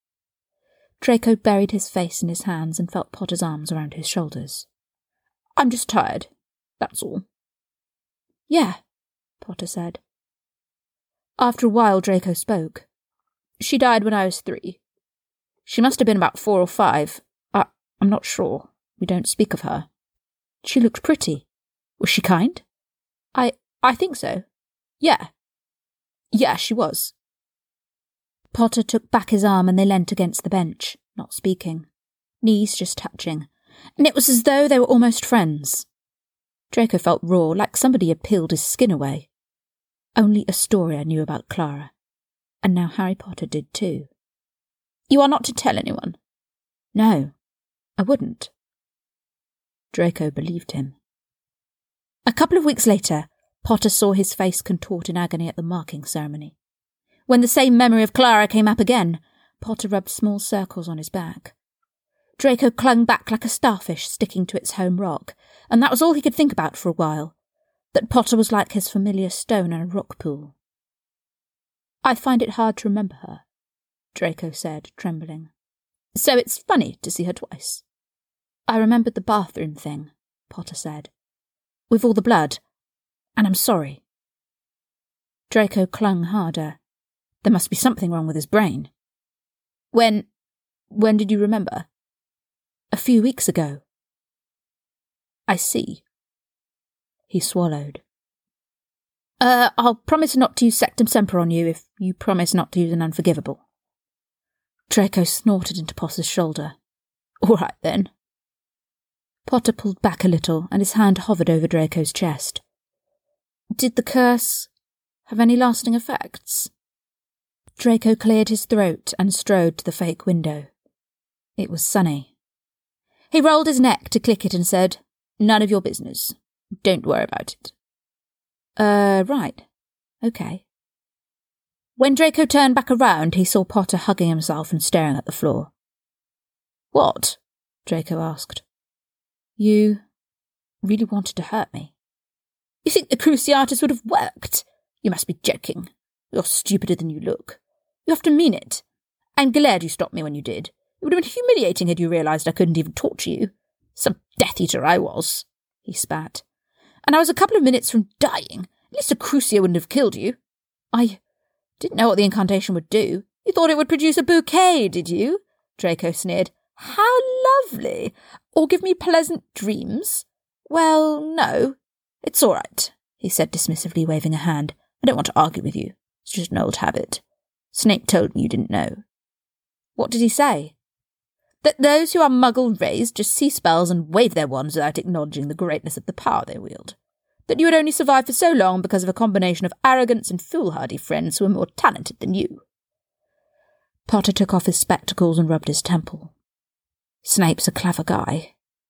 Draco buried his face in his hands and felt Potter's arms around his shoulders. I'm just tired, that's all. Yeah, Potter said. After a while, Draco spoke. She died when I was 3. She must have been about 4 or 5. I'm not sure. We don't speak of her. She looked pretty. Was she kind? I think so. Yeah. Yeah, she was. Potter took back his arm and they leant against the bench, not speaking, knees just touching, and it was as though they were almost friends. Draco felt raw, like somebody had peeled his skin away. Only Astoria knew about Clara, and now Harry Potter did too. You are not to tell anyone? No, I wouldn't. Draco believed him. A couple of weeks later, Potter saw his face contort in agony at the marking ceremony. When the same memory of Clara came up again, Potter rubbed small circles on his back. Draco clung back like a starfish sticking to its home rock, and that was all he could think about for a while, that Potter was like his familiar stone in a rock pool. I find it hard to remember her, Draco said, trembling. So it's funny to see her twice. I remembered the bathroom thing, Potter said. With all the blood. And I'm sorry. Draco clung harder. There must be something wrong with his brain. When did you remember? A few weeks ago. I see. He swallowed. I'll promise not to use Sectum Semper on you if you promise not to use an unforgivable. Draco snorted into Potter's shoulder. All right, then. Potter pulled back a little, and his hand hovered over Draco's chest. Did the curse have any lasting effects? Draco cleared his throat and strode to the fake window. It was sunny. He rolled his neck to click it and said, None of your business. Don't worry about it. Right. Okay. When Draco turned back around, he saw Potter hugging himself and staring at the floor. What? Draco asked. You really wanted to hurt me. You think the Cruciatus would have worked? You must be joking. You're stupider than you look. You have to mean it. I'm glad you stopped me when you did. It would have been humiliating had you realised I couldn't even torture you. Some Death Eater I was, he spat. And I was a couple of minutes from dying. At least a Crucio wouldn't have killed you. I didn't know what the incantation would do. You thought it would produce a bouquet, did you? Draco sneered. How lovely. Or give me pleasant dreams. Well, no. It's all right, he said dismissively, waving a hand. I don't want to argue with you. It's just an old habit. Snape told me you didn't know. What did he say? That those who are muggle-raised just see spells and wave their wands without acknowledging the greatness of the power they wield. That you would only survive for so long because of a combination of arrogance and foolhardy friends who are more talented than you. Potter took off his spectacles and rubbed his temple. Snape's a clever guy.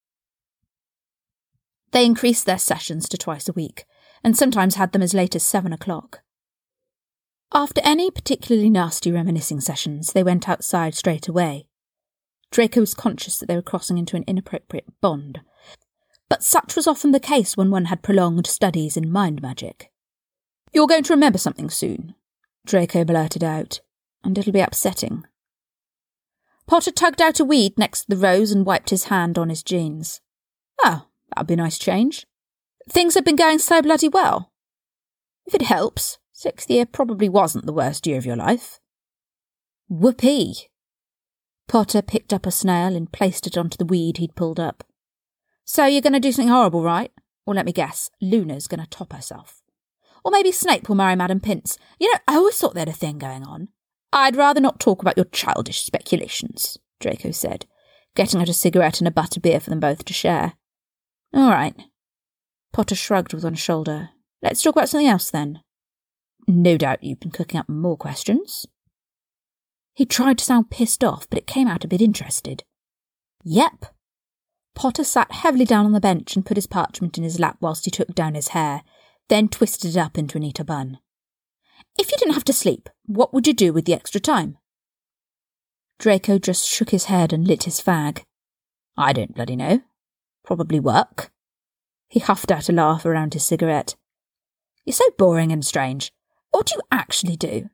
They increased their sessions to twice a week, and sometimes had them as late as 7 o'clock. After any particularly nasty reminiscing sessions, they went outside straight away. Draco was conscious that they were crossing into an inappropriate bond, but such was often the case when one had prolonged studies in mind magic. You're going to remember something soon, Draco blurted out, and it'll be upsetting. Potter tugged out a weed next to the rose and wiped his hand on his jeans. Oh, that'd be a nice change. Things have been going so bloody well. If it helps, 6th year probably wasn't the worst year of your life. Whoopee! Potter picked up a snail and placed it onto the weed he'd pulled up. So you're going to do something horrible, right? Or let me guess, Luna's going to top herself. Or maybe Snape will marry Madam Pince. You know, I always thought they had a thing going on. I'd rather not talk about your childish speculations, Draco said, getting out a cigarette and a butterbeer for them both to share. All right. Potter shrugged with one shoulder. Let's talk about something else then. No doubt you've been cooking up more questions. He tried to sound pissed off, but it came out a bit interested. Yep. Potter sat heavily down on the bench and put his parchment in his lap whilst he took down his hair, then twisted it up into a neater bun. If you didn't have to sleep, what would you do with the extra time? Draco just shook his head and lit his fag. I don't bloody know. Probably work. He huffed out a laugh around his cigarette. You're so boring and strange. What do you actually do?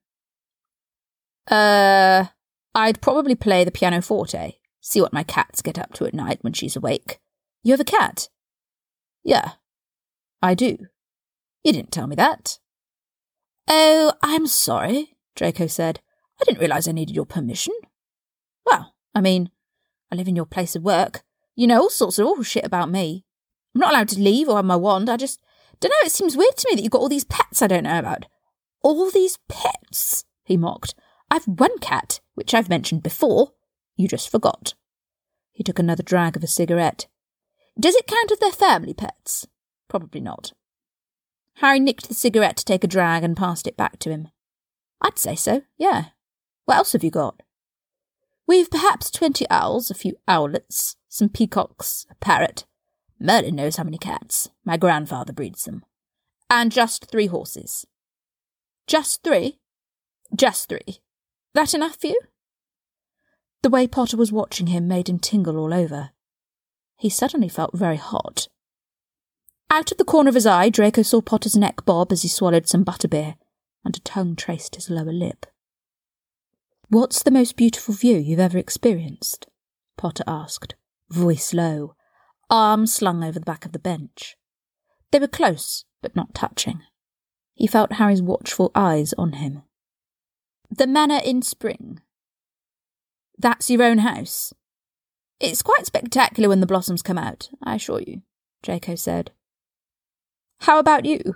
I'd probably play the pianoforte, see what my cats get up to at night when she's awake. You have a cat? Yeah, I do. You didn't tell me that. Oh, I'm sorry, Draco said. I didn't realise I needed your permission. Well, I mean, I live in your place of work. You know all sorts of awful shit about me. I'm not allowed to leave or have my wand. I just don't know, it seems weird to me that you've got all these pets I don't know about. All these pets? He mocked. I've one cat, which I've mentioned before. You just forgot. He took another drag of a cigarette. Does it count as their family pets? Probably not. Harry nicked the cigarette to take a drag and passed it back to him. I'd say so, yeah. What else have you got? We've perhaps 20 owls, a few owlets, some peacocks, a parrot. Merlin knows how many cats. My grandfather breeds them. And just 3 horses. Just 3? Just 3. That enough for you? The way Potter was watching him made him tingle all over. He suddenly felt very hot. Out of the corner of his eye, Draco saw Potter's neck bob as he swallowed some butterbeer, and a tongue traced his lower lip. What's the most beautiful view you've ever experienced? Potter asked, voice low, arms slung over the back of the bench. They were close, but not touching. He felt Harry's watchful eyes on him. "The Manor in Spring. That's your own house. It's quite spectacular when the blossoms come out, I assure you," Draco said. "How about you?"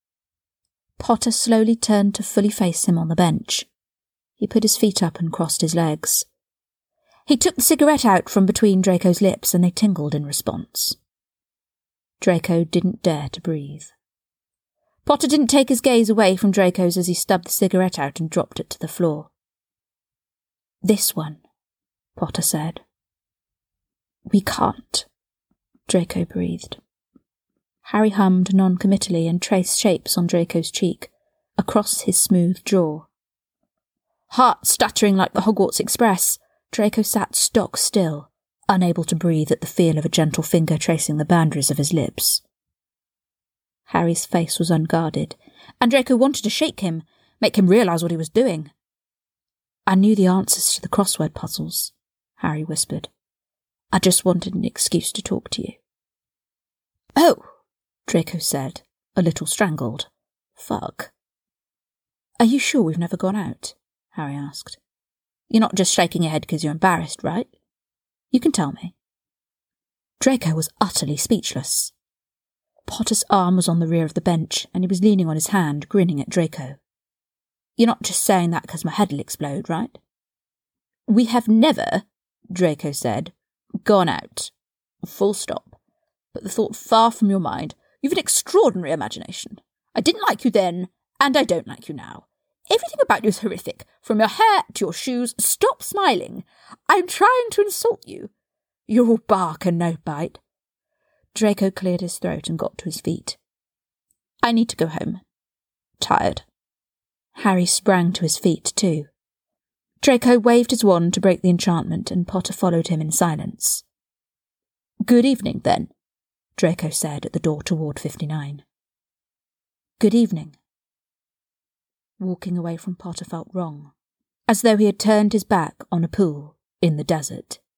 Potter slowly turned to fully face him on the bench. He put his feet up and crossed his legs. He took the cigarette out from between Draco's lips and they tingled in response. Draco didn't dare to breathe. Potter didn't take his gaze away from Draco's as he stubbed the cigarette out and dropped it to the floor. "This one," Potter said. "We can't," Draco breathed. Harry hummed non-committally and traced shapes on Draco's cheek, across his smooth jaw. Heart stuttering like the Hogwarts Express, Draco sat stock still, unable to breathe at the feel of a gentle finger tracing the boundaries of his lips. Harry's face was unguarded, and Draco wanted to shake him, make him realise what he was doing. "I knew the answers to the crossword puzzles," Harry whispered. "I just wanted an excuse to talk to you." "Oh," Draco said, a little strangled. "Fuck." "Are you sure we've never gone out?" Harry asked. "You're not just shaking your head because you're embarrassed, right? You can tell me." Draco was utterly speechless. Potter's arm was on the rear of the bench, and he was leaning on his hand, grinning at Draco. "You're not just saying that because my head'll explode, right?" "We have never," Draco said, "gone out. Full stop. Put the thought far from your mind. You've an extraordinary imagination. I didn't like you then, and I don't like you now. Everything about you is horrific, from your hair to your shoes. Stop smiling. I'm trying to insult you. You're all bark and no bite." Draco cleared his throat and got to his feet. "I need to go home. Tired." Harry sprang to his feet, too. Draco waved his wand to break the enchantment, and Potter followed him in silence. "Good evening, then," Draco said at the door toward 59. "Good evening." Walking away from Potter felt wrong, as though he had turned his back on a pool in the desert.